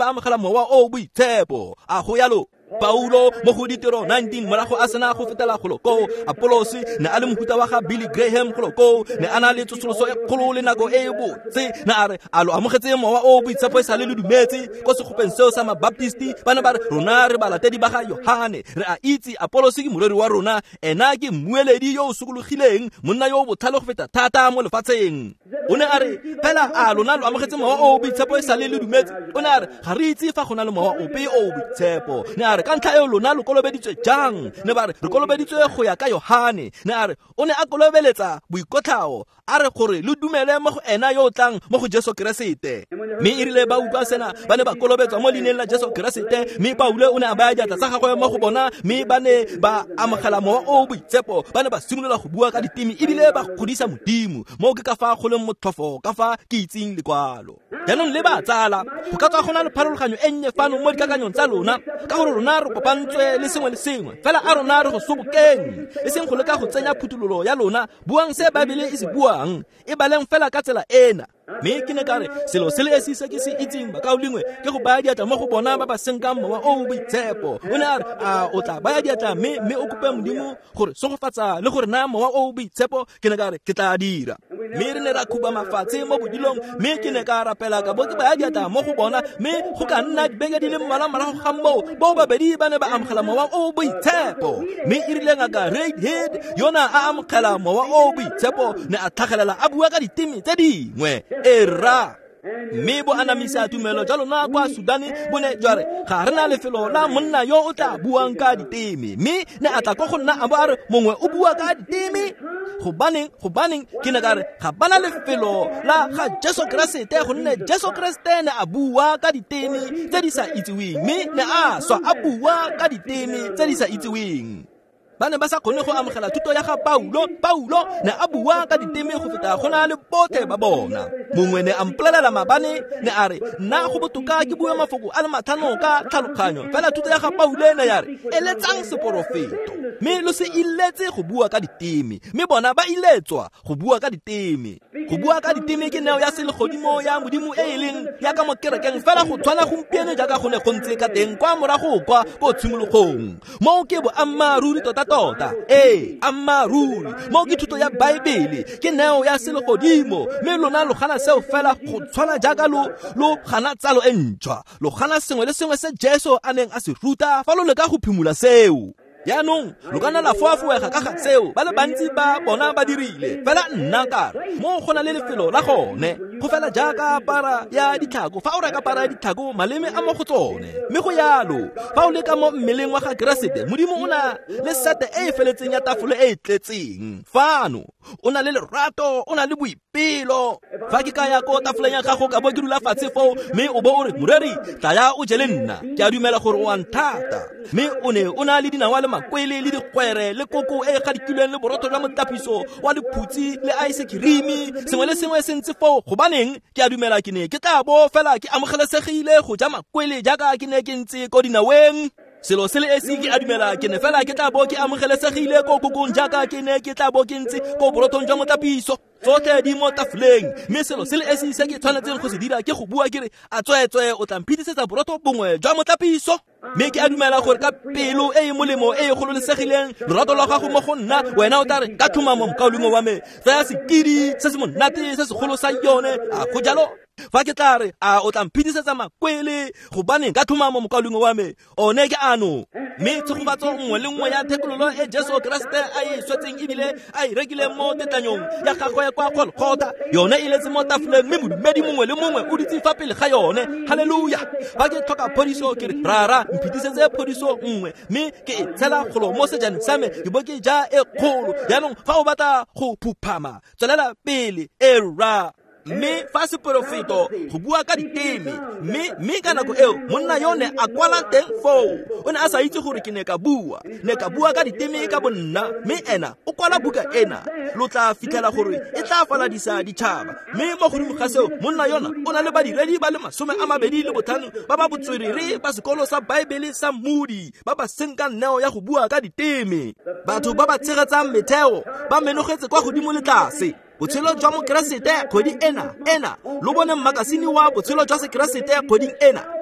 ba amogela mowa o boitshepo. A go yalo Paulo mo go ditiro nineteen morago a sena go fetela goloko, Apollos ne a le mohuta wa ga Billy Graham goloko, ne a na le tsosoloso e kgolo le nako e botse, na a re a lo amogetse mowa o boitshepo e sa le le dumetse ko segopeng seo sa Mabaptisti. Ba ne ba re rona re balatedi ba ga Yohane, re a itse Apollos ke moreri wa rona, ena ke mmueledi yo o sokologileng, monna yo o botlhale go feta thata mo lefatsheng. O ne a re phela a lona lo amogetse mowa o boitshepo e sa le le dumetse. O ne a re ga re itse fa go na le mowa ope o boitshepo. Ne a re ka ntlha eo lona lo kolobeditswe jang? Ne ba re re kolobeditswe go ya ka Yohane. Ne a re o ne a kolobeletsa boikotlhao, a re gore le dumele mo go ena yo o tlang mo go Jesu Keresete. Mme e rile ba utlwa sena ba ne ba kolobetswa mo leineng la Jesu Keresete, mme Paulo o ne a baya diatla tsa gagwe mo go bona, mme ba ne ba amogela mowa o boitshepo. Ba ne ba simolola go bua ka ditemi ebile ba godisa Modimo, mo ke ka fa go leng motlhofo ka fa ke itseng lekwalo. Jaanong le ba tsala go ka tswa go na le pharologanyo e nnye fano mo dikakanyong tsa lona, ka gore rona re kopantswe le sengwe le sengwe fela a rona re go sobokeng, e seng go leka go tsenya phutulolo ya lona. Buang se Babele e se buang, e baleng fela ka tsela ena. Mme ke ne ka re selo se le esi se ke se itseng ba ka o lengwe ke go baya diatla mo go bona ba ba senkang mowa o boitshepo. O ne a re a o tla baya diatla mme mme o kope Modimo gore sogofatsa le gore na mowa o boitshepo. Ke ne ka re ke tla dira, mme re ne ra khuba mafatshe mo bodilong, mme ke ne ka rapela ka bo ke baya diatla mo go bona, mme go ka nna dibeke di le mmalwa morago ga moo bo babedi ba ne ba amogela mowa o boitshepo. Mme e rile ngaka Redhead yona a amogela mowa o boitshepo, ne a tlhagelela a bua ka ditemi tse dingwe era. Mme bo anamisa tumelo jalo na kwa Sudane bo ne jware ga re na lefelo la monna yo o tla buang ka ditemi, mme ne a tla go go nna a bo a re mongwe o bua ka ditemi. Go baneng go baneng ke ne ka re ga bana lefelo la ga Jesu Keresete, gonne Jesu Keresete ne a bua ka ditemi tse di sa itseweng, mme ne a swa a bua ka ditemi tse di sa itseweng. Ba ne ba sa kgone go amogela thuto ya ga Paulo. Paulo ne a bua ka ditemi go feta go na le botlhe ba bona. Mongwe ne a mpolelela maabane, ne a re nna go botoka ke bue mafoko a le matlhano ka tlhaloganyo, fela thuto ya ga Paulo ne ya re eletsang seporofeto. Mme lo se iletse go bua ka ditemi, mme bona ba iletswa go bua ka ditemi. Go bua ka ditemi ke neo ya selegodimo ya Modimo e e leng ya ka mo kerekeng fela go tshwana gompieno jaaka go ne go ntse ka teng kwa morago kwa ko tshimologong. Mo ke bo ammaruri tota tota, ee ammaruri. Mo ke thuto ya Baebele ke neo ya selegodimo, mme lona lo gana seo fela go tshwana jaaka lo lo gana tsalo e ntšhwa, lo gana sengwe le sengwe se Jesu a neng a se ruta fa lo leka go phimola seo. Yaanong lo kana la foafoega ka ga tseo ba le bantsi ba bona ba dirile, fela nna ka mo go na le lefelo la gone go fela jaaka para ya ditlhako. Fa o reka para ya ditlhako maleme a mo go tsone, mme go yalo fa o leka mo mmeleng wa ga Keresete, Modimo o na le sete e e feletseng ya tafole e e tletseng. Fano o na le lerato, o na le boipelo. Fa ke ka ya ko tafoleng ya gago ka bo ke dula fatshe foo, mme o bo o re moreri tla ya o je le nna, ke a dumela gore o a nthata. Mme o ne o na le dinawa le makwele le dikgwere le koko e gadikilweng le boroto jwa motapiso wa lephutsi le ice cream, sengwe le sengwe se ntse foo. Go baneng ke a dumela ke ne ke tla bo fela ke amogelesegile go ja makwele jaaka ke ne ke ntse ko dinaweng. Selo se le esi ke a dumela ke ne fela ke tla bo ke amogelesegile ko kokong jaaka ke ne ke tla bo ke ntse ko borotong jwa motapiso. Tsotlhe di mo tafoleng, mme selo se le esi se ke tshwanetseng go se dira ke go bua ke re a tswetswe o tla mphetisetsa boroto bongwe jwa motapiso. Mme ke a dumela gore ka pelo e e molemo e e gololesegileng lorato la gago mo go nna, wena o tla re ka tlhomamo mokaolengwe wa me tsaya sekidi se se monate se segolo sa yone. A go jalo fa ke tla re a o tla mphetisetsa makwele go baneng ka tlhomamo mokaolengwe wa me, one ke ano. Mme tshegofatso nngwe le nngwe ya thekololo e Jesu Keresete a e swetseng ebile a e rekile mo tetlanyong ya gagwe kwa Golgotha, yone e letse mo tafoleng, mme modumedi mongwe le mongwe o ditse fa pele ga yone. Halleluja. Fa ke tlhoka phodiso ke re rara mphetisetse phodiso nngwe, mme ke e tshela golo mo sejaneng sa me ke bo ke ja e kgolo. Yaanong fa o batla go phuphama tswelela pele e ra. Mme fa seporofeto go bua ka ditemi, mme mme ka nako eo monna yone a kwala teng foo. O ne a sa itse gore ke ne ka bua ne ka bua ka ditemi ka bonna, mme ena o kwala buka ena. Lo tla fitlhela gore e tla faladisa ditšhaba, mme mo godimo ga seo monna yona o na le badiredi ba le masome a mabedi le botlhano ba ba botswerere ba sekolo sa Baebele sa Moody ba ba senkang neo ya go bua ka ditemi. Batho ba ba tshegetsang metheo ba menogetse kwa godimo le tlase. Botshelo jwa mo Keresete kgwedi ena ena lo bone makasini wa botshelo jwa se Keresete kgweding ena.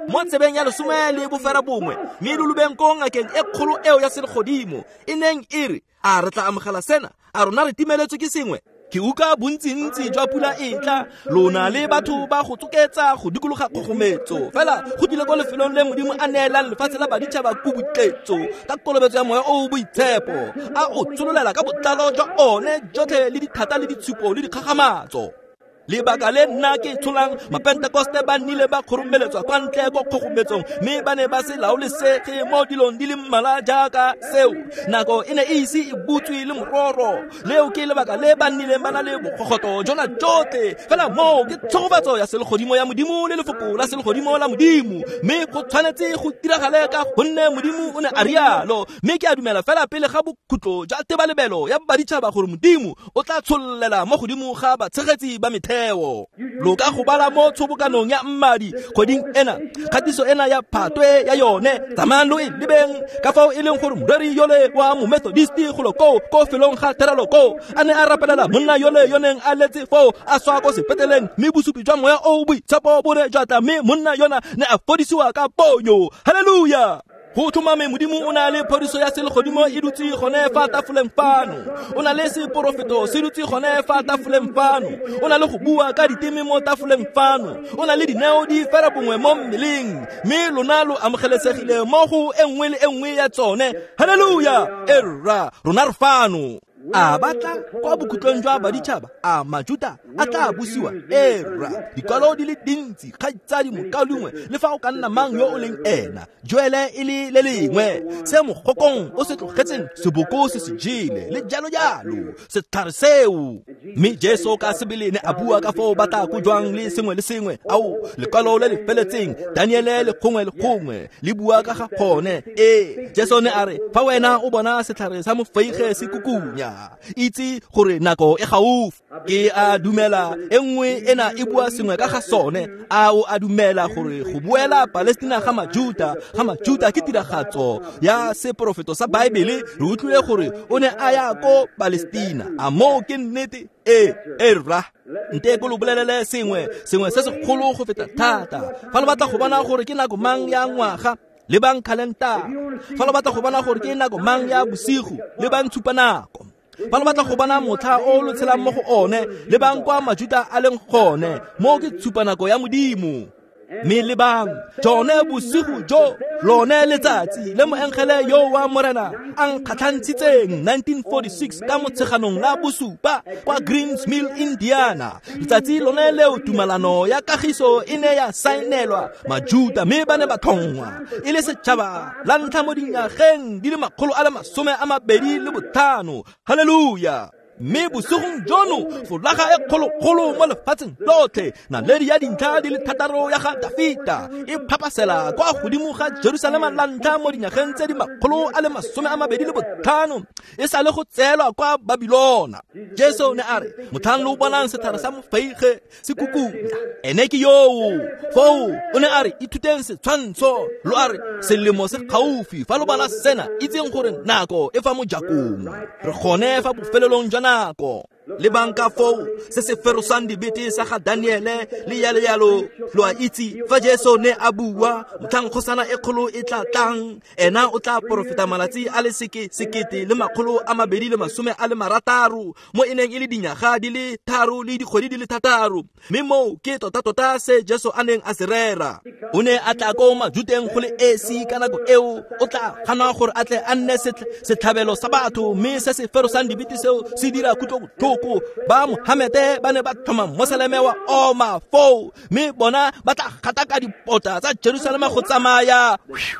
mo tsebeng ya lesome le bofera bongwe mme lulubeng ko ngakeng e kgolo eo ya selegodimo e neng e re a re tla amogela sena a rona re timeletswe ke sengwe ke uka bontsintsi jwa pula e tla lona le batho ba go tsoketsa go dikologa kgogometso fela go dile ko lefelong le modimo a neelang lefatshe la baditšhaba kubutletso ka kolobetso ya moya o boitshepo a o tsololela ka botlalo jwa one jotlhe le dithata le ditshupo le dikgagamatso lebaka le nna ke tsholang mapentekoste ba nnile ba kgoromeletswa kwa ntle ko kgogometsong mme ba ne ba se laolesege mo dilong di le mmala jaaka seo nako e ne e ise e butswe le mororo leo ke lebaka le ba nnileng ba na le bogogoto jona jotlhe fela mo ke tshogofatso ya selegodimo ya modimo le lefoko la selegodimo la modimo mme go tshwanetse go tiragale ka gonne modimo o ne a rialo mme ke a dumela fela pele ga bokhutlo jwa tebalebelo ya baditšhaba gore modimo o tla tsholela mo godimo ga batshegetsi ba methe lo ka go bala mo tshobokanong ya mmadi kgoding ena kgatiso ena ya phatwe ya yone tsamayang lo e lebeng ka fao e leng gore moreri yole wa momethodisti go lo ko ko felong ga theralo ko a ne a rapelela monna yole yoneng a letse fao a swa ko sepeteleng mme bosupi jwa moya o boitshepo bo ne jwa tla mme monna yona ne a fodisiwa ka ponyo halleluja go thumame modimo o na le phodiso ya selegodimo e dutse gone fa tafoleng fano o na le seporofeto se dutse gone fa tafoleng fano o na le go bua ka diteme mo tafoleng fano o na le dineo di fera bongwe mo mmeleng mme lona lo amogelesegile mo go e nngwe le e nngwe ya tsone halleluja erra rona re fano a batla kwa bokhutlong jwa baditšhaba a majuda a tla busiwa era dikwalo di le dintsi kgaitsadi mokalungwe le fa o ka nna mang yo o leng ena joele e le le lengwe se mogokong o se tlogetseng seboko se se jele le jalo jalo setlhare seo mme jesu ka sebelene a bua ka fao ba tla kojwang le sengwe le sengwe ao lekwalo le le feletseng daniele le kgongwe le kgongwe le bua ka ga kgone e jesu ne a re fa wena o bona setlhare sa mofeige se kukunya itse gore nako e gaufi ke a dumela engwe ena e bua sengwe ka ga sone a o a dumela gore go buela Palestina ga majuda ga majuda ke tiragatso ya seprofeto sa Baebele re utlwile gore o ne a ya ko Palestina a mo ke nnete e erra nte go lo bolelele sengwe sengwe se se kgolo go feta thata fa le batla go bona gore ke nako mang ya ngwaga le bang calendar fa le batla go bona gore ke nako mang ya bosigo le bang tshupanako fa le batla go bona motlha o lo tshelang mo go one le bang kwa majuda a leng gone mo ke tshupanako ya modimo mme le bang jone bosigo jo lone letsatsi le moengele yo wa morena ang kgatlhantshitseng nineteen forty-six ka motsheganong la bosupa kwa Greensmill Indiana letsatsi lone leo tumalano ya kagiso e ne ya saenelwa majuda mme ba ne ba thongwa e le setšhaba la ntlha mo dinyageng di le makgolo a le masome a mabedi le botlhano halleluja mme bosigong jono folaga e kgolokgolo mo lefatsheng lotlhe naledi ya dintlha di le thataro ya ga Dafita e phapasela kwa godimo ga Jerusalema la ntlha mo dinyageng tse di makgolo a le masome a mabedi le botlhano e sa le go tseelwa kwa Babilona jesu ne a re motlhang lo bonang setlhare sa mofeige se kukunya ene ke yoo foo o ne a re ithuteng setshwantsho lo a re selemo se gaufi fa lo bona sena itseng gore nako e fa mo jakong re gone fa bofelelong jwa nako le banka fo se se ferosang dibete sa ga Daniele le yalo yalo lo a itse fa jesu ne a bua motlhang kgosana e kgolo e tla tlang ena o tla profeta malatsi a le seke sekete le makgolo a mabedi le masome a le marataro mo eneng e le dinyaga di le tharo le dikgwedi di le thataro mme mo ke tota tota se jesu a neng a se rera o ne a tla ko majuteng go le esi ka nako eo o tla gana gore a tle a nne setlhabelo sa batho mme se se ferosang dibete seo se dira kutlo ba Mohammed ba ne ba thoma moseleme wa oma fo mme bona ba tla gata ka dipota tsa Jerusalema go tsamaya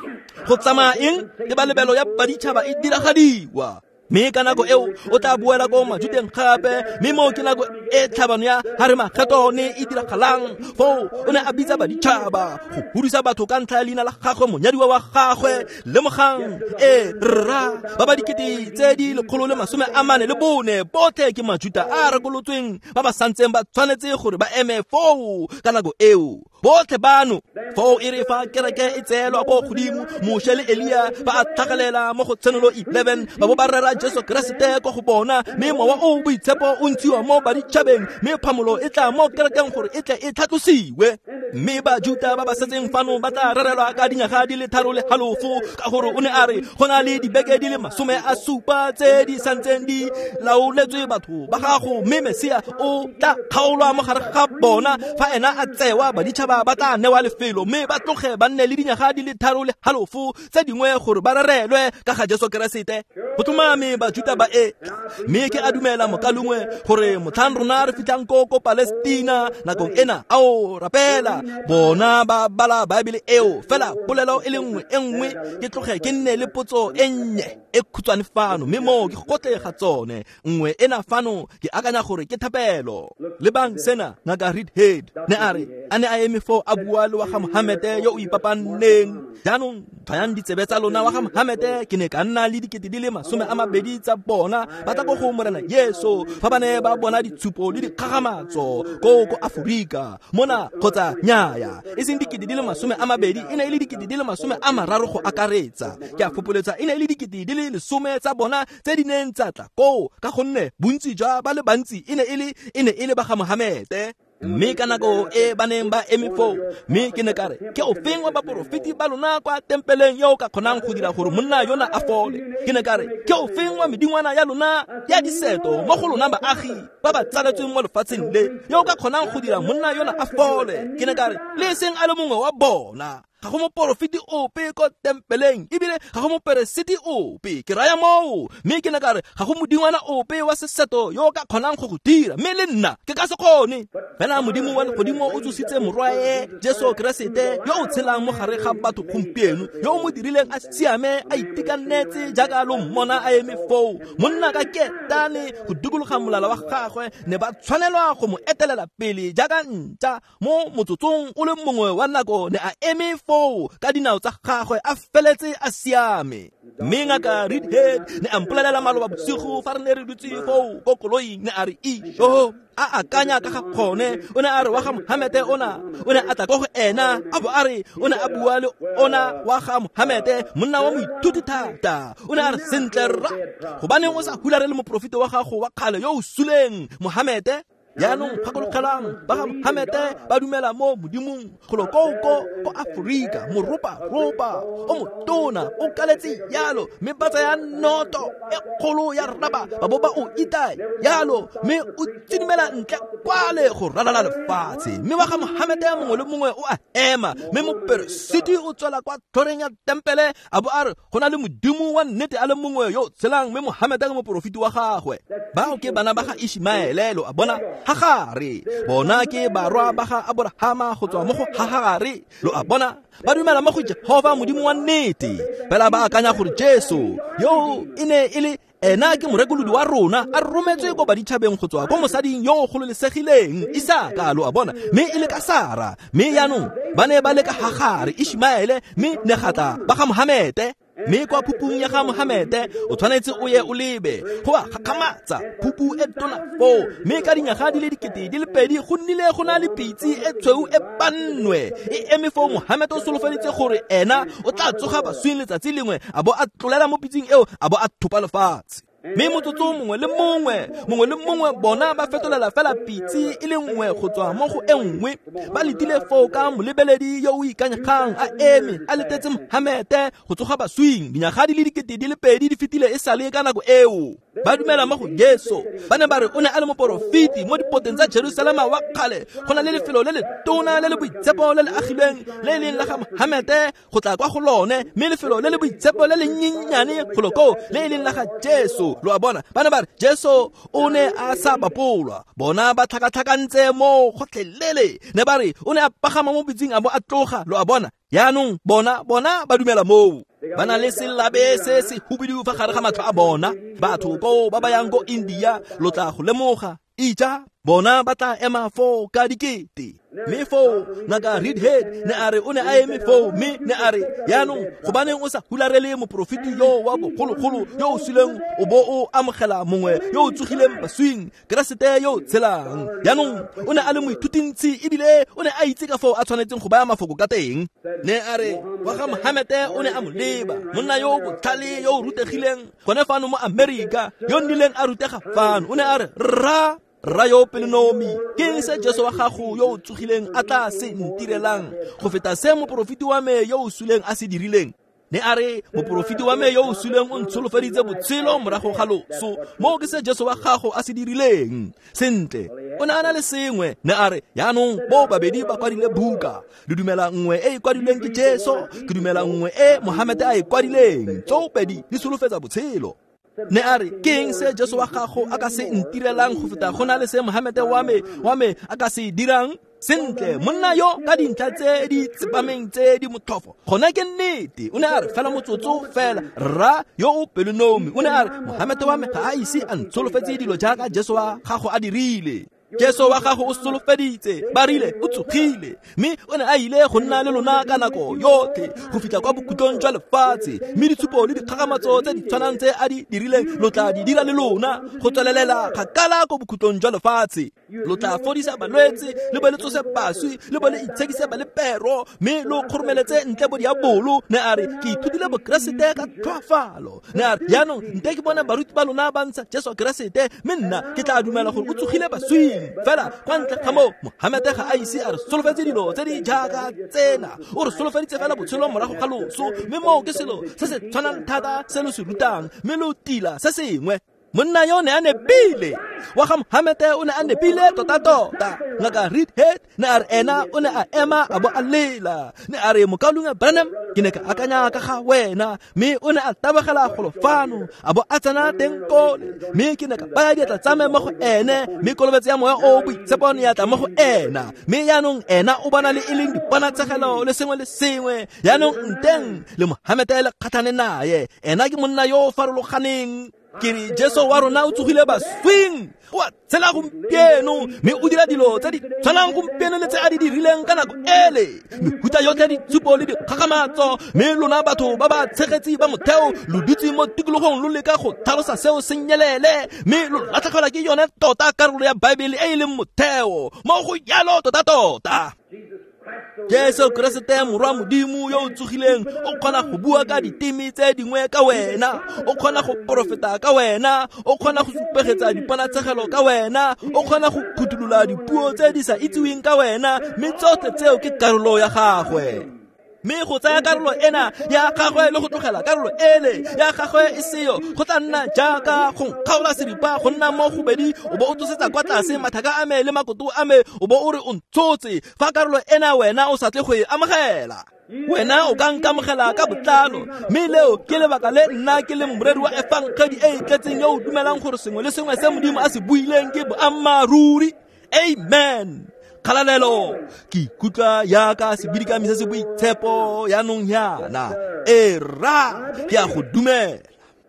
go tsamaya eng e ba lebelo ya baditšhaba e diragadiwa mme ka nako eo o tla buela ko majuteng gape mme mo ke nako e tlhabano ya Harmageddon e diragalang fo o ne a bitsa baditšhaba go hudisa batho ka ntlha ya leina la gagwe monyadiwa wa gagwe lemogang e rra ba ba dikete tse di lekgolo le masome a mane le bone botlhe ke majuda a rekolotsweng ba ba santseng ba tshwanetse gore ba eme fo ka nako eo botlhe bano fo e re fa kereke e tseelwa ko godimo Moshe le Elia ba a tlhagalela mo go Tsenelo eleven ba bo ba rera Jesu Kriste go go bona mme mowa o boitshepo o ntshiwa mo baditšhabeng mme phamolo e tla mo kerekeng gore e tle e tlhatlosiwe mme Bajuda ba ba setseng fano ba tla rerelwa ka dinyaga di le tharo le halofo ka gore o ne a re go na le dibeke di le masome a supa tse di santseng di laoletswe batho ba gago mme Mesia o tla kgaolwa mo gare ga bona fa ena a tsewa baditšhaba ba tla newa lefelo mme ba tloge ba nne le dinyaga di le tharo le halofo tse dingwe gore ba rerelwe ka ga Jesu Kriste go tumame Bajuda ba e mme ke a dumela mokalongwe gore motlhang rona re fitlhang ko ko Palestina nakong ena ao rapela bona ba bala Baebele eo fela polelo e le nngwe e nngwe ke tloge ke nne le potso e nnye e khutshwane fano mme mo ke gotle ga tsone nngwe ena fano ke akanya gore ke thapelo le bang sena ngaka Reed Head ne a re a ne a eme fo a bua le wa ga Mohammed yo o ipapanneng jaanong thayang ditsebe tsa lona wa ga Mohammed ke ne ka nna le dikete di le masome a mabedi tsa bona ba tla go go morena Yesu fa ba ne ba bona ditshupo le dikgagamatso ko ko Aforika mona kgotsa nyaya e seng dikete di le masome a mabedi e ne e le dikete di le masome a mararo go akaretsa ke a fopoletsa e ne e le dikete di le lesome tsa bona tse di neng tsa tla ko ka gonne bontsi jwa ba le bantsi e ne e le e ne e le ba ga Mohammed mme ka nako e ba neng ba eme foo mme ke ne ka re ke o feng wa baporofeti ba lona kwa tempeleng yo o ka kgonang go dira gore monna yona a fole ke ne ka re ke o feng wa medingwana ya lona ya diseto mo go lona baagi ba ba tsaletsweng mo lefatsheng le yo o ka kgonang go dira monna yona a fole ke ne ka re le seng a le mongwe wa bona ga go moporofeti ope ko tempeleng ebile ga go moperesiti ope ke raya moo mme ke ne ka re ga go modingwana ope wa seseto yo o ka kgonang go go dira mme le nna ke ka se kgone fela modimo wa legodimo o tsositse morwae Jesu Kriste yo o tshelang mo gare ga batho gompieno yo o mo dirileng a siame a itekanetse jaaka lo mmona a eme foo monna ka ketane go dukologa molala wa gagwe ne ba tshwanelwa go mo etelela pele jaaka ntša mo motsotsong o le mongwe wa nako ne a eme foo ka dinao tsa gagwe a feletse a siame mme ngaka Reed Head ne a mpolelela maloba bosigo fa re ne re dutse foo ko koloing ne a re isho a akanya ka ga kgone o ne a re wa ga Mohammed ona o ne a tla go go ena a bo a re o ne a bua le ona wa ga Mohammed monna wa moithuti thata o ne a re sentle ra gobaneng o sa hulara le moprofete wa gago wa kgale yo o suleng Mohammed yaanong gakologelang ba ga Mohammed ba dumela mo modimong golo koko ko Aforika moropa-ropa o motona o kaletse yalo mme ba tsaya noto e kgolo ya raba ba bo ba o ita yalo mme o tsidimela ntle kwale go ralala lefatshe mme wa ga Mohammed mongwe le mongwe o a ema mme moperesiti o tswela kwa thoreng ya tempele a bo a re go na le modimo wa nnete a le mongwe yo tshelang mme Mohammed ke moporofiti wa gagwe bao ke bana ba ga Ishmaelelo a bona Hagare bona ke barwa ba ga Abrahama go tswa mo go Hagare lo a bona ba dumela mo go Jehova modimo wa nnete pela ba akanya gore Jesu yo ine ile ena ke morekolodi wa rona a rometswe go baditšhabeng go tswa go mosading yo go gololesegileng Isaka lo a bona mme ile ka Sara mme yaanong ba ne ba le ka Hagare Ishmaele mme ne gata ba ga Mohammed mme kwa phupung ya ga Mohammed o tshwanetse o ye o lebe go ba gakamatsa phupu e tona fo mme ka dinyaga di le dikete di le pedi go nnile go na le pitsi e tshweu e pannwe e eme fo Mohammed o solofeditse gore ena o tla tsoga baswing letsatsi lengwe a bo a tlolela mo pitsing eo a bo a thupa lefatshe mme motsotso mongwe le mongwe mongwe le mongwe bona ba fetolela fela pitsi e le nngwe go tswa mo go e nngwe ba letile foo ka molebeledi yo o ikanyegang a eme a letetse Mohammed go tsoga baswing dinyaga di le dikete di le pedi di fetile e sale ka nako eo ba dumela mo go Yesu ba ne ba re o ne a le moporofiti mo dipoteng tsa Jerusalema wa kgale go na le lefelo le le tona le le boitshepo le le agilweng le leng la ga Mohammed go tla kwa go lone mme lefelo le le boitshepo le le nyenyane go loko le leng la ga Jesu lo a bona ba ne ba re Jesu o ne a sa bapolwa bona ba tlhakatlhakantse mo gotlhelele ne ba re o ne a pagama mo bitsing a bo a tloga lo a bona yaanong bona bona ba dumela moo ba na le selabe se se hubidu fa gare ga matlho a bona batho ko ba ba yang ko India lo tla go lemoga ija bona ba tla ema fo ka dikete. Me fo ngaka Reedhead ne are o ne a eme fo me ne are yaanong go baneng o sa hularele moprofiti yo wa bogologolo yo o sileng o bo o amogela mongwe yo o tsogileng baswing Keresete yo tshelang. Yaanong o ne a le moithutintsi ebile o ne a itse ka fao a tshwanetseng go baya mafoko ka teng. Ne are wa ga Mohammed o ne a mo leba monna yo botlhale yo o rutegileng gone fano mo Amerika yo nnileng a rutega fano. O ne a re rra rra yo Pelinomi ke eng se Jesu wa gago yo o tsogileng a tla se ntirelang go feta se moprofiti wa me yo o suleng a se dirileng. Ne are moprofiti wa me yo o suleng o ntsholofeditse botshelo morago ga loso mo ke se Jesu wa gago a se dirileng sentle. O ne a na le sengwe ne are yaanong bo babedi ba kwadile buka. Le dumela nngwe e e kwadilweng ke Jesu, ke dumela nngwe e Mohammed a e kwadileng. Tsoopedi di solofetsa botshelo. Ne are ke eng se Jesu wa gago a ka se ntirelang go feta go na le se Mohammed wa me wa me a ka se dirang sentle. Monna yo ka dintlha tse di tsepameng tse di motlhofo gona ke nnete. O ne a re fela motsotso fela rra yo o Pelinomi o ne a re Mohammed wa me ga a ise a ntsholofetse dilo jaaka Jesu wa gago a dirile. Jesu wa gago o solofeditse ba rile o tsogile mme o ne a ile go nna le lona ka nako yotlhe go fitlha kwa bokhutlong jwa lefatshe mme ditshupo le dikgagamatso tse di tshwanang tse a di dirileng lo tla di dira le lona go tswelelela kgakala ko bokhutlong jwa lefatshe. Lo tla fodisa balwetse le bo le tsose baswi le bo le itshekise ba le pero mme lo kgoromeletse ntle bo diabolo. Ne a re ke ithutile bokeresete ka tlhoafalo. Ne a re yaanong nte ke bona baruti ba lona ba ntsha Jesu keresete mme nna ke tla dumela gore o tsogile baswi fela kwa ntle ga moo Mohammed ga a ise a re solofetse dilo tse di jaaka tsena. O re solofeditse fela botshelo morago ga loso mme moo ke selo se se tshwanang thata se lo se rutang mme lo tila se sengwe. Monna yo ne a nepile wa ga Mohammed o ne a nepile tota-tota. Ngaka Reedhead ne a re ena o ne a ema a bo a lela. Ne a re Mokalunga Branham ke ne ka akanya ka ga wena mme o ne a tabagela golofano a bo a tsena teng kole mme ke ne ka baya diatla tsa me mo go ene mme kolobetse ya moya o boitsepone ya tla mo go ena mme yaanong ena o bona le e leng diponatsegelo le sengwe le sengwe. Yaanong nteng le Mohammed le kgatlhane naye ena ke monna yo o farologaneng. Ke re Jesu wa rona o tsogile baswing wa tshela gompieno mme o dira dilo tse di tshwanang gompieno le tse a di dirileng ka nako ele. Mehuta yotlhe ya ditshupo le dikgagamatso mme lona batho ba ba tshegetsi ba motheo lo dutse mo tikologong lo leka go tlhalosa seo se nyelele mme lo latlhegelwa ke yone tota karolo ya Baebele e e leng motheo mo go yalo tota-tota. Jesu Keresete morwa modimo yo o tsogileng o kgona go bua ka ditemi tse dingwe ka wena, o kgona go profeta ka wena, o kgona go supegetsa diponatsegelo ka wena, o kgona go phutolola dipuo tse di sa itsiweng ka wena mme tsotlhe tseo ke karolo ya gagwe. Mme go tsaya karolo ena ya gagwe le go tlogela karolo ele ya gagwe e seyo go tla nna jaaka go kgaola seripa go nna mo go bedi o bo o tsosetsa kwa tlase mathaka a me le makoto a me o bo o re o ntshotse fa karolo ena wena o sa tle go e amogela. Wena o ka nkamogela ka botlalo mme leo ke lebaka le nna ke le moreri wa efangedi e e tletseng yo o dumelang gore sengwe le sengwe se Modimo a se buileng ke boammaruri. Amen. Kalalelo ki kutla ya ka sibidika mise se boitshepo ya nong yana e ra ya go dumela.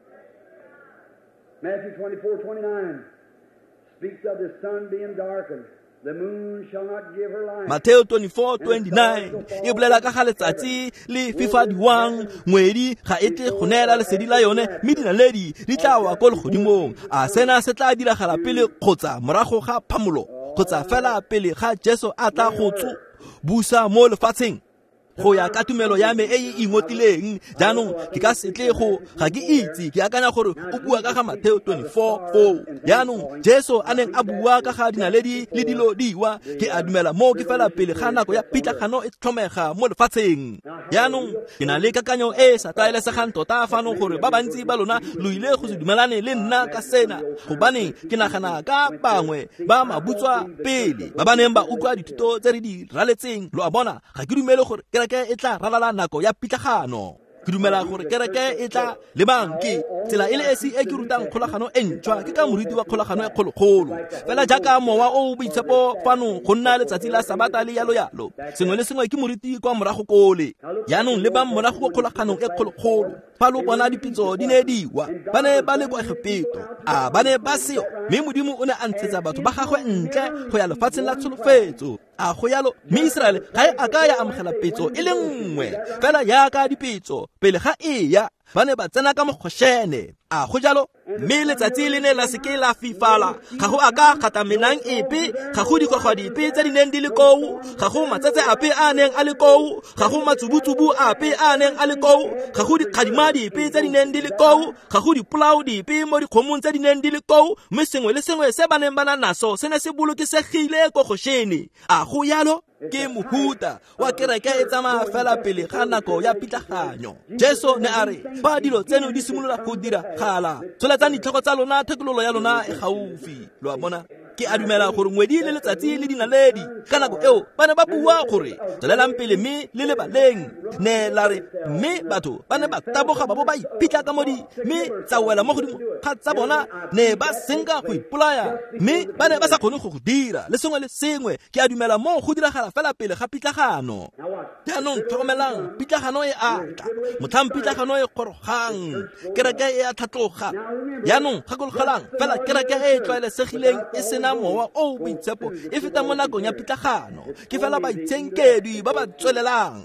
Matthew twenty-four twenty-nine speaks of the sun being darkened. The moon shall not give her light. Matthew twenty-four twenty-nine e bolela ka ga letsatsi le fifadiwang ngwedi ga ete go neela le sedi la yone mme dinaledi di tla wa go le godimong. A sena se tla diragala pele kgotsa morago ga phamolo kgotsa fela pele ga Jesu a tla go tso busa mo lefatsheng go ya ka tumelo ya me e e ingotileng. Jaanong ke ka setle go ga ke itse ke akanya gore o bua ka ga Matthew twenty-four four. Jaanong Jesu a neng a bua ka ga dinaledi le dilo diwa ke a dumela mo ke fela pele ga nako ya pitlagano e tlhomega mo lefatsheng. Jaanong ke na le kakanyo e sa tlwaelesegang tota fano gore ba bantsi ba lona lo ile go se dumelane le nna ka sena gobane ke nagana ka bangwe ba mabutswa pele ba ba neng ba utlwa dithuto tse re di raletseng lo a bona ga ke dumele gore ke e tla ralala nako ya pitlagano. ke dumela gore kereke e tla le banke tsela e le esi e ke rutang kgolagano e ntšhwa ke ka moriti wa kgolagano e kgologolo fela jaaka mowa o boitshepo fano go nna letsatsi la sabata le yalo yalo sengwe le sengwe ke moriti kwa morago kole yaanong le ba morago go kgolaganong e kgologolo fa lo bona dipitso di ne diwa ba ne ba le kwa Egepeto a ba ne ba seo mme Modimo o ne a ntshetsa batho ba gagwe ntle go ya lefatsheng la tsholofetso a go yalo mme Israele ga e a ka ya amogela pitso e le nngwe fela yaka dipitso pele ga eya ba ne ba tsena ka mokgoshene a go jalo mme letsatsi le ne la seke la fifala ga go a ka kgatamenang epe ga go dikgwagwa dipe tse di neng di le kou ga go matsetse ape a neng a le kou ga go matsubutsubu ape a neng a le kou ga go dikgadima dipe tse di neng di le kou ga go dipolao dipe mo dikgomong tse di neng di le kou mme sengwe le sengwe se ba neng ba na naso se ne se bolokesegile ko kgoshene a go yalo ke mohuta wa kereke e tsamaya fela pele ga nako ya pitlaganyo Jesu ne a re fa dilo tseno di simolola go dira gala tsholetsang ditlhogo tsa lona thekololo ya lona e gaufi lo a bona ke a dumela gore ngwedi le letsatsi le dinaledi ka nako eo ba ne ba bua gore tswelelang pele mme le le baleng ne la re mme batho ba ne ba taboga ba bo ba ipitla ka modi mme tsa wela mo godimo ga tsa bona ne ba senka go ipolaya mme ba ne ba sa kgone go go dira le sengwe le sengwe ke a dumela mo go diragala fela pele ga pitlagano jaanong tlhokomelang pitlagano e atla motlhang pitlagano e gorogang kereke e a tlhatloga jaanong gakologelang fela kereke e e tlwaelesegileng e sena mowa o boitshepo e feta mo nakong ya pitlagano ke fela baitshenkedi ba ba tswelelang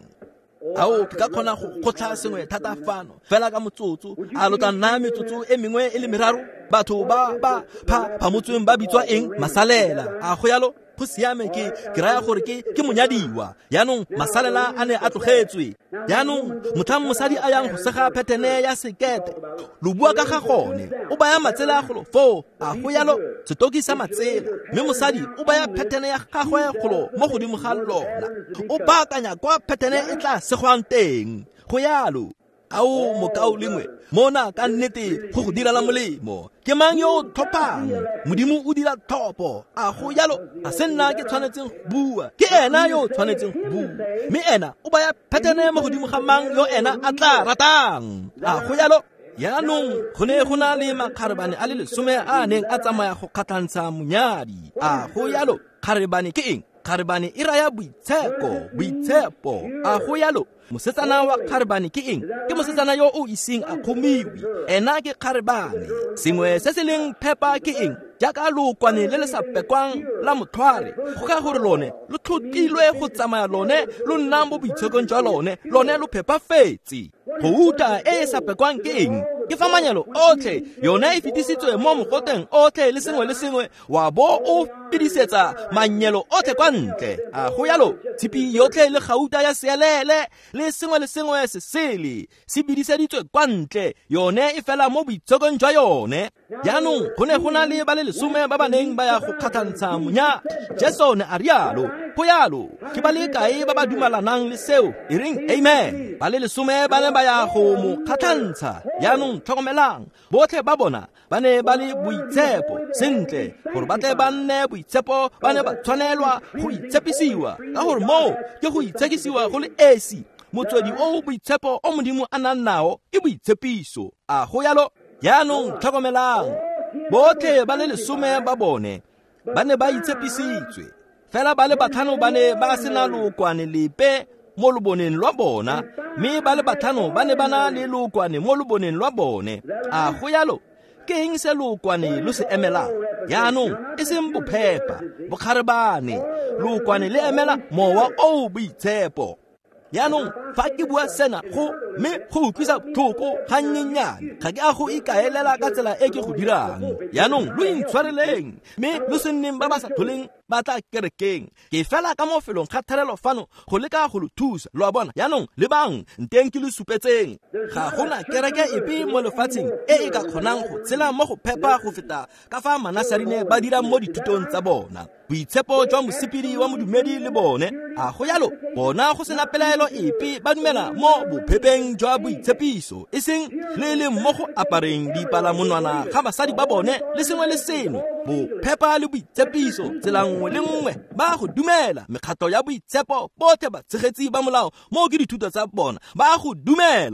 ao ke ka kgona go kgotla sengwe thata fano fela ka motsotso a lota nna metsotso e mengwe e le meraro batho ba ba pa motsweng ba bitswa eng masalela a go yalo go siame ke ke raya gore ke ke monyadiwa yaanong masalela a ne a tlogetswe yaanong motlhang mosadi a yang go sega phethene ya sekete lo bua ka ga gone o baya matsela a golo fo a go yalo setoki sa matsela mme mosadi o baya phethene ya gagwe golo mo godimo ga lona o baakanya kwa phethene e tla segwang teng go yalo ao mokao lengwe mona ka nnete go go direla molemo ke mang yo thopang Modimo o dira thopo a go yalo a se nna ke tshwanetseng bua ke ena yo tshwanetseng bua mme ena o baya phethene mo godimo ga mang yo ena a tla ratang a go yalo yaanong go ne go na le makgarebane a le lesome a neng a tsamaya go kgatlhantsha monyadi a go yalo kgarebane ke eng kgarebane e raya boitshepo boitshepo a go yalo mosetsana wa kgarebane ke eng ke mosetsana yo o iseng a kgomiwi ena ke kgarebane sengwe se se leng phepa ke eng jaaka lookwane le le sa pekwang la motlhware go ka gore lone lo tlhotlilwe go tsamaya lone lo nnang mo boitshekong jwa lone lone lo phepafetse go uta e e sa pekwang ke eng ke fa manyalo otlhe yone e fetisitswe mo mogoteng otlhe le sengwe le sengwe wa bo o pidisetsa manyelo otlhe kwa ntle a go yalo tshipi yotlhe le gauta ya seelele le sengwe le sengwe se sele se bidiseditswe kwa ntle yone e fela mo boitshekong jwa yone jaanong go ne go na le ba le lesome ba ba neng ba ya go kgatlhantsha monya Jesu ne a rialo go yalo ke ba le kae ba ba dumalanang le seo e reng amen ba le lesome ba ne ba ya go mo kgatlhantsha jaanong tlhokomelang botlhe ba bona ba ne ba le boitshepo sentle gore ba tle ba nne boitshepo ba ne ba tshwanelwa go itshepisiwa ka gore mo ke go itshekisiwa go le esi motswedi o boitshepo o Modimo a nang nao e boitshepiso a go yalo jaanong tlhokomelang botlhe ba le lesome ba bone ba ne ba itshepisitswe fela ba le batlhano ba ne ba sena lookwane lepe mo loboneng lwa bona mme ba le batlhano ba ne ba na le lookwane mo loboneng lwa bone a go yalo ke eng se lookwane lo se emelang jaanong e seng bophepa bokgarebane lookwane le emela mowa o boitshepo jaanong fa ke bua sena go mme go utlwisa thoko ga nnyenyane ga ke a go ikaelela ka tsela e ke go dirang jaanong lo intshwareleng mme lo se nneng ba ba sa tlholeng ba tla kerekeng ke fela ka mo felong ga tharelo fano go leka go lo thusa lo a bona jaanong le bang nteng ke le supetseng ga gona kereke epe mo lefatsheng e e ka kgonang go tshela mo go phepa go feta ka fa manasarine ba dira mo dithutong tsa bona boitshepo jwa mosepedi wa modumedi le bone a go yalo bona go sena pelaelo epe ba dumela mo bophepeng jwa boitshepiso e seng le le mo go apareng dipalamonwana ga basadi ba bone le sengwe le seno bophepa le boitshepiso tsela nngwe le nngwe ba go dumela mekgatlo ya boitshepo botlhe ba tshegetsi ba molao mo ke dithuto tsa bona ba go dumela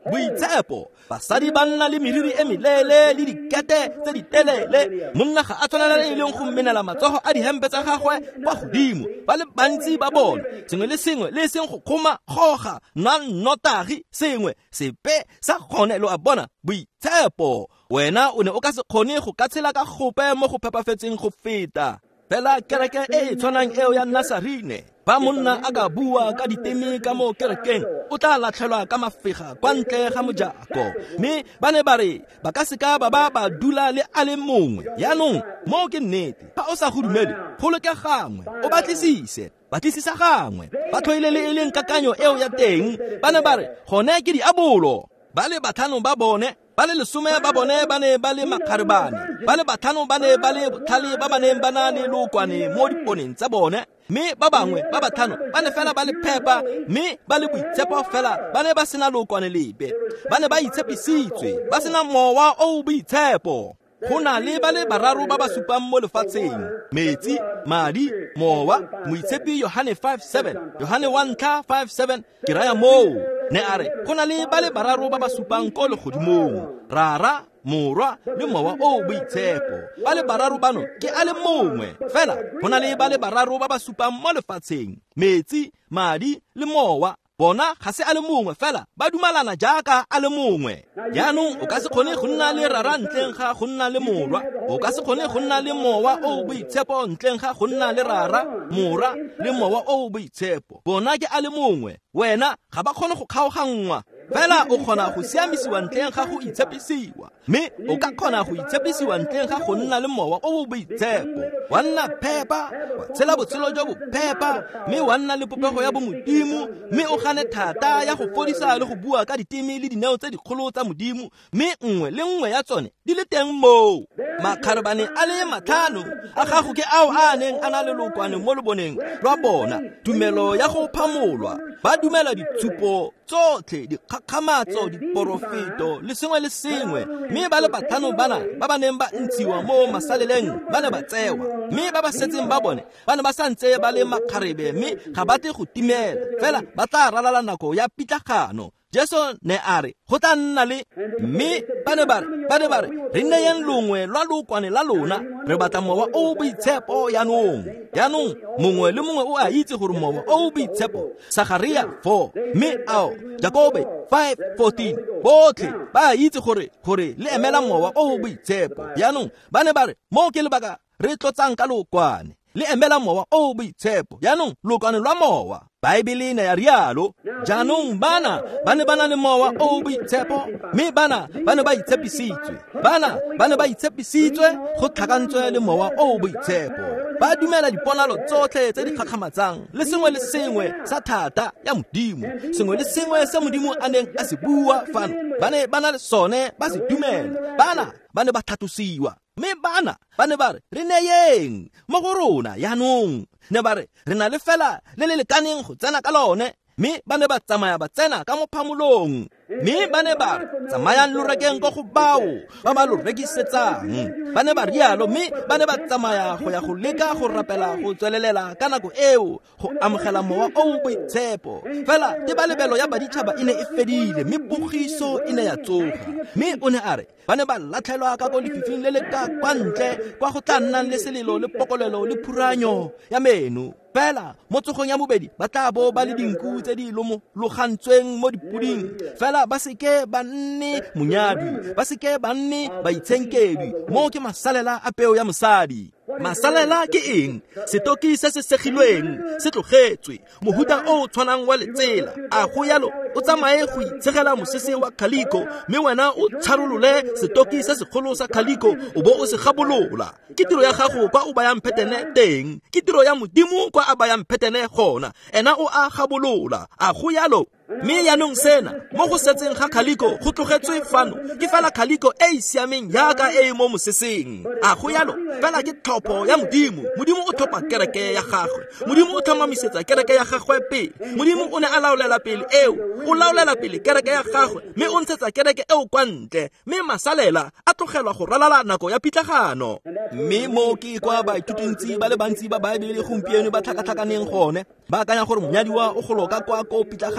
boitshepo. Basadi ba nna le meriri e melele le dikete tse di telele. Monna ga a tshwanela le leng go menela matsogo a dihempe tsa gagwe kwa godimo. Ba le bantsi ba bona sengwe le sengwe le seng go kgoma goga nna nnotagi sengwe sepe sa kgonelo a bona boitshepo. Wena o ne o ka se kgone go ka tshela ka gope mo go phepafetseng go feta. Fela kereke e tshwanang eo ya Nazarene, ba monna a ka bua ka ditemi ka mo kerekeng o tla latlhelwa ka mafega kwa ntle ga mojako. Mme ba ne ba re ba ka seka ba ba ba dula le a le mongwe. Yaanong mo ke nnete, fa o sa go dumele kgolo ke gangwe o batlisise batlisisa gangwe ba tlhoile le e leng kakanyo eo ya teng. Ba ne ba re gone ke diabolo. Ba le batlhano ba bone ba le lesome ba bone ba ne ba le makgarebane. Ba le batlhano ba ne ba le botlhale ba ba neng ba na le lookwane mo diponeng tsa bone. Mme ba bangwe ba batlhano ba ne fela ba le phepa mme ba le boitshepo fela ba ne ba sena lookwane lepe. Ba ne ba itshepisitswe ba sena mowa o boitshepo. Go na le ba le bararo ba ba supang mo lefatsheng: metsi, madi, mowa. Moitshepi Yohane five seven, Yohane one five seven ke raya moo ne a re go na le ba le bararo ba ba supang ko legodimong: rara, morwa le mowa o boitshepo. Ba le bararo bano ke a le mongwe fela. Go na le ba le bararo ba ba supang mo lefatsheng: metsi, madi le mowa. Bona ga se a le mongwe fela, ba dumalana jaaka a le mongwe. Yaanong o ka se kgone go nna le rara ntleng ga go nna le morwa. O ka se kgone go nna le mowa o boitshepo ntleng ga go nna le rara, morwa le mowa o boitshepo. Bona ke a le mongwe. Wena ga ba kgone go kgaoganngwa. Fela o kgona go siamisiwa ntleng ga go itshepisiwa. Mme o ka kgona go itshepisiwa ntleng ga go nna le mowa o boitshepo. Wa nna phepa, wa tshela botshelo jo bo phepa, mme wa nna le popego ya bo modimo, mme o gane thata ya go fodisa le go bua ka ditemi le dineo tse dikgolo tsa modimo, mme nngwe le nngwe ya tsone di le teng moo. Makgarebane a le matlhano a gago ke ao a neng a na le lookwane mo leboneng lwa bona. Tumelo ya go phamolwa, ba dumela ditshupo tsotlhe, dikgakgamatso, diporofeto le sengwe le sengwe. Mme ba le batlhano bana ba ba neng ba ntshiwa mo masaleleng ba ne ba tsewa. Mme ba ba setseng ba bone ba ne ba santse ba le makgarebe, mme ga ba tle go timela fela ba tla ralala nako ya pitlagano. Jesu ne a re go tla nna le, mme ba ne ba re ba ne ba re re nneyeng longwe lwa lookwane la lona. Re batla mowa o boitshepo yaanong. Yaanong mongwe le mongwe o a itse gore mowa o boitshepo. Sagaria four, mme ao Jakobe five fourteen botlhe ba itse gore gore le emela mowa o boitshepo. Yaanong ba ne ba re mo ke lebaka re tlotsang ka lookwane le emela mowa o boitshepo. Yaanong lookwane lwa mowa Baebele ne ya rialo. Jaanong bana ba ne ba na le mowa o boitshepo, mme bana ba ne ba itshepisitswe. Bana ba ne ba itshepisitswe go tlhakantswe le mowa o boitshepo. Ba dumela diponalo tsotlhe tse di kgakgamatsang le sengwe le sengwe sa thata ya modimo. Sengwe le sengwe se modimo a neng a se bua fano ba ne ba na le sone ba se dumela. Bana ba ne ba tlhatosiwa, mme bana ba ne ba re re neyeng mo go rona. Yaanong ne ba re re na le fela le le lekaneng go tsena ka lone. Mme ba ne ba tsamaya ba tsena ka mo phamolong. Mme ba ne ba re tsamayang lo rekeng ko go bao ba ba lo rekisetsang. Ba ne ba rialo, mme ba ne ba tsamaya go ya go leka go rapela go tswelelela ka nako eo go amogela mowa o boitshepo. Fela te ba lebelo ya baditšhaba e ne e fedile, mme pogiso e ne ya tsoga. Mme o ne a re ba ne ba latlhelwa ka ko lefifing le le ka kwa ntle kwa go tla nnang le selelo le pokolelo le phuranyo ya meno. Fela mo tsogong ya bobedi ba tla bo ba le dinku tse di logantsweng mo dipuding. Fela ba seke ba nne monyadi, ba seke ba nne baitshenkedi mo ke masalela a peo ya mosadi. Masalela ke eng? Setoki se se segilweng se tlogetswe, mohuta o tshwanang wa letsela. A go yalo o tsamaye go itshegela mosese wa kaliko, mme wena o tsharolole setoki se segolo sa kaliko o bo o se gabolola. Ke tiro ya gago kwa o bayang phetene teng, ke tiro ya modimo kwa a bayang phetene gona, ena o a gabolola. A go yalo mme yaanong sena mo go setseng ga kaliko go tlogetswe fano ke fela kaliko e e siameng yaka e mo moseseng. A go yalo fela ke tlhopho ya modimo. Modimo o tlhopha kereke ya gagwe, modimo o tlhomamisetsa kereke ya gagwe pele. Modimo o ne a laolela pele eo, o laolela pele kereke ya gagwe, mme o ntshetsa kereke eo kwa ntle, mme masalela a tlogelwa go ralala nako ya pitlagano. Mme mo ke kwa baithuti ba le bantsi ba Baebele gompieno ba tlhakatlhakaneng gone ba akanya gore monyadiwa o go loka kwa ko pitlaganong.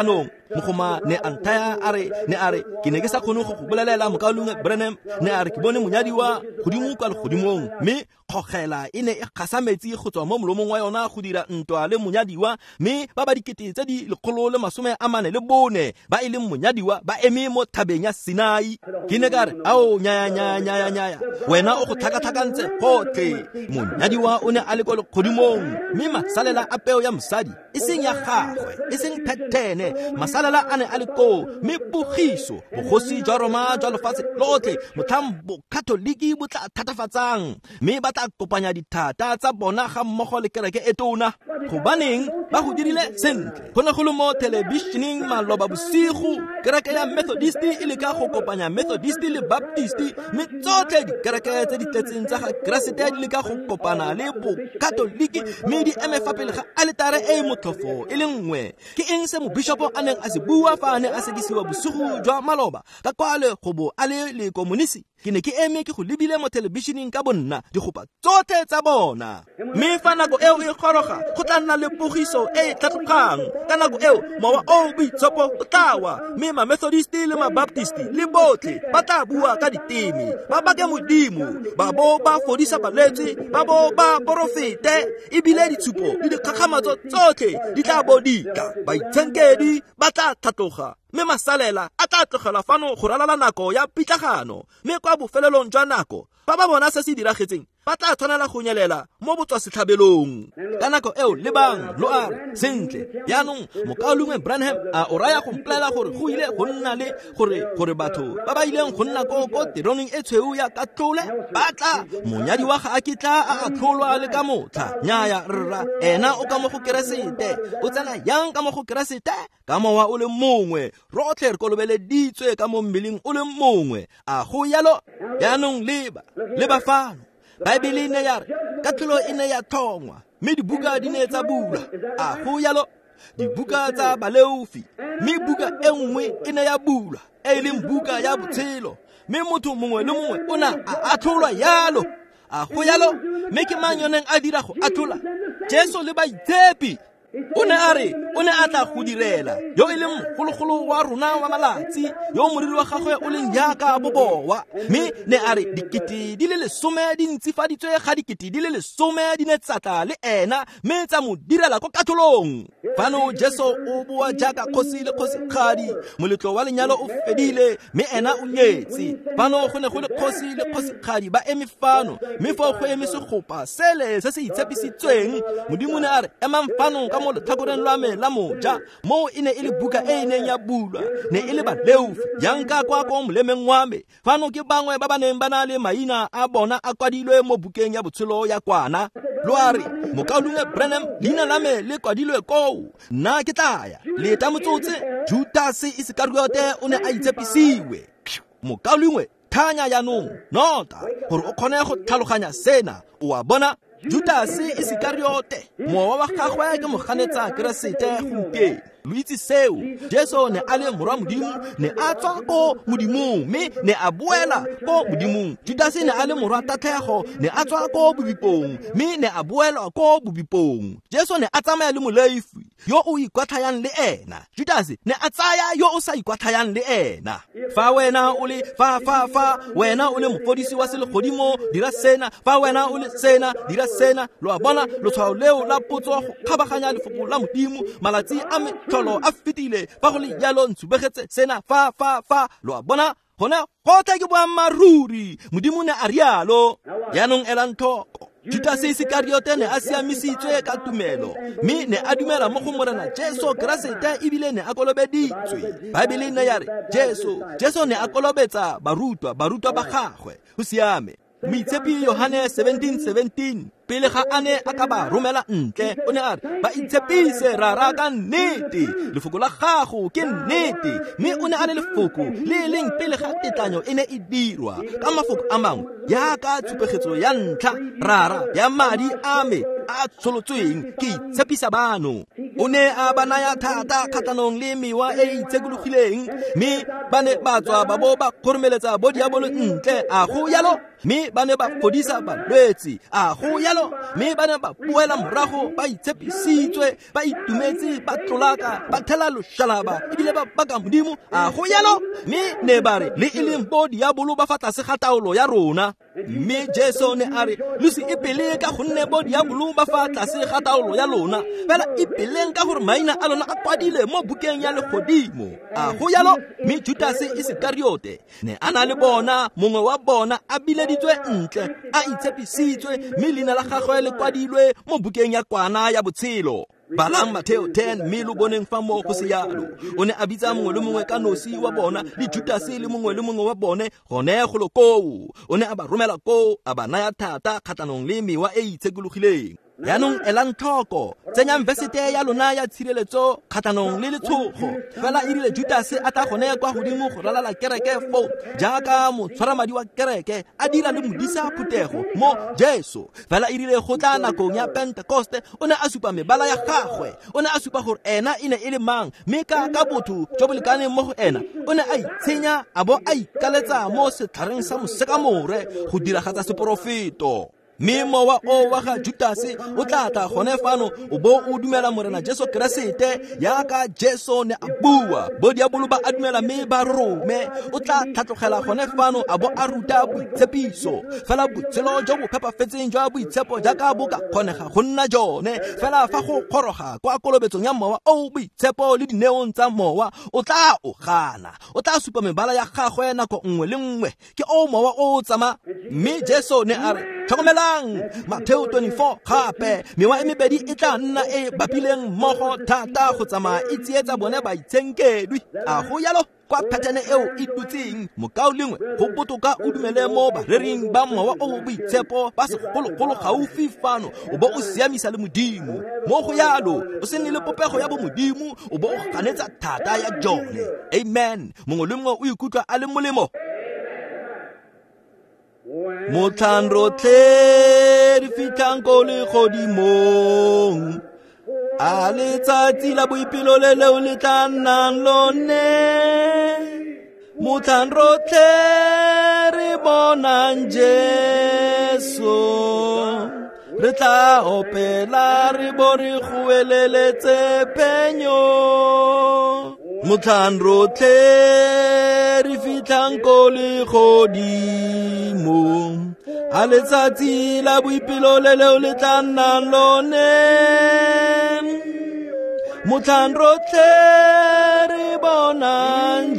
mogoma ne antaya are ne are ke ne ke sa khone go go bolelela Mokaulungwe Branham ne are ke bone monyadiwa godimo ka le godimong me khogela ine e kgasametsi go tswa mo molomong wa yona go dira ntwa le monyadiwa me ba ba dikete tse di lekgolo le masome a mane le bone ba ile monyadiwa ba eme mo thabeng ya Sinai ke ne ka re ao nya nya nya nya wena o go thakathakantse gotlhe monyadiwa o ne a le go godimong me masalela a peo ya mosadi e seng ya gagwe e seng pattern masalela a ne a le ko me bogiso bogosi jwa Roma jwa lefatshe lotlhe mothambo katoliki bo tla thatafatsang me ba tla kopanya dithata tsa bona ga mmogo le kereke e tona go baneng ba go dirile sentle go ne go le mo televisioning maloba bosigo kereke ya Methodist e le ka go kopanya Methodist le Baptist me tsotlhe dikereke tse di tletseng tsa ga Keresete di le ka go kopana le bo katoliki me di eme fa pele ga altare e motlhofo e le nngwe ke eng se mo bishop a neng a se bua fa ne a sekisiwa bosigo jwa maloba ka kwale go bo a le le komunisi ke ne ke eme ke go lebile mo televisioning ka bonna di gopa tsotlhe tsa bona me fa nako eo e goroga go tla nna le pogiso e tlhatlhogang ka nako eo mowa o boitshepo o tlawa me ma Methodist le ma Baptist le botlhe ba tla bua ka ditemi ba bake modimo ba bo ba fodisa balwetse ba bo ba profete e bile ditshupo le dikgakgamatso tsotlhe di tla bodika ba itsenkedi ba tla thatloga me masalela a tla tlogela fano go ralala nako ya pitlagano me kwa bofelelong jwa nako ba ba bona se se diragetseng ba tla tshwanela go nyelela mo botswa setlhabelong ka nako eo le bang lo a sentle yaanong Mokaulungwe Branham a o raya go mplela gore go ile go nna le gore gore batho ba ba ileng go nna ko ko tironing e tshweu ya katlole ba tla monyadi wa ga a kitla a atlholwa le ka motla nyaya rra ena o ka mo go Keresete o tsena yang ka mo go Keresete ka mowa o le mongwe rotlhe re kolobeleditswe ka mo mmeleng o le mongwe a go yalo yaanong leba leba fano Baebele ne ya katlolo e ne ya thongwa me dibuka di ne tsa bula a go yalo dibuka tsa Baleufi me buka e nngwe e ne ya bula e leng buka ya botshelo me motho mongwe le mongwe o na a atlholwa yalo a go yalo me ke mang yoneng a dira go atlhola Jesu le baitshepi o ne a re o ne a tla go direla yo e leng gologolo wa rona wa malatsi yo moriri wa gagwe o leng jaaka bobowa me ne a re dikete di le lesome di ntsifaditswe ga dikete di le lesome di ne tsatla le ena me tsa mo direla ko katolong fano Jesu o bua jaaka kgosi le kgosigadi moletlo wa lenyalo o fedile me ena o nyetse fano go ne go le kgosi le kgosigadi ba eme fano me fo go eme segopa sele se se itshepisitsweng modimo ne a re ema fano ka mo lethakoreng lwa me la moja mo e ne e le buka e neng ya bulwa ne e le Baleufi yanka kwa ko molemeng wa me fano ke bangwe ba ba neng ba na le maina a bona a kwadilwe mo bukeng ya botshelo ya kwana loare Mokaulungwe Branham leina la me le kwadilwe ko nna ke tlaya le ta motsotse Judas Iskariote o ne a itshepisiwe Mokaulungwe thanya yaanong nota gore o kgone go tlhaloganya sena o a bona Judas Iskariote mowa wa gagwe ke moganetsa Keresete gompieno lo itse seo Jesu ne a le morwa modimo ne a tswa ko modimong me ne a boela ko modimong Judas ne a le morwa tatlhego ne a tswa ko bobipong me ne a boela ko bobipong Jesu ne a tsamaya le Molefi yo o ikwatlhayang le ena Judas ne a tsaya yo o sa ikwatlhayang le ena fa wena o le fa fa fa wena o le mofodisi wa selegodimo dira sena fa wena o le sena dira sena lo a bona lo tshwao leo la potso go kgabaganya lefoko la modimo malatsi a metlholo a fetile fa go le yalo ntshubegetse sena fa fa fa lo a bona gone go tla ke boammaruri modimo ne a rialo yaanong elang thoko Judas Iskariote ne a siamisitswe ka tumelo me ne a dumela mo go morena Jesu Keresete ebile ne a kolobeditswe Baebele ne ya re Jesu Jesu ne a kolobetsa barutwa barutwa ba gagwe go siame Moitshepi Yohane seventeen seventeen pele ga ane a ka ba romela ntle o ne a re ba itshepise rara ka nnete lefoko la gago ke nnete me o ne a le lefoko le leng pele ga tetlanyo e ne e dirwa ka mafoko a mangwe jaaka tshupegetso ya ntlha rara ya madi a me a tsholotsweng ke itshepisa bano o ne a ba naya thata kgatlhanong le mewa e e itsekologileng, mme ba ne ba tswa ba bo ba kgoromeletsa bodiabolo ntle. A go yalo? Mme ba ne ba fodisa balwetse. A go yalo? Mme ba ne ba boela morago ba itshepisitswe, ba itumetse, ba tlolaka, ba thela loshalaba, ebile ba baka Modimo. A go yalo? Mme ne ba re le e leng bodiabolo ba fa tlase ga taolo ya rona. Mme Jesu ne a re lusi e pele ka gonne bodiabolo ba fa tlase ga taolo ya lona, fela e peleng ka gore maina a lona a kwadile mo bukeng ya legodimo. A go yalo? Mme Judase Iskariote ne a na le bona, mongwe wa bona a bileditswe ntle, a itshepisitswe, mme leina la gagwe le kwadilwe mo bukeng ya kwana ya botshelo. Balang Mateo ten mme lo boneng fa mo go se yalo. O ne a bitsa mongwe le mongwe ka nosi wa bona, le Judase le mongwe le mongwe wa bone gone go lo koo. O ne a ba romela koo, a ba naya thata kgatlhanong le mewa e itsekologileng. Yaanong elang tlhoko, tsenya mvesete ya lona ya tshireletso kgatlhanong le letshogo. Fela e rile Judase a tla gone kwa godimo go ralala kereke fo, jaaka motshwaramadi wa kereke a dira le modisa phutego mo Jesu. Fela e rile go tla nakong ya Pentecoste, o ne a supa mebala ya gagwe. O ne a supa gore ena e ne e le mang, mme ka ka botho jo bo lekaneng mo go ena, o ne a itshenya a bo a ikaletsa mo setlhareng sa mosekamore go diragatsa seporofeto. Mme mowa o wa ga Judase o tla tla gone fano o bo o dumela morena Jesu Keresete yaka Jesu ne a bua. Bodiabolo ba a dumela mme ba rome. O tla tlhatlogela gone fano a bo a ruta boitshepiso. Fela botshelo jo bo phepafetseng jwa boitshepo jaaka bo ka kgonega go nna jone. Fela fa go kgoroga kwa kolobetsong ya mowa o boitshepo le dineong tsa mowa, o tla o gana. O tla supa mebala ya gagwe nako nngwe le nngwe. Ke o mowa o tsama. Mme Jesu ne a re tlhokomela Mateo twenty-four gape mewa e mebedi e tla nna e bapileng mmogo thata go tsamaya e tsietsa bone ba itshenkedwi. A go yalo? Kwa pattern eo e tutseng mokao lengwe go botoka o dumele mo barering ba mowa o boitshepo ba segologolo gaufi fano, o bo o siamisa le Modimo. Mo go yalo o se nne le popego ya bo Modimo, o bo o ganetsa thata ya jone. Amen. Mongwe le mongwe o ikutlwa a le molemo. Motlhan rotlhe re fitlhang ko legodimong, a letsatsi la boipelo le leo le tla nnang lone. Motlhan rotlhe re bonang Jesu, re tla opela re bo re goeleletse phenyo. Motlhan rotlhe re fitlhang ko legodimo, a letsatsi la boipelo le leo le tla nnang lone. Motlhan rotlhe re bonang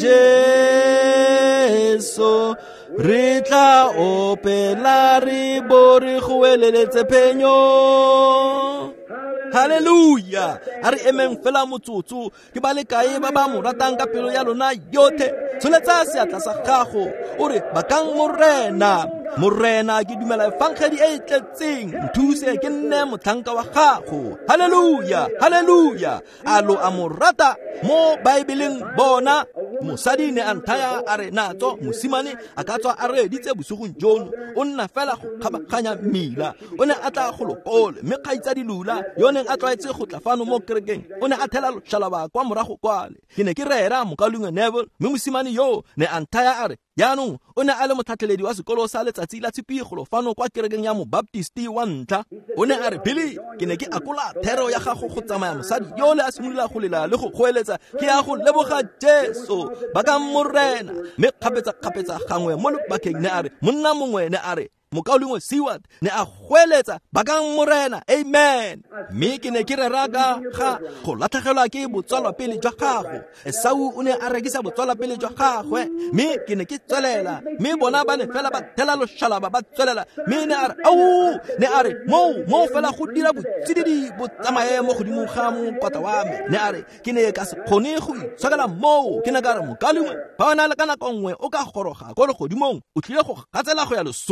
Jesu, re tla opela re bo re goeleletse phenyo. Hallelujah. A re emeng fela motsotso ke ba le kae ba ba mo ratang ka pelo ya lona yotlhe. Tsholetsa seatla sa gago o re bakang morena. Morena ke dumela efangeli e e tletseng, nthuse ke nne motlhanka wa gago. Hallelujah, hallelujah. A lo a mo rata mo Baebeleng bona. Mosadi ne a nthaya a re natso mosimane a ka tswa a reditse bosogong jono, o nna fela go kgabaganya mmila. O ne a tla go lokole mme kgaitsadi lula yo neng a tlwaetse go tla fano mo kerekeng, o ne a thela loshalaba kwa morago kwale. Ke ne ke rera mokalungwe Neville, mme mosimane yo ne a nthaya a re yaanong o ne a le motlhatlheledi wa sekolo sa letsatsi la tshepigolo fano kwa kerekeng ya mobaptisti wa ntlha. O ne a re Billy, ke ne ke akola thero ya gago go tsamaya mosadi yo le a simolola go lela le go goeletsa ke ya go leboga Jesu baka morena. Mme kgapetsa-kgapetsa gangwe mo lebakeng ne a re monna mongwe ne a re mokaolengwe Seward ne a goeletsa bakang morena. Amen. Mme ke ne ke rera ka ga go latlhegelwa ke botswala pele jwa gago. Esau o ne a rekisa botswala pele jwa gagwe, mme ke ne ke tswelela, mme bona ba ne fela ba thela loshalaba ba tswelela. Mme ne a re au, ne a re mo mo fela go dira botsididi bo tsamaye mo godimo ga mokwata wa me. Ne a re ke ne ka se kgone go itshwakela mo, ke ne ka re mokalengwe ba ona le ka nako nngwe o ka goroga ko legodimong o tlile go gatsela go ya lesong.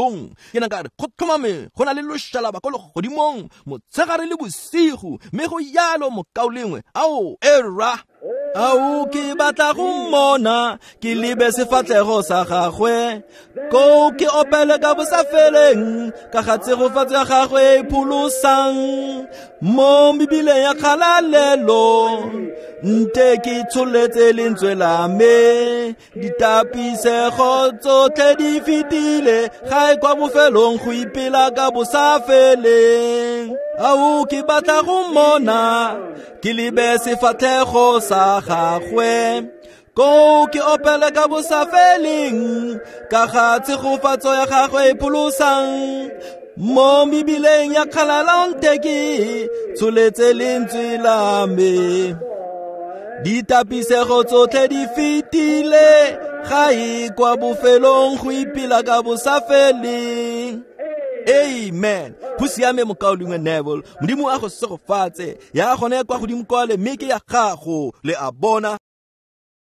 ke naka re go tlhomame go na le loshalaba ko le godimong motshegare le bosigo mme go yalo mokao lengwe ao era ao ke batla go mmona ke lebe sefatlego sa gagwe ko ke opele ka bosafeleng ka ga tsegofatso ya gagwe e pholosang mo mebileng ya kgalalelo nte ke tsholetse lentswe la me ditapisego tsotlhe di fetile ga e kwa bofelong go ipela ka bosafeleng ao ke batla go mmona ke lebe sefatlego sa gagwe ko ke opele ka bosafeleng ka ga tsegofatso ya gagwe e pholosang mo mebileng ya kgalalang teke tsholetse lentswe la me ditapisego tsotlhe di fetile ga e kwa bofelong go ipela ka bosafeleng. Amen. Pusiame mokao lengwe Neville modimo a go segofatse ya gone kwa godimo kwa le meke ya gago le a bona